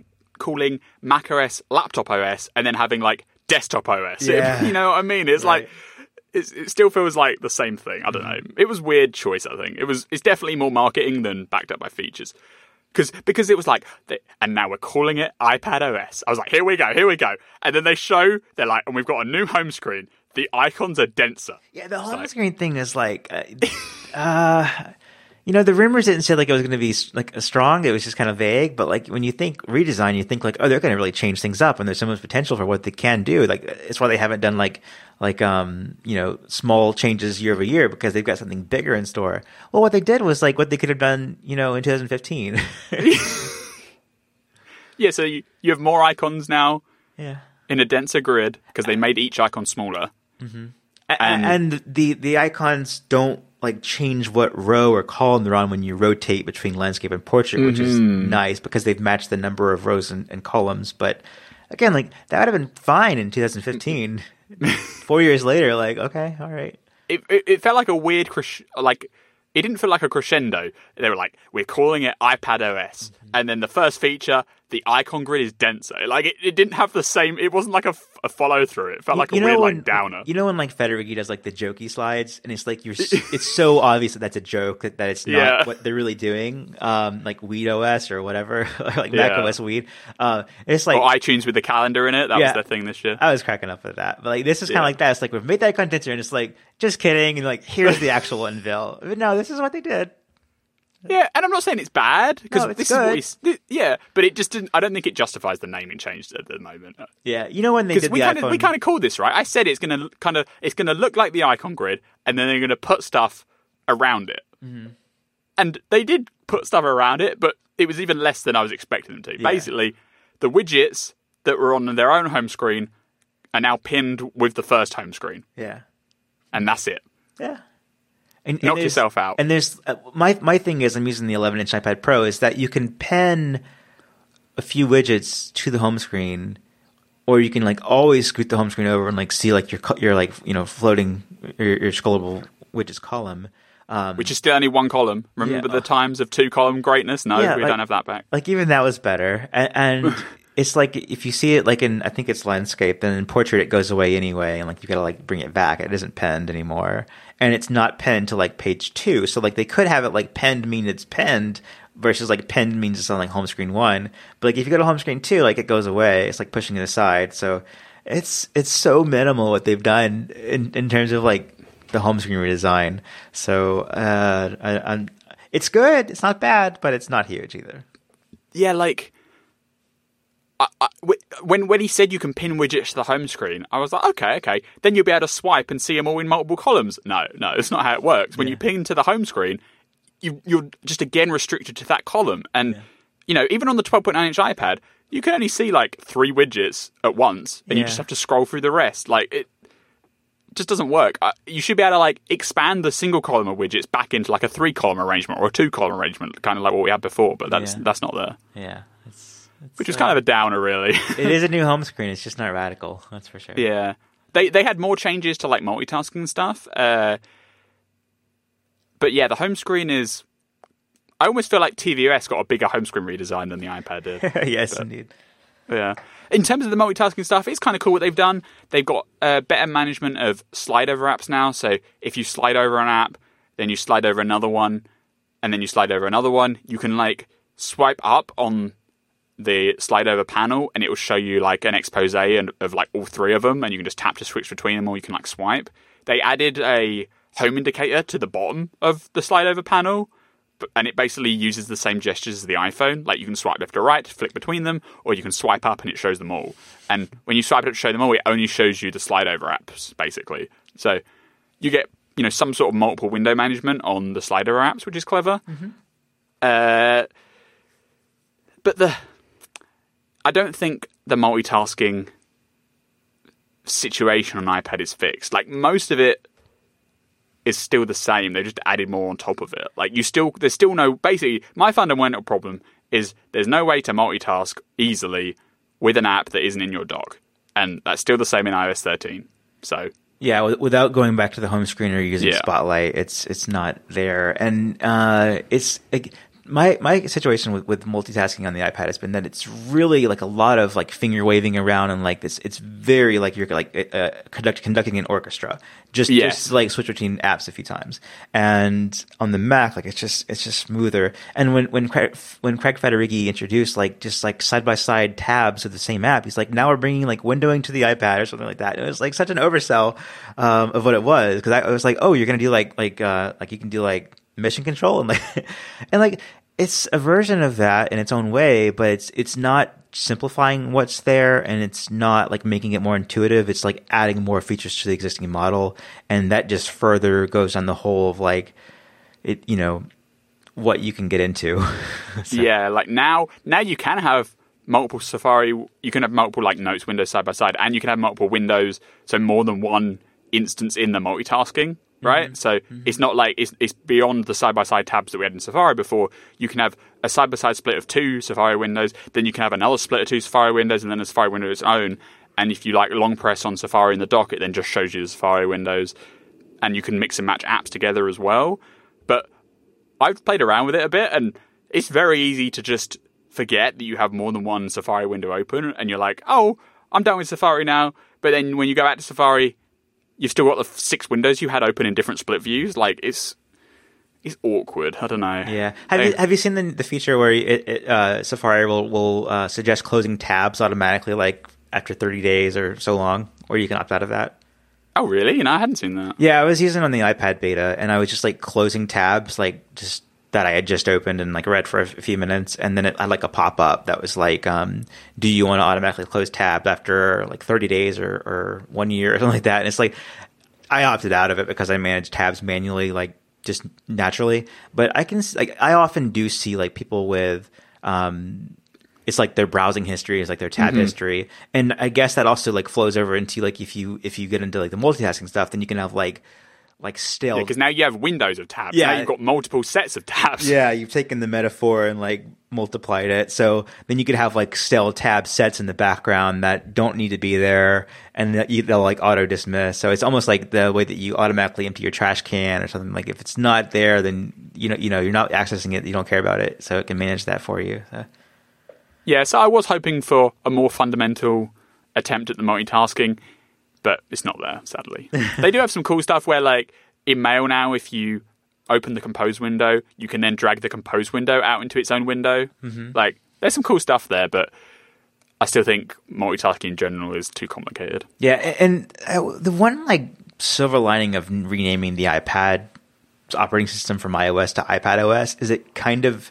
Mac OS laptop OS and then having like desktop OS. Yeah. You know what I mean? It's right. like it still feels like the same thing. I don't know. It was a weird choice. I think it's definitely more marketing than backed up by features. Because it was like, and now we're calling it iPad OS. I was like, here we go. And then they're like, and we've got a new home screen. The icons are denser. Yeah, the home screen thing is like, the rumors didn't say like it was going to be like strong. It was just kind of vague. But like when you think redesign, you think like, oh, they're going to really change things up, and there's so much potential for what they can do. Like it's why they haven't done like small changes year over year, because they've got something bigger in store. Well, what they did was like what they could have done, in 2015. Yeah, so you have more icons now. Yeah. In a denser grid because they made each icon smaller. Mm-hmm. And the icons don't like change what row or column they're on when you rotate between landscape and portrait, which is nice because they've matched the number of rows and columns. But again, like that would have been fine in 2015. 4 years later, like, okay, all right. It felt like a weird it didn't feel like a crescendo. They were like, we're calling it iPad OS. Mm-hmm. And then the first feature, the icon grid is denser. Like, it didn't have the same... It wasn't like a follow-through. It felt like a weird, downer. You know when, like, Federighi does, like, the jokey slides? And it's like, it's so obvious that that's a joke, that it's not what they're really doing. Like, Weed OS or whatever. Like, Mac OS Weed. It's like... Or iTunes with the calendar in it. That was their thing this year. I was cracking up with that. But, like, this is kind of like that. It's like, we've made the icon denser, and it's like, just kidding. And, like, here's the actual unveil. But no, this is what they did. Yeah, and I'm not saying it's bad because No, it's this good. is what yeah, but it just didn't. I don't think it justifies the naming change at the moment. Yeah, you know when they did the iPhone, we kind of called this, right? I said it's going to look like the icon grid, and then they're going to put stuff around it, and they did put stuff around it, but it was even less than I was expecting them to. Yeah. Basically, the widgets that were on their own home screen are now pinned with the first home screen, yeah, and that's it. yeah. And Knock there's- yourself out. And there's my thing is I'm using the 11-inch iPad Pro is that you can pen a few widgets to the home screen, or you can like always scoot the home screen over and like see like your like floating your scrollable widgets column. Which is still only one column. Remember the times of 2-column greatness? No, Yeah, we like- don't have that back. Like even that was better, and it's like if you see it like in I think it's landscape, then in portrait it goes away anyway, and like you gotta like bring it back. It isn't penned anymore, and it's not penned to like page 2. So like they could have it like penned mean it's penned versus like penned means it's on like home screen 1. But like if you go to home screen 2, like it goes away. It's like pushing it aside. So it's so minimal what they've done in terms of like the home screen redesign. So it's good. It's not bad, but it's not huge either. Yeah, like when he said you can pin widgets to the home screen, I was like, okay, then you'll be able to swipe and see them all in multiple columns. No, it's not how it works. When you pin to the home screen, you're just again restricted to that column. And even on the 12.9-inch iPad, you can only see like 3 widgets at once, and you just have to scroll through the rest. Like it just doesn't work. You should be able to like expand the single column of widgets back into like a 3-column arrangement or a 2-column arrangement, kind of like what we had before. But that's not there. Yeah. Which is kind of a downer, really. It is a new home screen. It's just not radical. That's for sure. Yeah. They had more changes to like multitasking and stuff. But yeah, the home screen is... I almost feel like tvOS got a bigger home screen redesign than the iPad did. Yes, indeed. Yeah. In terms of the multitasking stuff, it's kind of cool what they've done. They've got better management of slide over apps now. So if you slide over an app, then you slide over another one, and then you slide over another one, you can like swipe up on the slide over panel, and it will show you like an expose of like all 3 of them, and you can just tap to switch between them, or you can like swipe. They added a home indicator to the bottom of the slide over panel, and it basically uses the same gestures as the iPhone. Like you can swipe left to right to flick between them, or you can swipe up and it shows them all. And when you swipe up to show them all, it only shows you the slide over apps, basically. So you get some sort of multiple window management on the slide over apps, which is clever. But I don't think the multitasking situation on iPad is fixed. Like most of it is still the same. They just added more on top of it. Like there's still no, basically my fundamental problem is there's no way to multitask easily with an app that isn't in your dock. And that's still the same in iOS 13. So yeah, without going back to the home screen or using Yeah. Spotlight, it's not there. And it's like, my situation with multitasking on the iPad has been that it's really like a lot of like finger waving around, and like it's very like you're like conducting an orchestra, just like switch between apps a few times. And on the Mac, like it's just smoother. And when Craig Federighi introduced like just like side by side tabs of the same app, he's like, now we're bringing like windowing to the iPad or something like that. It was like such an oversell of what it was, because I was like, oh, you're gonna do like you can do like mission control and like it's a version of that in its own way, but it's not simplifying what's there, and it's not like making it more intuitive. It's like adding more features to the existing model, and that just further goes on the whole of like it, what you can get into. So. Yeah, like now you can have multiple Safari, you can have multiple like notes windows side by side, and you can have multiple windows, so more than one instance in the multitasking. Right? So it's not like it's beyond the side-by-side tabs that we had in Safari before. You can have a side-by-side split of 2 Safari windows, then you can have another split of 2 Safari windows, and then a Safari window of its own. And if you like long press on Safari in the dock, it then just shows you the Safari windows. And you can mix and match apps together as well. But I've played around with it a bit, and it's very easy to just forget that you have more than one Safari window open, and you're like, oh, I'm done with Safari now. But then when you go back to Safari, you've still got the 6 windows you had open in different split views. Like it's awkward. I don't know. Yeah. Have you seen the feature where Safari will suggest closing tabs automatically, like after 30 days or so long, or you can opt out of that? Oh, really? I hadn't seen that. Yeah, I was using it on the iPad beta, and I was just like closing tabs, like just that I had just opened and like read for a few minutes, and then it had like a pop up that was like, do you want to automatically close tabs after like 30 days or 1 year or something like that? And it's like, I opted out of it because I manage tabs manually, like just naturally. But I often do see like people with, it's like their browsing history is like their tab history, and I guess that also like flows over into like if you get into like the multitasking stuff, then you can have like still, because now you have windows of tabs. Yeah. Now you've got multiple sets of tabs. Yeah, you've taken the metaphor and like multiplied it. So then you could have like still tab sets in the background that don't need to be there, and they'll like auto dismiss. So it's almost like the way that you automatically empty your trash can or something. Like if it's not there, then you know you're not accessing it. You don't care about it, so it can manage that for you. So. Yeah, so I was hoping for a more fundamental attempt at the multitasking, but it's not there, sadly. They do have some cool stuff where, like, in Mail now, if you open the Compose window, you can then drag the Compose window out into its own window. Like, there's some cool stuff there, but I still think multitasking in general is too complicated. Yeah, and the one, like, silver lining of renaming the iPad operating system from iOS to iPadOS is it kind of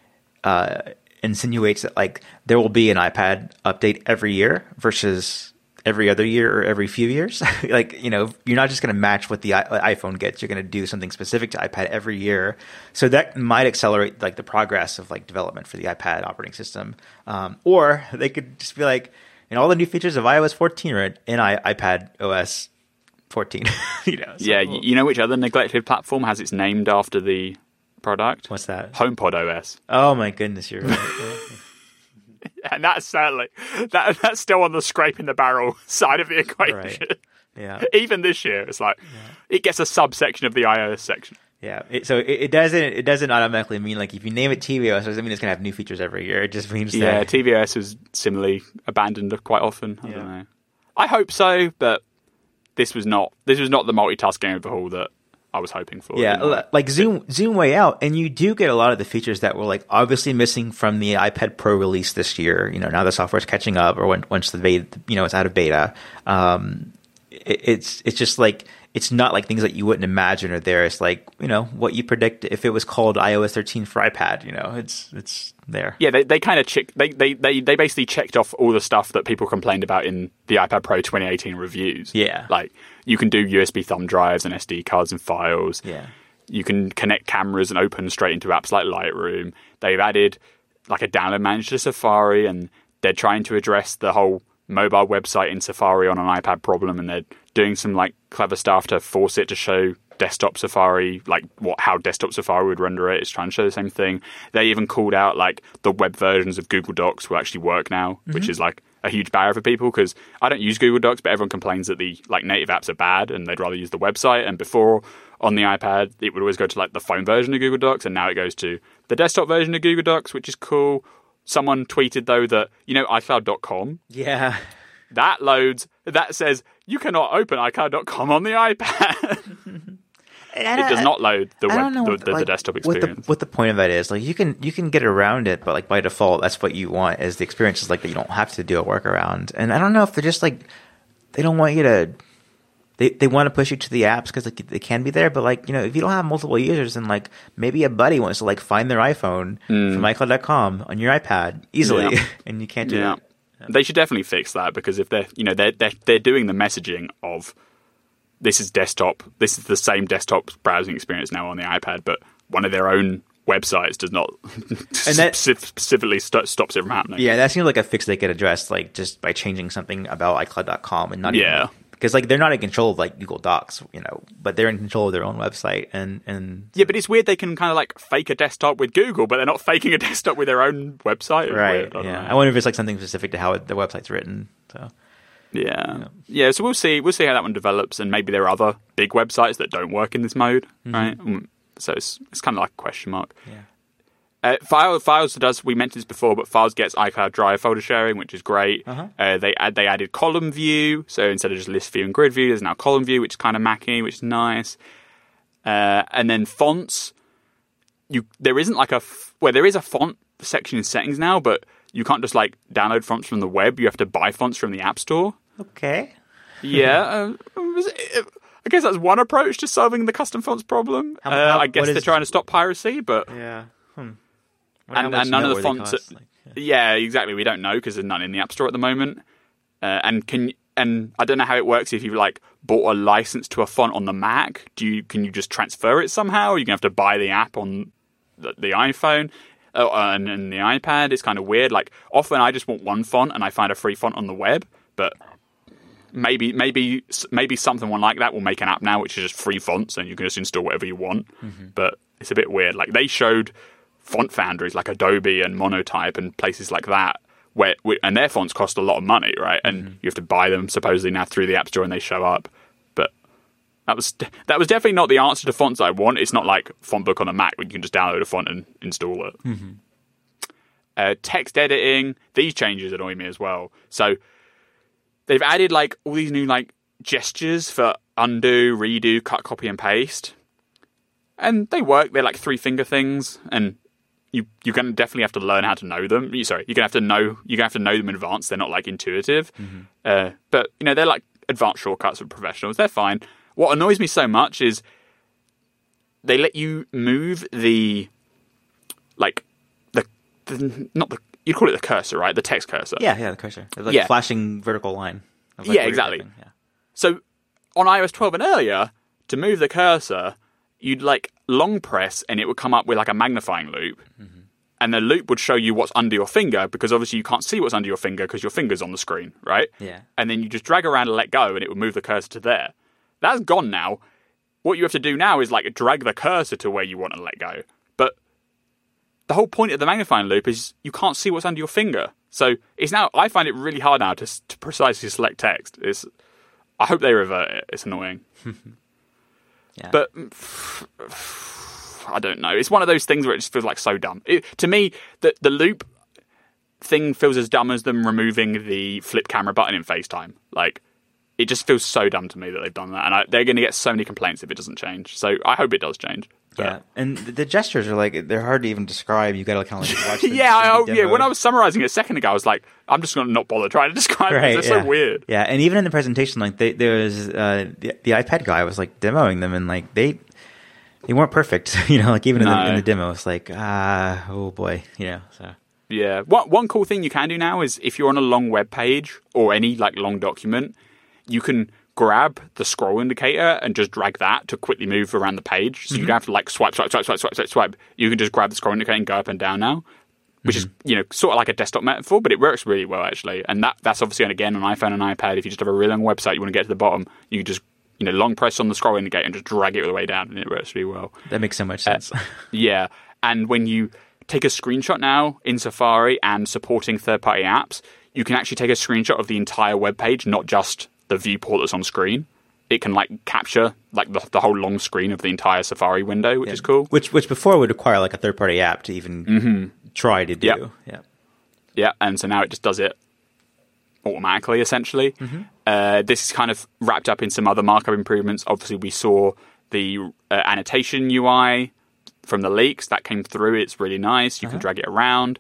insinuates that like there will be an iPad update every year versus every other year or every few years. Like, you know, you're not just going to match what the iPhone gets. You're going to do something specific to iPad every year. So that might accelerate like the progress of like development for the iPad operating system. Or they could just be like, you know, all the new features of iOS 14 are in iPad OS 14. You know, so. Yeah, you know which other neglected platform has its named after the product? What's that? HomePod OS. Oh my goodness, you're right. And that's certainly that's still on the scraping the barrel side of the equation. Right. Yeah. Even this year, it's like it gets a subsection of the iOS section. Yeah. It doesn't automatically mean like if you name it tvOS, it doesn't mean it's going to have new features every year. It just means that tvOS was similarly abandoned quite often. I don't know. I hope so, but this was not the multitasking overhaul that I was hoping for. Yeah, like zoom way out, and you do get a lot of the features that were like obviously missing from the iPad Pro release this year. You know, now the software's catching up, or once the beta, you know, it's out of beta. It's just like it's not like things that you wouldn't imagine are there. It's like, you know, what you predict if it was called iOS 13 for iPad. You know, it's there. Yeah, they kind of they basically checked off all the stuff that people complained about in the iPad Pro 2018 reviews. Yeah, like you can do USB thumb drives and SD cards and files. Yeah, you can connect cameras and open straight into apps like Lightroom. They've added like a download manager to Safari, and they're trying to address the whole mobile website in Safari on an iPad problem, and they're doing some like clever stuff to force it to show desktop Safari, like how desktop Safari would render it. It's trying to show the same thing. They even called out like the web versions of Google Docs will actually work now, which is like a huge barrier for people, because I don't use Google Docs, but everyone complains that the like native apps are bad and they'd rather use the website. And before on the iPad, it would always go to like the phone version of Google Docs, and now it goes to the desktop version of Google Docs, which is cool. Someone tweeted though that, you know, iCloud.com. Yeah. That loads, that says you cannot open iCloud.com on the iPad. It does not load the desktop experience. What the point of that is, like you can get around it, but like by default, that's what you want is the experience is like that you don't have to do a workaround. And I don't know if they're just like they don't want you to. They want to push you to the apps because like, they can be there, but like, you know, if you don't have multiple users, then like maybe a buddy wants to like find their iPhone from iCloud.com on your iPad easily, and you can't do that. They should definitely fix that, because if they're doing the messaging of this is desktop, this is the same desktop browsing experience now on the iPad, but one of their own websites does not and that specifically stops it from happening. Yeah, that seems like a fix they could address like just by changing something about iCloud.com and not even. Because like they're not in control of like Google Docs, you know, but they're in control of their own website and yeah, but it's weird they can kind of like fake a desktop with Google, but they're not faking a desktop with their own website. Right? I wonder if it's like something specific to how the website's written. So yeah. So we'll see how that one develops, and maybe there are other big websites that don't work in this mode, right? So it's kind of like a question mark. Yeah. Files does, we mentioned this before, but Files gets iCloud Drive folder sharing, which is great. They added column view, so instead of just list view and grid view, there's now column view, which is kind of Mac-y, which is nice. And then fonts, there is a font section in settings now, but you can't just like download fonts from the web. You have to buy fonts from the App Store. Okay. Yeah. I guess that's one approach to solving the custom fonts problem. I guess they're trying to stop piracy, but Yeah. And none of the fonts. Yeah, exactly. We don't know because there's none in the App Store at the moment. And I don't know how it works if you like bought a license to a font on the Mac. Can you just transfer it somehow? Or you're gonna have to buy the app on the iPhone and the iPad. It's kind of weird. Like often I just want one font and I find a free font on the web, but maybe something like that will make an app now which is just free fonts and you can just install whatever you want. But it's a bit weird. Like they showed font foundries like Adobe and Monotype and places like that and their fonts cost a lot of money, right? And you have to buy them supposedly now through the App Store and they show up. But that was definitely not the answer to fonts I want. It's not like Fontbook on a Mac where you can just download a font and install it. Text editing, these changes annoy me as well. So they've added like all these new like gestures for undo, redo, cut, copy, and paste, and they work. They're like 3-finger things, and you're going to definitely have to learn how to know them. You're going to have to know them in advance. They're not like intuitive, but they're like advanced shortcuts for professionals. They're fine. What annoys me so much is they let you move you call it the cursor, right? The text cursor. Yeah, the cursor. It's like flashing vertical line. Of like exactly. Yeah. So on iOS 12 and earlier, to move the cursor, you'd like long press and it would come up with like a magnifying loop. And the loop would show you what's under your finger because obviously you can't see what's under your finger because your finger's on the screen, right? Yeah. And then you just drag around and let go and it would move the cursor to there. That's gone now. What you have to do now is like drag the cursor to where you want to let go. But the whole point of the magnifying loop is you can't see what's under your finger. So I find it really hard now to precisely select text. I hope they revert it. It's annoying. Yeah. But I don't know. It's one of those things where it just feels like so dumb. To me, the loop thing feels as dumb as them removing the flip camera button in FaceTime. Like, it just feels so dumb to me that they've done that. And they're going to get so many complaints if it doesn't change. So I hope it does change. Yeah, and the gestures are like, they're hard to even describe. You got to kind of like watch them. When I was summarizing it a second ago, I was like, I'm just going to not bother trying to describe it. They're so weird. Yeah, and even in the presentation, like there was the iPad guy was like demoing them, and like they weren't perfect. Like even in the demo, it's like oh boy, So yeah, one cool thing you can do now is if you're on a long web page or any like long document, you can grab the scroll indicator and just drag that to quickly move around the page. So you don't have to like swipe. You can just grab the scroll indicator and go up and down now, which is sort of like a desktop metaphor, but it works really well actually. And that's obviously again on iPhone and iPad. If you just have a really long website, you want to get to the bottom, you can just long press on the scroll indicator and just drag it all the way down, and it works really well. That makes so much sense. Yeah, and when you take a screenshot now in Safari and supporting third-party apps, you can actually take a screenshot of the entire web page, not just the viewport that's on screen. It can like capture like the whole long screen of the entire Safari window, which is cool. Which before would require like a third party app to even try to do. Yep. Yeah, and so now it just does it automatically, essentially. This is kind of wrapped up in some other markup improvements. Obviously, we saw the annotation UI from the leaks that came through. It's really nice. You can drag it around.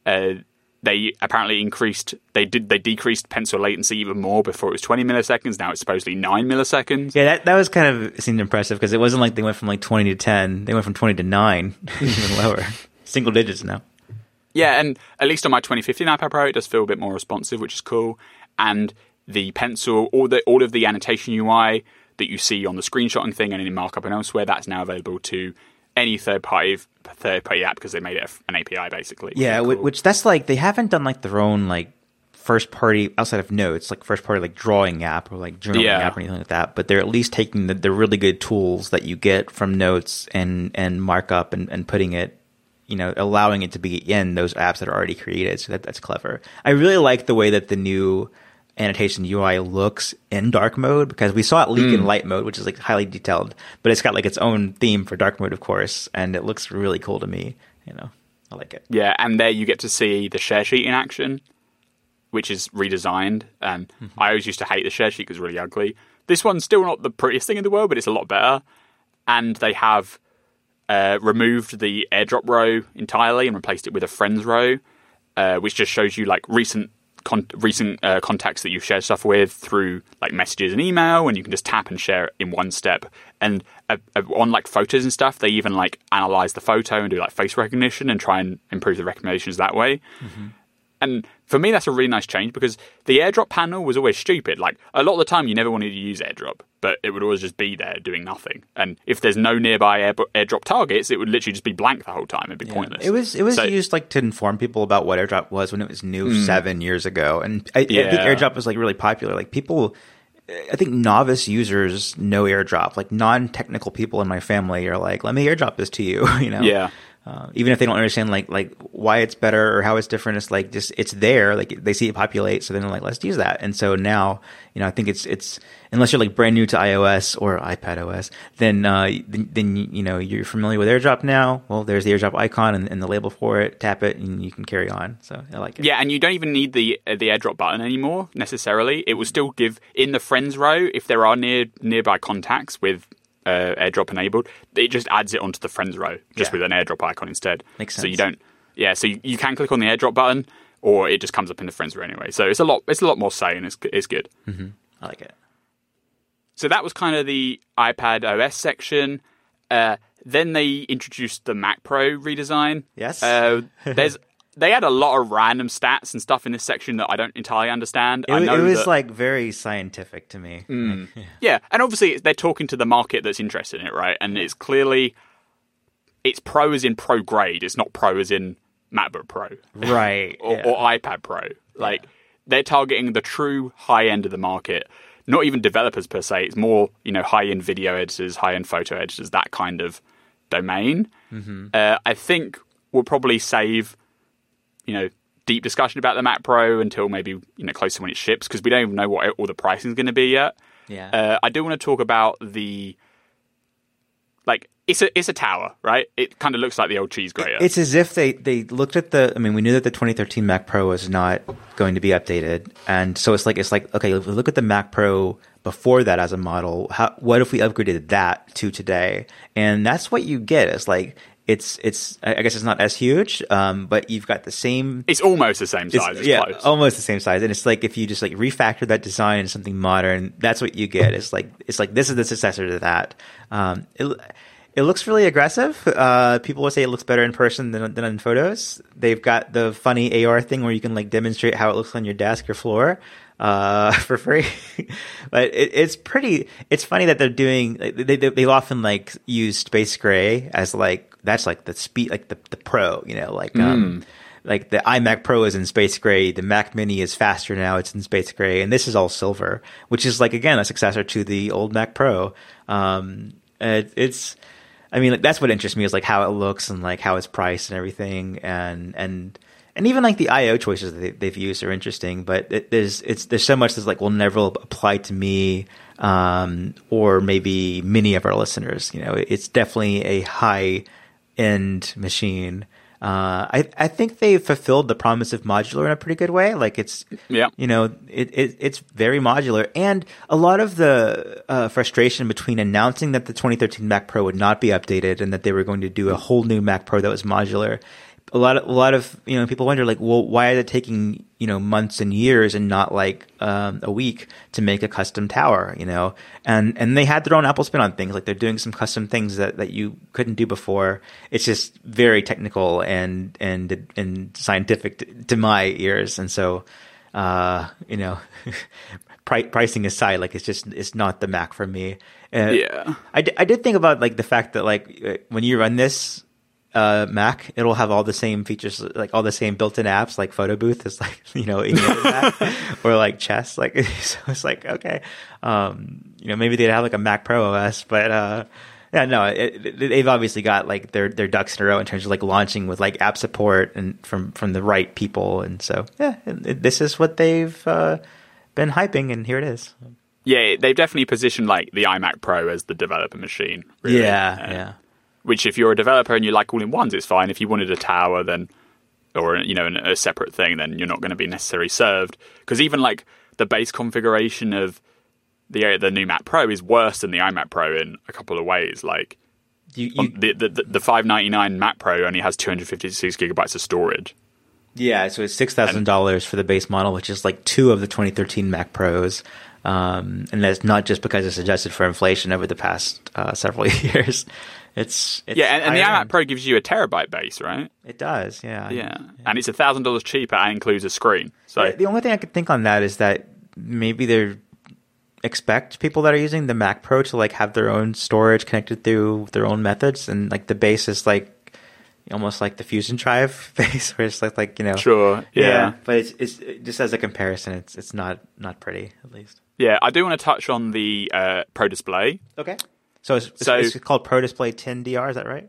They apparently decreased pencil latency even more. Before it was 20 milliseconds. Now it's supposedly 9 milliseconds. Yeah, that was kind of seemed impressive because it wasn't like they went from like 20 to 10. They went from 20 to 9, even lower. Single digits now. Yeah, and at least on my 2015 iPad Pro, it does feel a bit more responsive, which is cool. And the pencil, all of the annotation UI that you see on the screenshotting thing and in markup and elsewhere, that's now available to any third party app because they made it an API basically. Yeah, cool. Which that's like they haven't done like their own like first party outside of Notes, like first party like drawing app or like journaling app or anything like that. But they're at least taking the really good tools that you get from Notes and markup and putting it, allowing it to be in those apps that are already created. So that's clever. I really like the way that the new annotation UI looks in dark mode because we saw it leak in light mode, which is like highly detailed, but it's got like its own theme for dark mode, of course, and it looks really cool to me. I like it. Yeah, and there you get to see the share sheet in action, which is redesigned. I always used to hate the share sheet because it's really ugly. This one's still not the prettiest thing in the world, but it's a lot better. And they have removed the AirDrop row entirely and replaced it with a Friends row, which just shows you like recent recent contacts that you've shared stuff with through like messages and email, and you can just tap and share it in one step. And on like photos and stuff, they even like analyze the photo and do like face recognition and try and improve the recommendations that way. Mm-hmm. And for me, that's a really nice change because the AirDrop panel was always stupid. Like a lot of the time, you never wanted to use AirDrop, but it would always just be there doing nothing. And if there's no nearby AirDrop targets, it would literally just be blank the whole time. It'd be pointless. It was used like to inform people about what AirDrop was when it was new 7 years ago. And I think AirDrop was like really popular. Like people, I think novice users know AirDrop. Like non-technical people in my family are like, let me AirDrop this to you. You know? Yeah. Even if they don't understand like why it's better or how it's different, it's like just it's there. Like they see it populate, so then they're like, let's use that. And so now, I think it's unless you're like brand new to iOS or iPadOS, then you're familiar with AirDrop now. Well, there's the AirDrop icon and the label for it. Tap it and you can carry on. So I like it. Yeah, and you don't even need the AirDrop button anymore necessarily. It will still give in the friends row if there are nearby contacts with AirDrop enabled, it just adds it onto the friends row just with an AirDrop icon instead. Makes sense. So you don't, so you can click on the AirDrop button, or it just comes up in the friends row anyway. So it's a lot more say, and it's good. Mm-hmm. I like it. So that was kind of the iPad OS section. Then they introduced the Mac Pro redesign. Yes. They had a lot of random stats and stuff in this section that I don't entirely understand. It was like very scientific to me. Yeah, and obviously they're talking to the market that's interested in it, right? And it's clearly, it's Pro as in Pro grade. It's not Pro as in MacBook Pro. Right. or iPad Pro. Like, they're targeting the true high end of the market. Not even developers per se. It's more, high-end video editors, high-end photo editors, that kind of domain. Mm-hmm. I think we'll probably save deep discussion about the Mac Pro until maybe, close to when it ships, because we don't even know what all the pricing is going to be yet. Yeah. I do want to talk about it's a tower, right? It kind of looks like the old cheese grater. It's as if they looked at we knew that the 2013 Mac Pro was not going to be updated. And so it's like, okay, if we look at the Mac Pro before that as a model, what if we upgraded that to today? And that's what you get. It's like, it's I guess it's not as huge, but you've got the same. It's almost the same size. It's close. Almost the same size. And it's like if you just like refactor that design into something modern, that's what you get. It's like this is the successor to that. It looks really aggressive. People will say it looks better in person than in photos. They've got the funny AR thing where you can like demonstrate how it looks on your desk or floor for free. But it's pretty. It's funny that they're doing. They've often like used space gray as like that's like the speed, like the Pro. Like the iMac Pro is in space gray. The Mac Mini is faster now. It's in space gray, and this is all silver, which is like again a successor to the old Mac Pro. That's what interests me is like how it looks and like how it's priced and everything, and even like the I/O choices that they've used are interesting. But there's so much that's like will never apply to me, or maybe many of our listeners. It's definitely a high end machine. I think they fulfilled the promise of modular in a pretty good way. Like it's it's very modular, and a lot of the frustration between announcing that the 2013 Mac Pro would not be updated and that they were going to do a whole new Mac Pro that was modular. A lot of people wonder like, well, why is it taking months and years and not like a week to make a custom tower? And they had their own Apple spin on things. Like they're doing some custom things that you couldn't do before. It's just very technical and scientific to my ears. And so pricing aside, like it's not the Mac for me. I did think about like the fact that like when you run this Mac, it'll have all the same features, like all the same built-in apps, like Photo Booth is like, in the Mac, or like Chess. Like, so it's like, okay, maybe they'd have like a Mac Pro OS, but, they've obviously got like their ducks in a row in terms of like launching with like app support and from the right people. And so, this is what they've, been hyping, and here it is. Yeah, they've definitely positioned like the iMac Pro as the developer machine. Really. Yeah. Which, if you're a developer and you like all-in-ones, it's fine. If you wanted a tower, then, or a separate thing, then you're not going to be necessarily served. Because even like the base configuration of the new Mac Pro is worse than the iMac Pro in a couple of ways. Like the $599 Mac Pro only has 256 gigabytes of storage, Yeah, so it's $6,000 for the base model, which is like 2 of the 2013 Mac Pros. And that's not just because it's adjusted for inflation over the past several years. It's and the iMac Pro gives you a terabyte base, right? It does, yeah. Yeah, and it's $1,000 cheaper and includes a screen. So the only thing I could think on that is that maybe they expect people that are using the Mac Pro to like have their own storage connected through their own methods, and like the base is like almost like the Fusion Drive base, where it's like Sure, yeah. But it's just as a comparison, it's not pretty, at least. Yeah, I do want to touch on the Pro Display. Okay. So it's called Pro Display 10DR, is that right?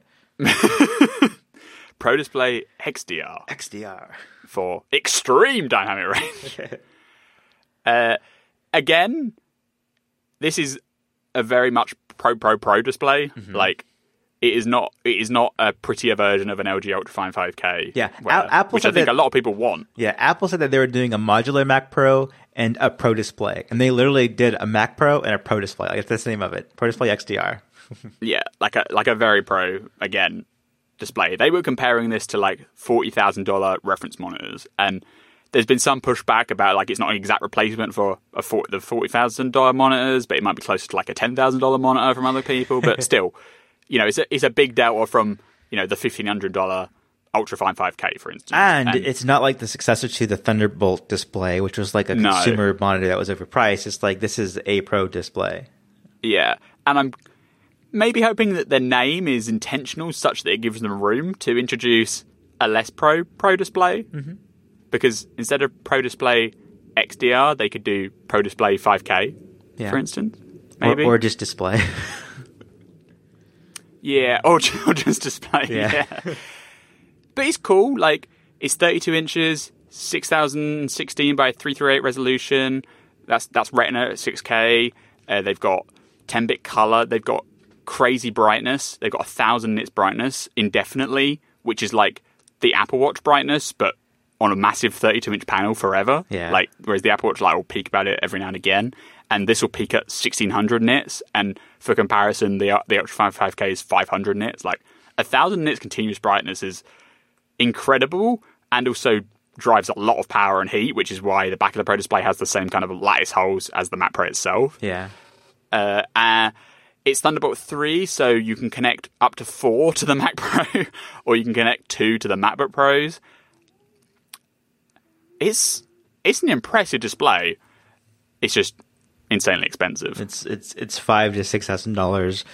Pro Display XDR. XDR. For extreme dynamic range. Okay. Again, this is a very much pro display. Mm-hmm. Like, it is not a prettier version of an LG Ultrafine 5K. Yeah, which I think a lot of people want. Yeah, Apple said that they were doing a modular Mac Pro and a Pro Display, and they literally did a Mac Pro and a Pro Display. Like, that's the name of it, Pro Display XDR. Yeah, like a very pro again display. They were comparing this to like $40,000 reference monitors, and there's been some pushback about like it's not an exact replacement for the $40,000 monitors, but it might be closer to like a $10,000 monitor from other people. But still, it's a big delta from the $1,500 Ultrafine 5K, for instance. And it's not like the successor to the Thunderbolt display, which was like a consumer monitor that was overpriced. It's like this is a pro display. Yeah, and I'm maybe hoping that their name is intentional such that it gives them room to introduce a less pro display. Mm-hmm. Because instead of Pro Display XDR, they could do Pro Display 5K, for instance. Maybe. Or just display. Yeah, or just display. Yeah. But it's cool. Like, it's 32 inches, 6016 by 338 resolution. That's Retina at 6K. They've got 10-bit color. They've got crazy brightness. They've got 1,000 nits brightness indefinitely, which is like the Apple Watch brightness, but on a massive 32-inch panel forever. Yeah. Like, whereas the Apple Watch will peak about it every now and again. And this will peak at 1,600 nits. And for comparison, the Ultrafine 5K is 500 nits. Like, 1,000 nits continuous brightness is incredible, and also drives a lot of power and heat, which is why the back of the Pro Display has the same kind of lattice holes as the Mac Pro itself. Yeah. It's Thunderbolt 3, so you can connect up to 4 to the Mac Pro, or you can connect 2 to the MacBook Pros. It's an impressive display. It's just insanely expensive. It's $5,000 to $6,000,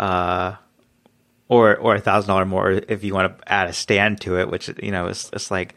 or $1,000 more if you want to add a stand to it, which it's like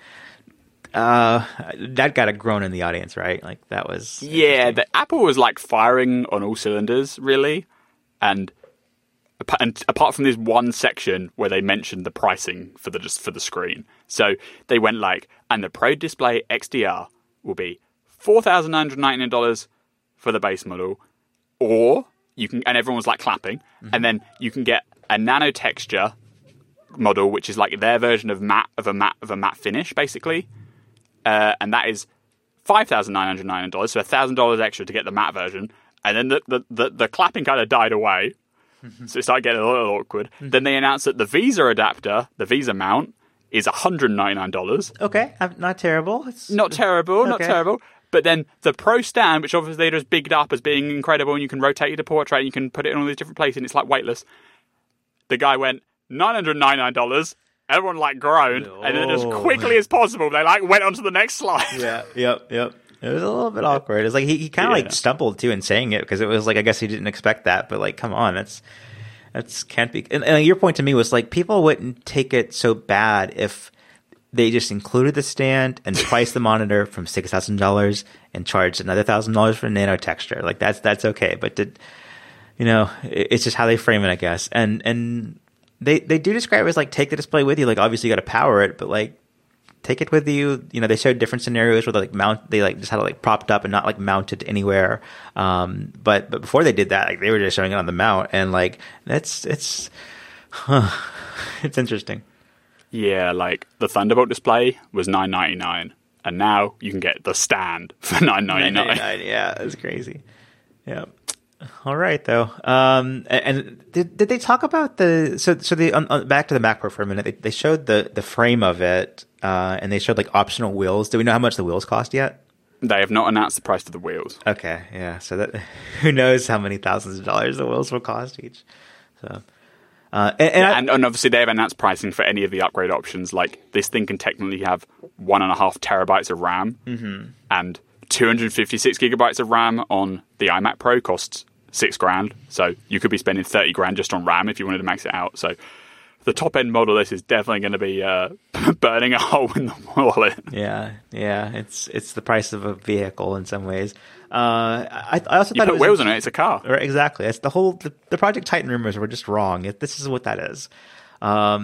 that got a groan in the audience, right? Like that was the Apple was like firing on all cylinders, really, and apart from this one section where they mentioned the pricing for the screen, so they went like, and the Pro Display XDR will be $4,999 for the base model, or you can, and everyone was like clapping, and then you can get a nano texture model, which is like their version of a matte finish, basically, and that is $5,999, so $1,000 extra to get the matte version, and then the clapping kind of died away. So it started getting a little awkward. Then they announced that the Visa adapter, the Visa mount, is $199. Okay, not terrible. Not terrible. But then the Pro stand, which obviously they just bigged up as being incredible, and you can rotate it to portrait, and you can put it in all these different places, and it's like weightless. The guy went $999. Everyone like groaned, and then as quickly as possible, they like went on to the next slide. Yeah, yep. It was a little bit awkward. It's like he kind of like stumbled too in saying it, because it was like, I guess he didn't expect that, but like, come on, that's can't be. And your point to me was like, people wouldn't take it so bad if they just included the stand and priced the monitor from $6,000 and charged another $1,000 for nano texture. Like that's okay, but it's just how they frame it, I guess. And they do describe it as like, take the display with you. Like, obviously you got to power it, but like, take it with you. They showed different scenarios where they just had it like propped up and not like mounted anywhere. But before they did that, like they were just showing it on the mount, and like it's interesting. Yeah, like the Thunderbolt display was $999, and now you can get the stand for $999. Yeah, that's crazy. Yeah. All right, though. And did they talk about back to the Mac Pro for a minute? They showed the frame of it, and they showed like optional wheels. Do we know how much the wheels cost yet? They have not announced the price of the wheels. Okay, yeah. So that who knows how many thousands of dollars the wheels will cost each. So, and obviously they have announced pricing for any of the upgrade options. Like this thing can technically have 1.5 terabytes of RAM, and 256 gigabytes of RAM on the iMac Pro costs $6,000. So you could be spending $30,000 just on RAM if you wanted to max it out. So the top end model of this is definitely going to be burning a hole in the wallet. Yeah. It's the price of a vehicle in some ways. I also thought it was wheels on it. It's a car. Right, exactly. It's the Project Titan rumors were just wrong. This is what that is. I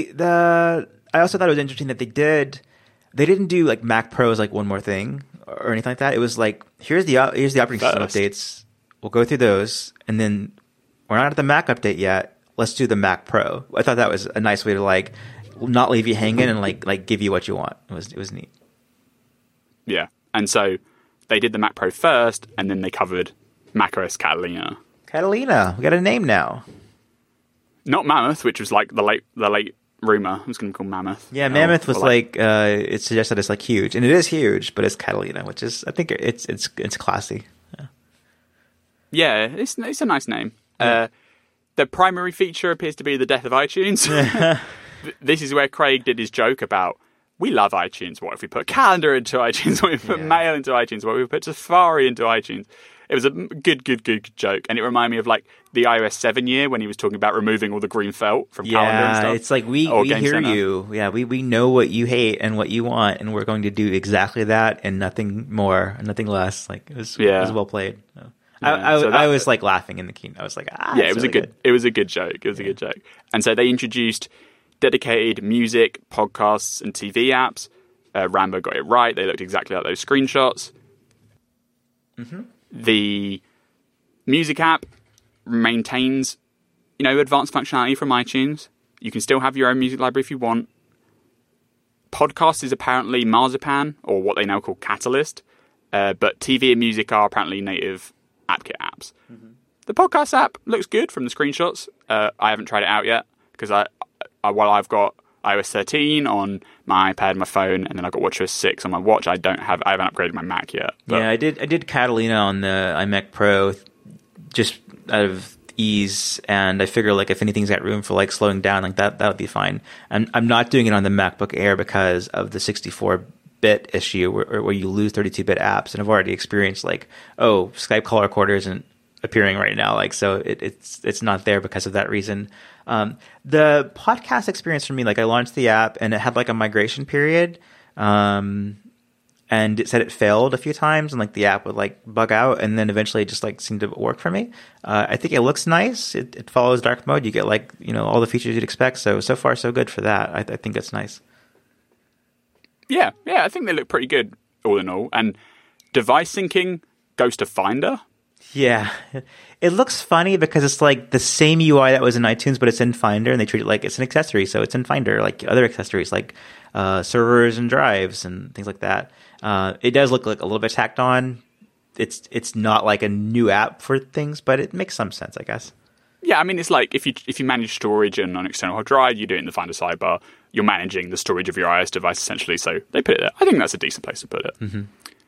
also thought it was interesting that they didn't do like Mac Pros like one more thing or anything like that. It was like here's the operating system updates. We'll go through those, and then we're not at the Mac update yet. Let's do the Mac Pro. I thought that was a nice way to like not leave you hanging and like give you what you want. It was neat. Yeah, and so they did the Mac Pro first, and then they covered macOS Catalina. Catalina, we got a name now. Not Mammoth, which was like the late rumor. I was going to call Mammoth. Yeah, Mammoth was like it suggests that it's like huge, and it is huge, but it's Catalina, which is I think it's classy. Yeah, it's a nice name. Yeah. The primary feature appears to be the death of iTunes. This is where Craig did his joke about, we love iTunes. What if we put Calendar into iTunes? What if we put Mail into iTunes? What if we put Safari into iTunes? It was a good joke. And it reminded me of like the iOS 7 year when he was talking about removing all the green felt from Calendar and stuff. Yeah, it's like we hear you. Yeah, we know what you hate and what you want, and we're going to do exactly that and nothing more, and nothing less. Like it was well played. So. I was like laughing in the keynote. I was like, it was really it was a good joke. It was a good joke. And so they introduced dedicated music, podcasts, and TV apps. Rambo got it right. They looked exactly like those screenshots. Mm-hmm. The music app maintains, advanced functionality from iTunes. You can still have your own music library if you want. Podcast is apparently Marzipan, or what they now call Catalyst. But TV and music are apparently native AppKit apps. Mm-hmm. The podcast app looks good from the screenshots. I haven't tried it out yet because while I've got iOS 13 on my iPad, my phone, and then I've got WatchOS 6 on my watch, I haven't upgraded my Mac yet. But I did Catalina on the iMac Pro just out of ease, and I figure like if anything's got room for like slowing down like that would be fine. I'm not doing it on the MacBook Air because of the 64-bit issue where you lose 32-bit apps, and I've already experienced like, Skype call recorder isn't appearing right now, like so it's not there because of that reason. The podcast experience for me, like I launched the app and it had like a migration period, and it said it failed a few times and like the app would like bug out, and then eventually it just like seemed to work for me. I think it looks nice. It follows dark mode. You get like all the features you'd expect. So far so good for that. I think that's nice. Yeah, I think they look pretty good all in all. And device syncing goes to Finder. Yeah, it looks funny because it's like the same UI that was in iTunes, but it's in Finder, and they treat it like it's an accessory. So it's in Finder, like other accessories, like servers and drives and things like that. It does look like a little bit tacked on. It's not like a new app for things, but it makes some sense, I guess. Yeah, I mean, it's like if you manage storage on an external hard drive, you do it in the Finder sidebar. You're managing the storage of your iOS device, essentially, so they put it there. I think that's a decent place to put it. Mm-hmm.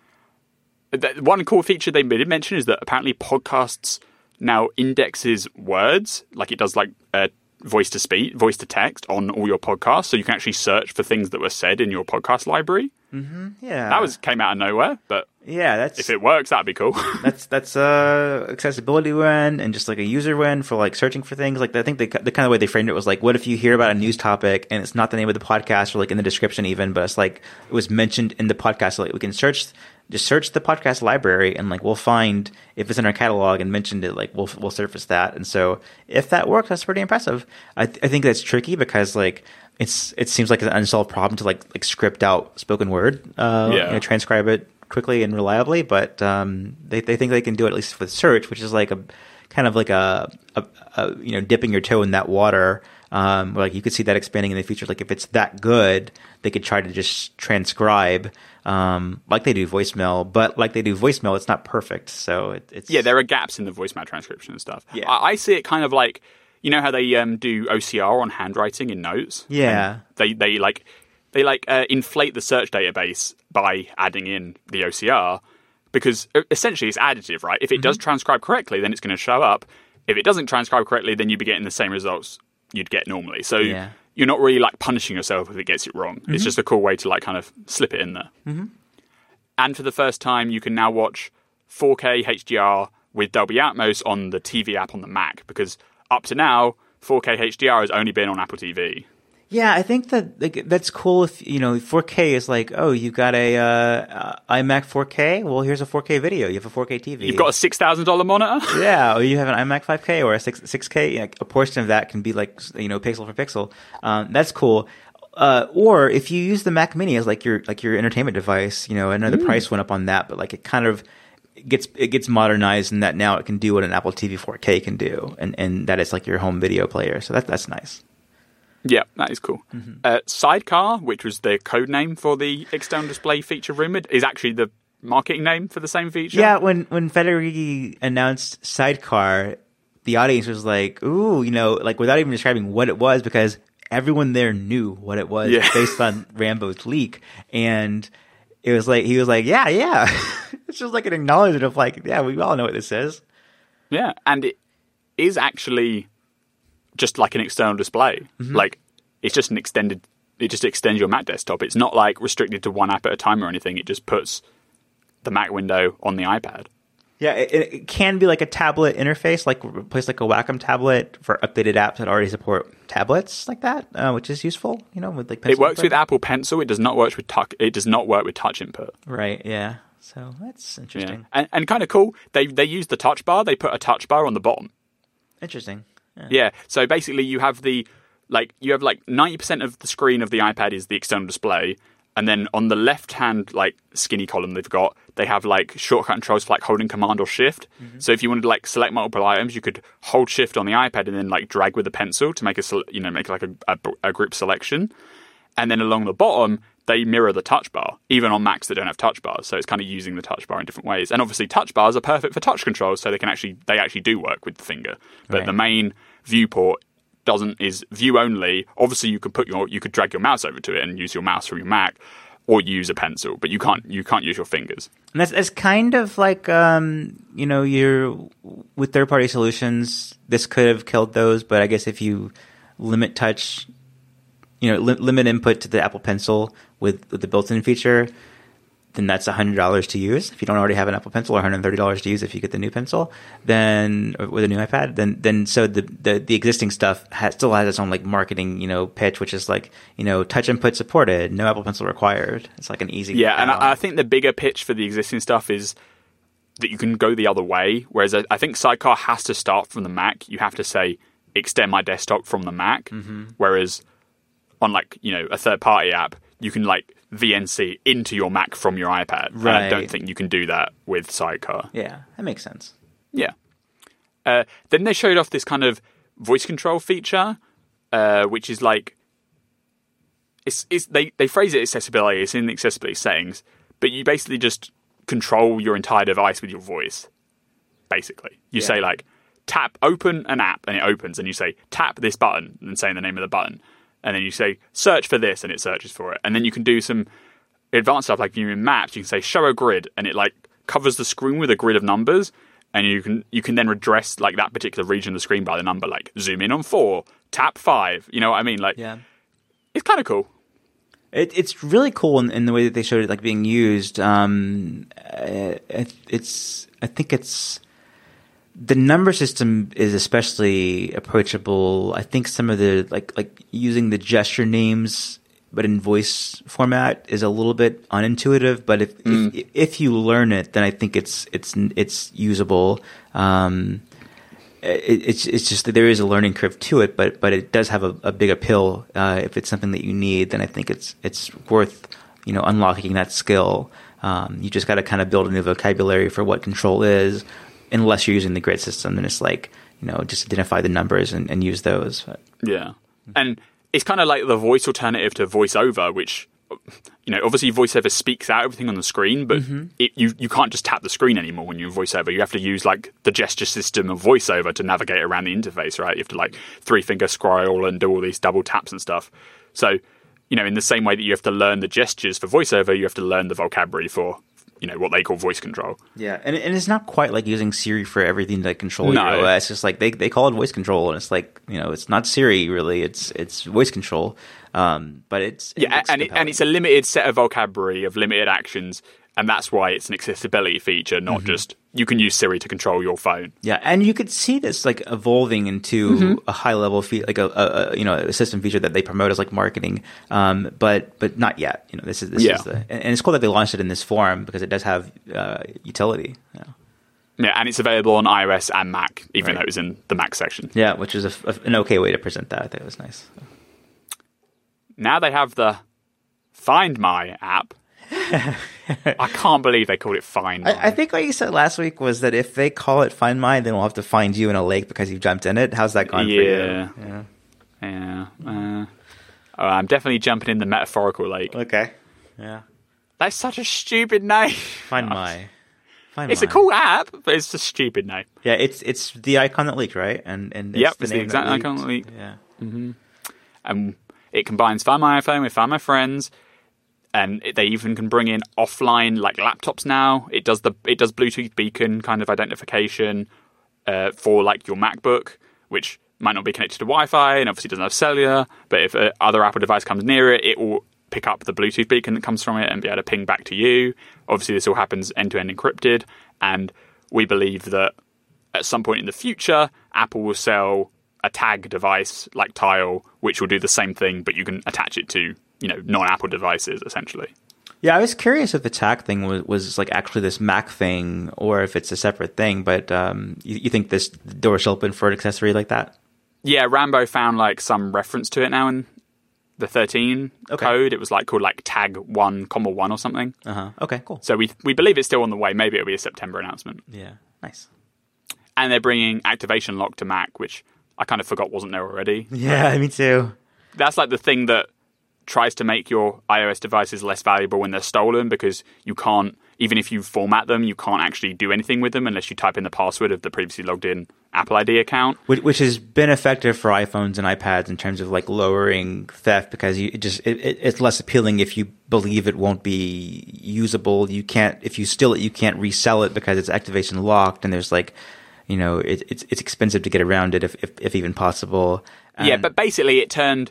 One cool feature they did mention is that apparently podcasts now indexes words, like it does like voice to speech, voice to text on all your podcasts, so you can actually search for things that were said in your podcast library. Mm-hmm. Yeah, that came out of nowhere, but if it works, that'd be cool. that's accessibility win and just like a user win for like searching for things. Like I think the kind of way they framed it was like, what if you hear about a news topic and it's not the name of the podcast or like in the description even, but it's like it was mentioned in the podcast. So like we can search the podcast library and like we'll find if it's in our catalog and mentioned it, like we'll surface that. And so if that works, that's pretty impressive. I think that's tricky because like it seems like an unsolved problem to like script out spoken word, transcribe it quickly and reliably. But they think they can do it at least with search, which is like a kind of like a dipping your toe in that water Like you could see that expanding in the future. Like if it's that good, they could try to just transcribe, like they do voicemail, but like they do voicemail, it's not perfect. So it's yeah, there are gaps in the voicemail transcription and stuff. Yeah. I see it kind of like, you know how they do OCR on handwriting in notes? Yeah. And they inflate the search database by adding in the OCR, because essentially it's additive, right? If it does transcribe correctly, then it's going to show up. If it doesn't transcribe correctly, then you'd be getting the same results you'd get normally. So you're not really like punishing yourself if it gets it wrong. It's just a cool way to like kind of slip it in there. And for the first time, you can now watch 4K HDR with Dolby Atmos on the TV app on the Mac, because up to now, 4K HDR has only been on Apple TV. Yeah, I think that that's cool. If 4K is like, oh, you got a iMac 4K. Well, here's a 4K video. You have a 4K TV. You've got a $6,000 monitor. Yeah, or you have an iMac 5K or a 6K. Like, a portion of that can be like pixel for pixel. That's cool. Or if you use the Mac Mini as like your entertainment device, I know the price went up on that, but like it kind of gets modernized in that now it can do what an Apple TV 4K can do, and that is like your home video player. So that's nice. Yeah, that is cool. Sidecar, which was the code name for the external display feature rumored, is actually the marketing name for the same feature. Yeah, when Federighi announced Sidecar, the audience was like, ooh, like without even describing what it was, because everyone there knew what it was based on Rambo's leak. And it was like, he was like, yeah. It's just like an acknowledgement of like, yeah, we all know what this is. Yeah, and it is actually just like an external display. Like it's just it just extends your Mac desktop. It's not like restricted to one app at a time or anything. It just puts the Mac window on the iPad. Yeah, it can be like a tablet interface, like replace like a Wacom tablet for updated apps that already support tablets like that, which is useful. With like pencil it works input. with Apple Pencil. It does not work with touch input. Right. Yeah. So that's interesting. Yeah. And kind of cool. They use the touch bar. They put a touch bar on the bottom. Interesting. Yeah. So basically, you have 90% of the screen of the iPad is the external display, and then on the left-hand like skinny column they have like shortcut controls for like holding Command or Shift. So if you wanted to like select multiple items, you could hold Shift on the iPad and then like drag with the pencil to make a group selection. And then along the bottom, they mirror the touch bar, even on Macs that don't have touch bars. So it's kind of using the touch bar in different ways. And obviously, touch bars are perfect for touch controls, so they actually do work with the finger. But the main viewport is view only. Obviously, you could drag your mouse over to it and use your mouse from your Mac, or use a pencil, but you can't use your fingers. And that's kind of like you're with third-party solutions. This could have killed those, but I guess if you limit touch. Limit input to the Apple Pencil with the built-in feature, then that's $100 to use. If you don't already have an Apple Pencil, or $130 to use if you get the new pencil, then with a new iPad, then so the existing stuff still has its own like marketing pitch, which is like touch input supported, no Apple Pencil required. It's like an easy and I think the bigger pitch for the existing stuff is that you can go the other way. Whereas I think Sidecar has to start from the Mac. You have to say extend my desktop from the Mac, whereas on like a third-party app, you can like VNC into your Mac from your iPad. Right. And I don't think you can do that with Sidecar. Yeah, that makes sense. Yeah. Then they showed off this kind of voice control feature, which is like they phrase it accessibility. It's in the accessibility settings, but you basically just control your entire device with your voice. Basically, you say like open an app, and it opens, and you say tap this button, and say the name of the button. And then you say, search for this, and it searches for it. And then you can do some advanced stuff, like you're in Maps, you can say, show a grid, and it like covers the screen with a grid of numbers, and you can then redress like that particular region of the screen by the number, like zoom in on 4, tap 5. You know what I mean? Like, it's kind of cool. It's really cool in the way that they showed it like being used. I think it's. The number system is especially approachable. I think some of the like using the gesture names but in voice format is a little bit unintuitive. But if you learn it, then I think it's usable. It's just that there is a learning curve to it, but it does have a big appeal. If it's something that you need, then I think it's worth unlocking that skill. You just got to kind of build a new vocabulary for what control is. Unless you're using the grid system, then it's like, just identify the numbers and use those. But, yeah. And it's kind of like the voice alternative to VoiceOver, which, obviously VoiceOver speaks out everything on the screen, but you can't just tap the screen anymore when you're in VoiceOver. You have to use like the gesture system of VoiceOver to navigate around the interface, right? You have to like 3-finger scroll and do all these double taps and stuff. So, in the same way that you have to learn the gestures for VoiceOver, you have to learn the vocabulary for, what they call voice control. Yeah, and it's not quite like using Siri for everything to control your No. OS. It's just like they call it voice control, and it's like, it's not Siri really. It's voice control. But it's and it's a limited set of vocabulary of limited actions, and that's why it's an accessibility feature, not just you can use Siri to control your phone. Yeah, and you could see this like evolving into a high level like a system feature that they promote as like marketing, but not yet. This is and it's cool that they launched it in this form because it does have utility. Yeah. Yeah, and it's available on iOS and Mac, even though it was in the Mac section. Yeah, which is an okay way to present that. I think it was nice. Now they have the Find My app. I can't believe they called it Find My. I think what you said last week was that if they call it Find My, then we'll have to find you in a lake because you've jumped in it. How's that gone for you? Yeah. I'm definitely jumping in the metaphorical lake. Okay. Yeah. That's such a stupid name. Find My. It's a cool app, but it's a stupid name. Yeah, it's the icon that leaked, right? And it's the exact icon that leaked. Yeah. And it combines Find My iPhone with Find My Friends, and they even can bring in offline like laptops now. It does Bluetooth beacon kind of identification for like your MacBook, which might not be connected to Wi-Fi and obviously doesn't have cellular. But if other Apple device comes near it, it will pick up the Bluetooth beacon that comes from it and be able to ping back to you. Obviously, this all happens end-to-end encrypted, and we believe that at some point in the future, Apple will sell a tag device like Tile, which will do the same thing, but you can attach it to, non-Apple devices, essentially. Yeah, I was curious if the tag thing was like actually this Mac thing or if it's a separate thing, but you think this door's open for an accessory like that? Yeah, Rambo found like some reference to it now in the 13 code. It was like called like tag 1,1 or something. Okay, cool. So we believe it's still on the way. Maybe it'll be a September announcement. Yeah, nice. And they're bringing activation lock to Mac, which I kind of forgot wasn't there already. Yeah, me too. That's like the thing that tries to make your iOS devices less valuable when they're stolen, because you can't, even if you format them, you can't actually do anything with them unless you type in the password of the previously logged in Apple ID account. Which has been effective for iPhones and iPads in terms of like lowering theft, because it's less appealing if you believe it won't be usable. If you steal it, you can't resell it because it's activation locked, and there's like, it's expensive to get around it if even possible. Yeah, but basically it turned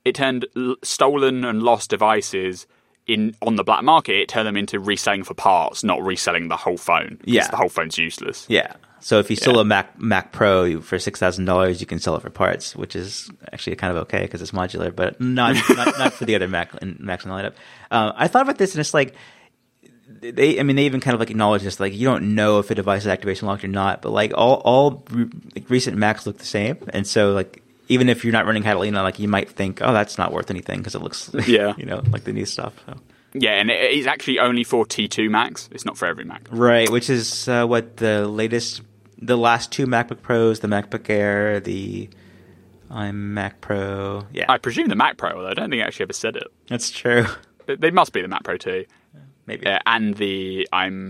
stolen and lost devices on the black market. It turned them into reselling for parts, not reselling the whole phone. Yeah, the whole phone's useless. Yeah. So if you steal a Mac Pro for $6,000, you can sell it for parts, which is actually kind of okay because it's modular, but not for the other Macs in the lineup. I thought about this, and it's like they even kind of like acknowledge this, like you don't know if a device is activation locked or not, but like all recent Macs look the same, and so like even if you're not running Catalina, like you might think, oh, that's not worth anything because it looks like the new stuff. So. Yeah, and it's actually only for T2 Macs. It's not for every Mac. Right, which is what the last two MacBook Pros, the MacBook Air, the iMac Pro. Yeah, I presume the Mac Pro, although I don't think I actually ever said it. That's true. They must be the Mac Pro too. Maybe. And the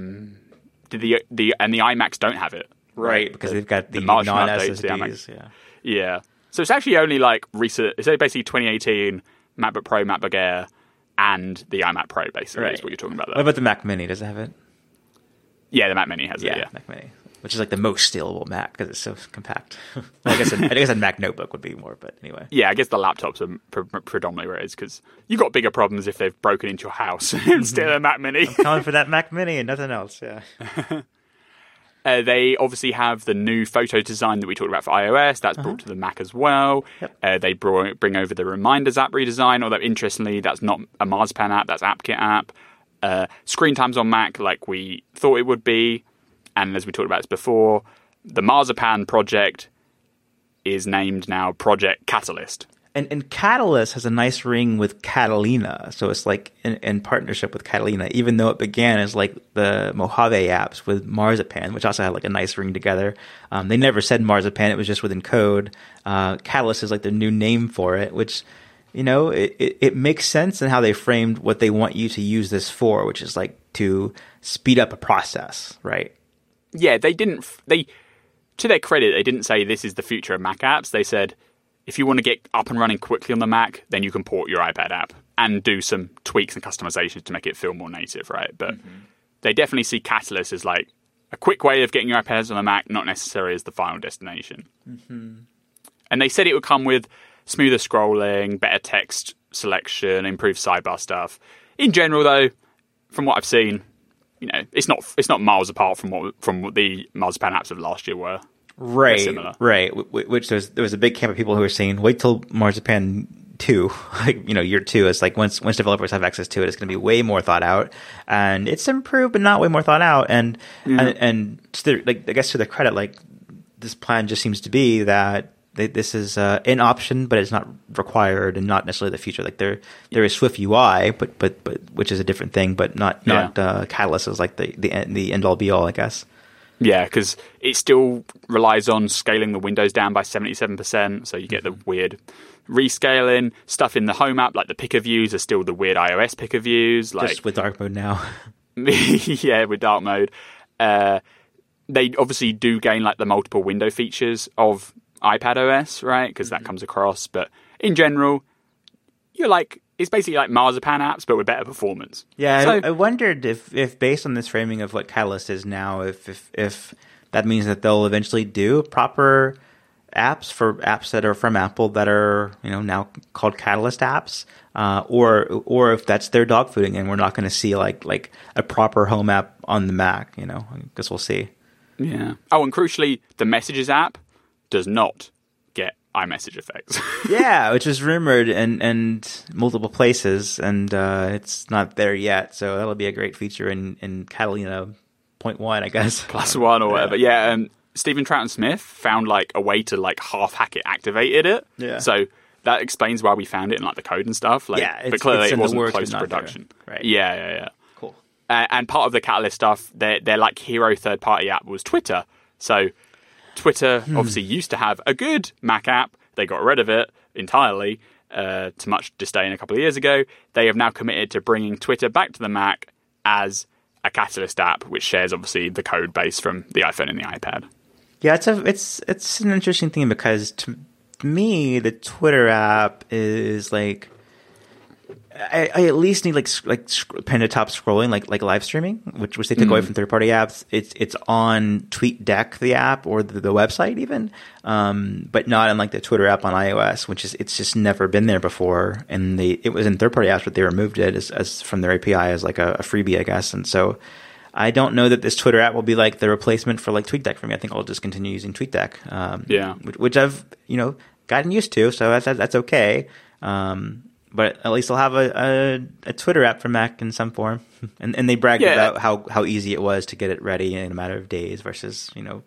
iMacs don't have it. Right, because they've got the non-SSDs. Yeah. So it's actually only like recent. It's basically 2018 MacBook Pro, MacBook Air, and the iMac Pro. Basically, is what you're talking about there. What about the Mac Mini? Does it have it? Yeah, the Mac Mini has it. Yeah, Mac Mini, which is like the most stealable Mac because it's so compact. I guess a Mac notebook would be more, but anyway. Yeah, I guess the laptops are predominantly where it is, because you've got bigger problems if they've broken into your house and steal a Mac Mini. I'm coming for that Mac Mini and nothing else. Yeah. They obviously have the new photo design that we talked about for iOS. That's brought to the Mac as well. Yep. They bring over the Reminders app redesign, although interestingly, that's not a Marzipan app, that's AppKit app. Screen times on Mac like we thought it would be. And as we talked about this before, the Marzipan project is named now Project Catalyst. And Catalyst has a nice ring with Catalina, so it's like in partnership with Catalina, even though it began as like the Mojave apps with Marzipan, which also had like a nice ring together. They never said Marzipan; it was just within code. Catalyst is like the new name for it, which it makes sense in how they framed what they want you to use this for, which is like to speed up a process, right? Yeah, they didn't. To their credit, they didn't say this is the future of Mac apps. They said, if you want to get up and running quickly on the Mac, then you can port your iPad app and do some tweaks and customizations to make it feel more native, right? But they definitely see Catalyst as like a quick way of getting your iPads on the Mac, not necessarily as the final destination. And they said it would come with smoother scrolling, better text selection, improved sidebar stuff. In general, though, from what I've seen, it's not miles apart from what the Marzipan apps of last year were. Right. Which there was a big camp of people who were saying, wait till Marzipan 2, like, year 2. It's like once developers have access to it, it's going to be way more thought out, and it's improved, but not way more thought out. And to their, like, I guess to their credit, like, this plan just seems to be that this is an option, but it's not required and not necessarily the future. Like there is Swift UI, but which is a different thing, but not Catalyst is like the end all be all, I guess. Yeah, because it still relies on scaling the windows down by 77%, so you get the weird rescaling. Stuff in the home app, like the picker views, are still the weird iOS picker views. Like, just with dark mode now. Yeah, with dark mode. They obviously do gain like the multiple window features of iPad OS, right? Because that comes across. But in general, it's basically like Marzipan apps, but with better performance. Yeah, so, I wondered if based on this framing of what Catalyst is now, if that means that they'll eventually do proper apps for apps that are from Apple that are now called Catalyst apps, or if that's their dogfooding and we're not going to see like a proper home app on the Mac. I guess we'll see. Yeah. Oh, and crucially, the Messages app does not get iMessage effects. Yeah, which was rumored and multiple places, and it's not there yet. So that'll be a great feature in Catalina 0.1, I guess. +1 or whatever. Yeah, Stephen Troughton-Smith found like a way to like half hack it, activated it. Yeah. So that explains why we found it in like the code and stuff. Like, yeah, but clearly it wasn't close to production. There. Right. Yeah. Cool. And part of the Catalyst stuff, their like hero third-party app was Twitter. So Twitter obviously used to have a good Mac app. They got rid of it entirely, to much disdain a couple of years ago. They have now committed to bringing Twitter back to the Mac as a Catalyst app, which shares obviously the code base from the iPhone and the iPad. Yeah, it's an interesting thing because to me the Twitter app is like I at least need like pen to top scrolling like live streaming, which they took away from third party apps. It's on TweetDeck, the app, or the website even, but not in like the Twitter app on iOS, it's just never been there before. And it was in third party apps, but they removed it as from their API as like a freebie, I guess. And so I don't know that this Twitter app will be like the replacement for like TweetDeck for me. I think I'll just continue using TweetDeck, which I've gotten used to, so that's okay. But at least I'll have a Twitter app for Mac in some form. And they bragged about how easy it was to get it ready in a matter of days versus,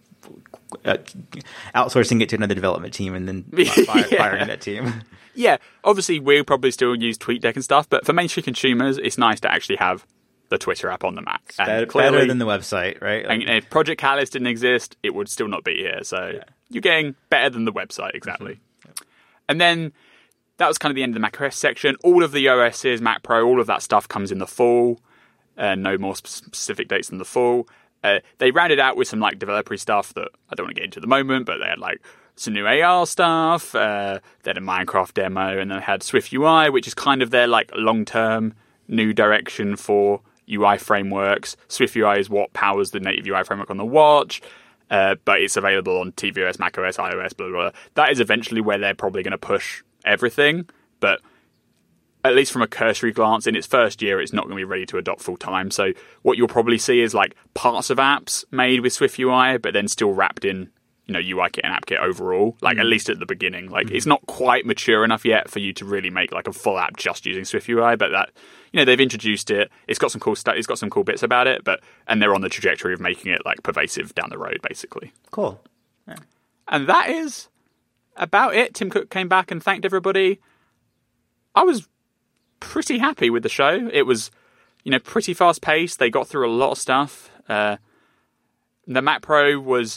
outsourcing it to another development team and then firing that team. Yeah, obviously we'll probably still use TweetDeck and stuff, but for mainstream consumers, it's nice to actually have the Twitter app on the Mac. It's better than the website, right? And if Project Catalyst didn't exist, it would still not be here. So you're getting better than the website, exactly. And then that was kind of the end of the macOS section. All of the OSs, Mac Pro, all of that stuff comes in the fall. No more specific dates than the fall. They rounded out with some like developer stuff that I don't want to get into at the moment, but they had like some new AR stuff. They had a Minecraft demo, and then they had Swift UI, which is kind of their like long-term new direction for UI frameworks. Swift UI is what powers the native UI framework on the watch. But it's available on tvOS, macOS, iOS, blah, blah, blah. That is eventually where they're probably going to push everything, but at least from a cursory glance, in its first year, it's not going to be ready to adopt full time. So what you'll probably see is like parts of apps made with Swift UI, but then still wrapped in, UIKit and AppKit overall, like at least at the beginning. Like it's not quite mature enough yet for you to really make like a full app just using Swift UI, but that, they've introduced it. It's got some cool stuff. It's got some cool bits about it, and they're on the trajectory of making it like pervasive down the road, basically. Cool. Yeah. And that is about it. Tim Cook came back and thanked everybody. I was pretty happy with the show. It was, pretty fast paced. They got through a lot of stuff. The Mac Pro was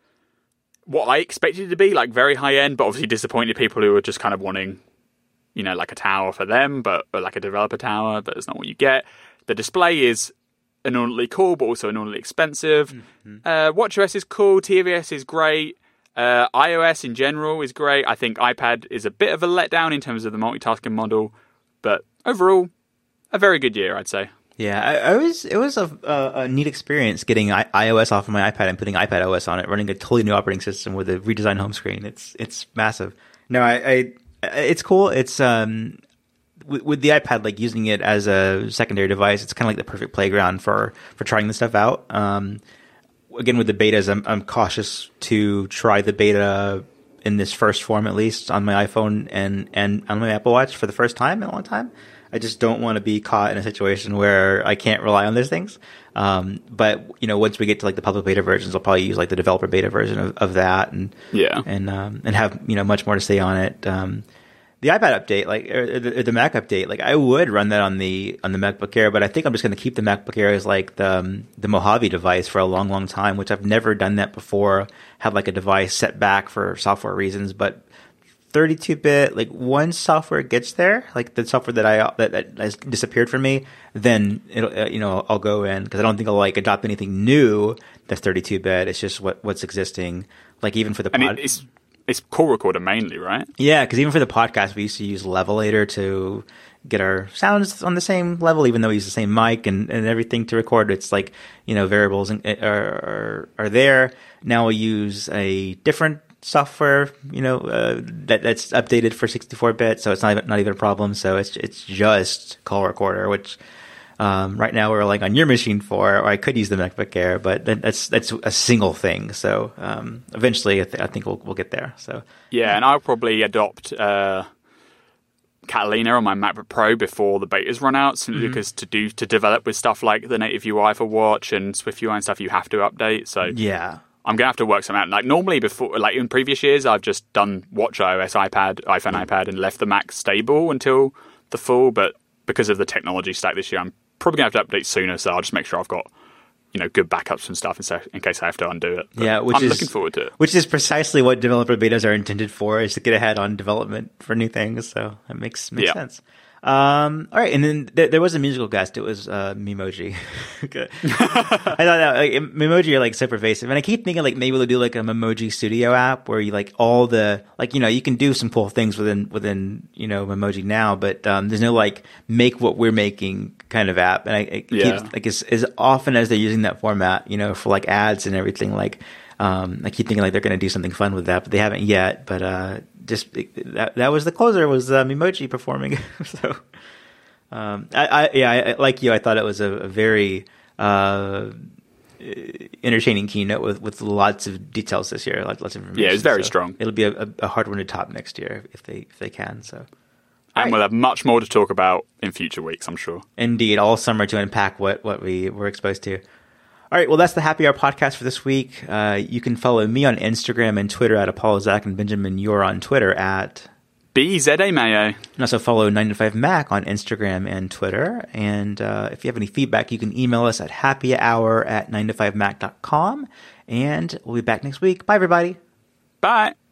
what I expected it to be, like very high end, but obviously disappointed people who were just kind of wanting, like a tower for them, or like a developer tower, but it's not what you get. The display is inordinately cool, but also inordinately expensive. WatchOS is cool. tvOS is great. iOS in general is great. I think iPad is a bit of a letdown in terms of the multitasking model, but overall, a very good year, I'd say. Yeah, it was a neat experience getting iOS off of my iPad and putting iPadOS on it, running a totally new operating system with a redesigned home screen. It's massive. No, it's cool. It's with the iPad, like using it as a secondary device, it's kind of like the perfect playground for trying this stuff out. Again, with the betas, I'm cautious to try the beta in this first form, at least on my iPhone and on my Apple Watch for the first time in a long time. I just don't want to be caught in a situation where I can't rely on those things. But once we get to like the public beta versions, I'll probably use like the developer beta version of that, and have much more to say on it. The iPad update, or the Mac update, like I would run that on the MacBook Air, but I think I'm just going to keep the MacBook Air as like the Mojave device for a long, long time, which I've never done that before. Had like a device set back for software reasons, but 32-bit, like once software gets there, like the software that has disappeared from me, then it'll I'll go in, because I don't think I'll like adopt anything new that's 32-bit. It's just what's existing. Like even for the it's Call Recorder mainly, right? Yeah, because even for the podcast, we used to use Levelator to get our sounds on the same level, even though we use the same mic and everything to record. It's like variables are there. Now we use a different software, that's updated for 64-bit, so it's not even a problem. So it's just Call Recorder, which right now we're relying on your machine for, or I could use the MacBook Air, but that's a single thing. So eventually, I think we'll get there. So yeah, and I'll probably adopt Catalina on my MacBook Pro before the betas run out, simply because to develop with stuff like the native UI for Watch and SwiftUI and stuff, you have to update. So yeah. I'm going to have to work something out. Like normally before, like in previous years, I've just done WatchOS, iPhone, iPad, and left the Mac stable until the full. But because of the technology stack this year, I'm probably going to have to update sooner. So I'll just make sure I've got, good backups and stuff in case I have to undo it. But yeah, I'm looking forward to it. Which is precisely what developer betas are intended for, is to get ahead on development for new things. So that makes sense. All right, and then there was a musical guest. It was Memoji. I thought that Memoji are like so pervasive, and I keep thinking like maybe they'll do like a Memoji Studio app where you like all the you can do some cool things within Memoji now, but there's no like make what we're making kind of app. And I keep like as often as they're using that format, for like ads and everything, like I keep thinking like they're going to do something fun with that, but they haven't yet. But just that was the closer, was Memoji performing. So I like you, I thought it was a very entertaining keynote with lots of details this year, lots of information. Yeah, it's very strong. It'll be a hard one to top next year if they can. So. And we'll have much more to talk about in future weeks, I'm sure. Indeed, all summer to unpack what we were exposed to. All right, well, that's the Happy Hour podcast for this week. You can follow me on Instagram and Twitter at Apollo Zach, and Benjamin, you're on Twitter at BZA Mayo. And also follow 9to5Mac on Instagram and Twitter. And if you have any feedback, you can email us at happyhour@9to5mac.com. And we'll be back next week. Bye, everybody. Bye.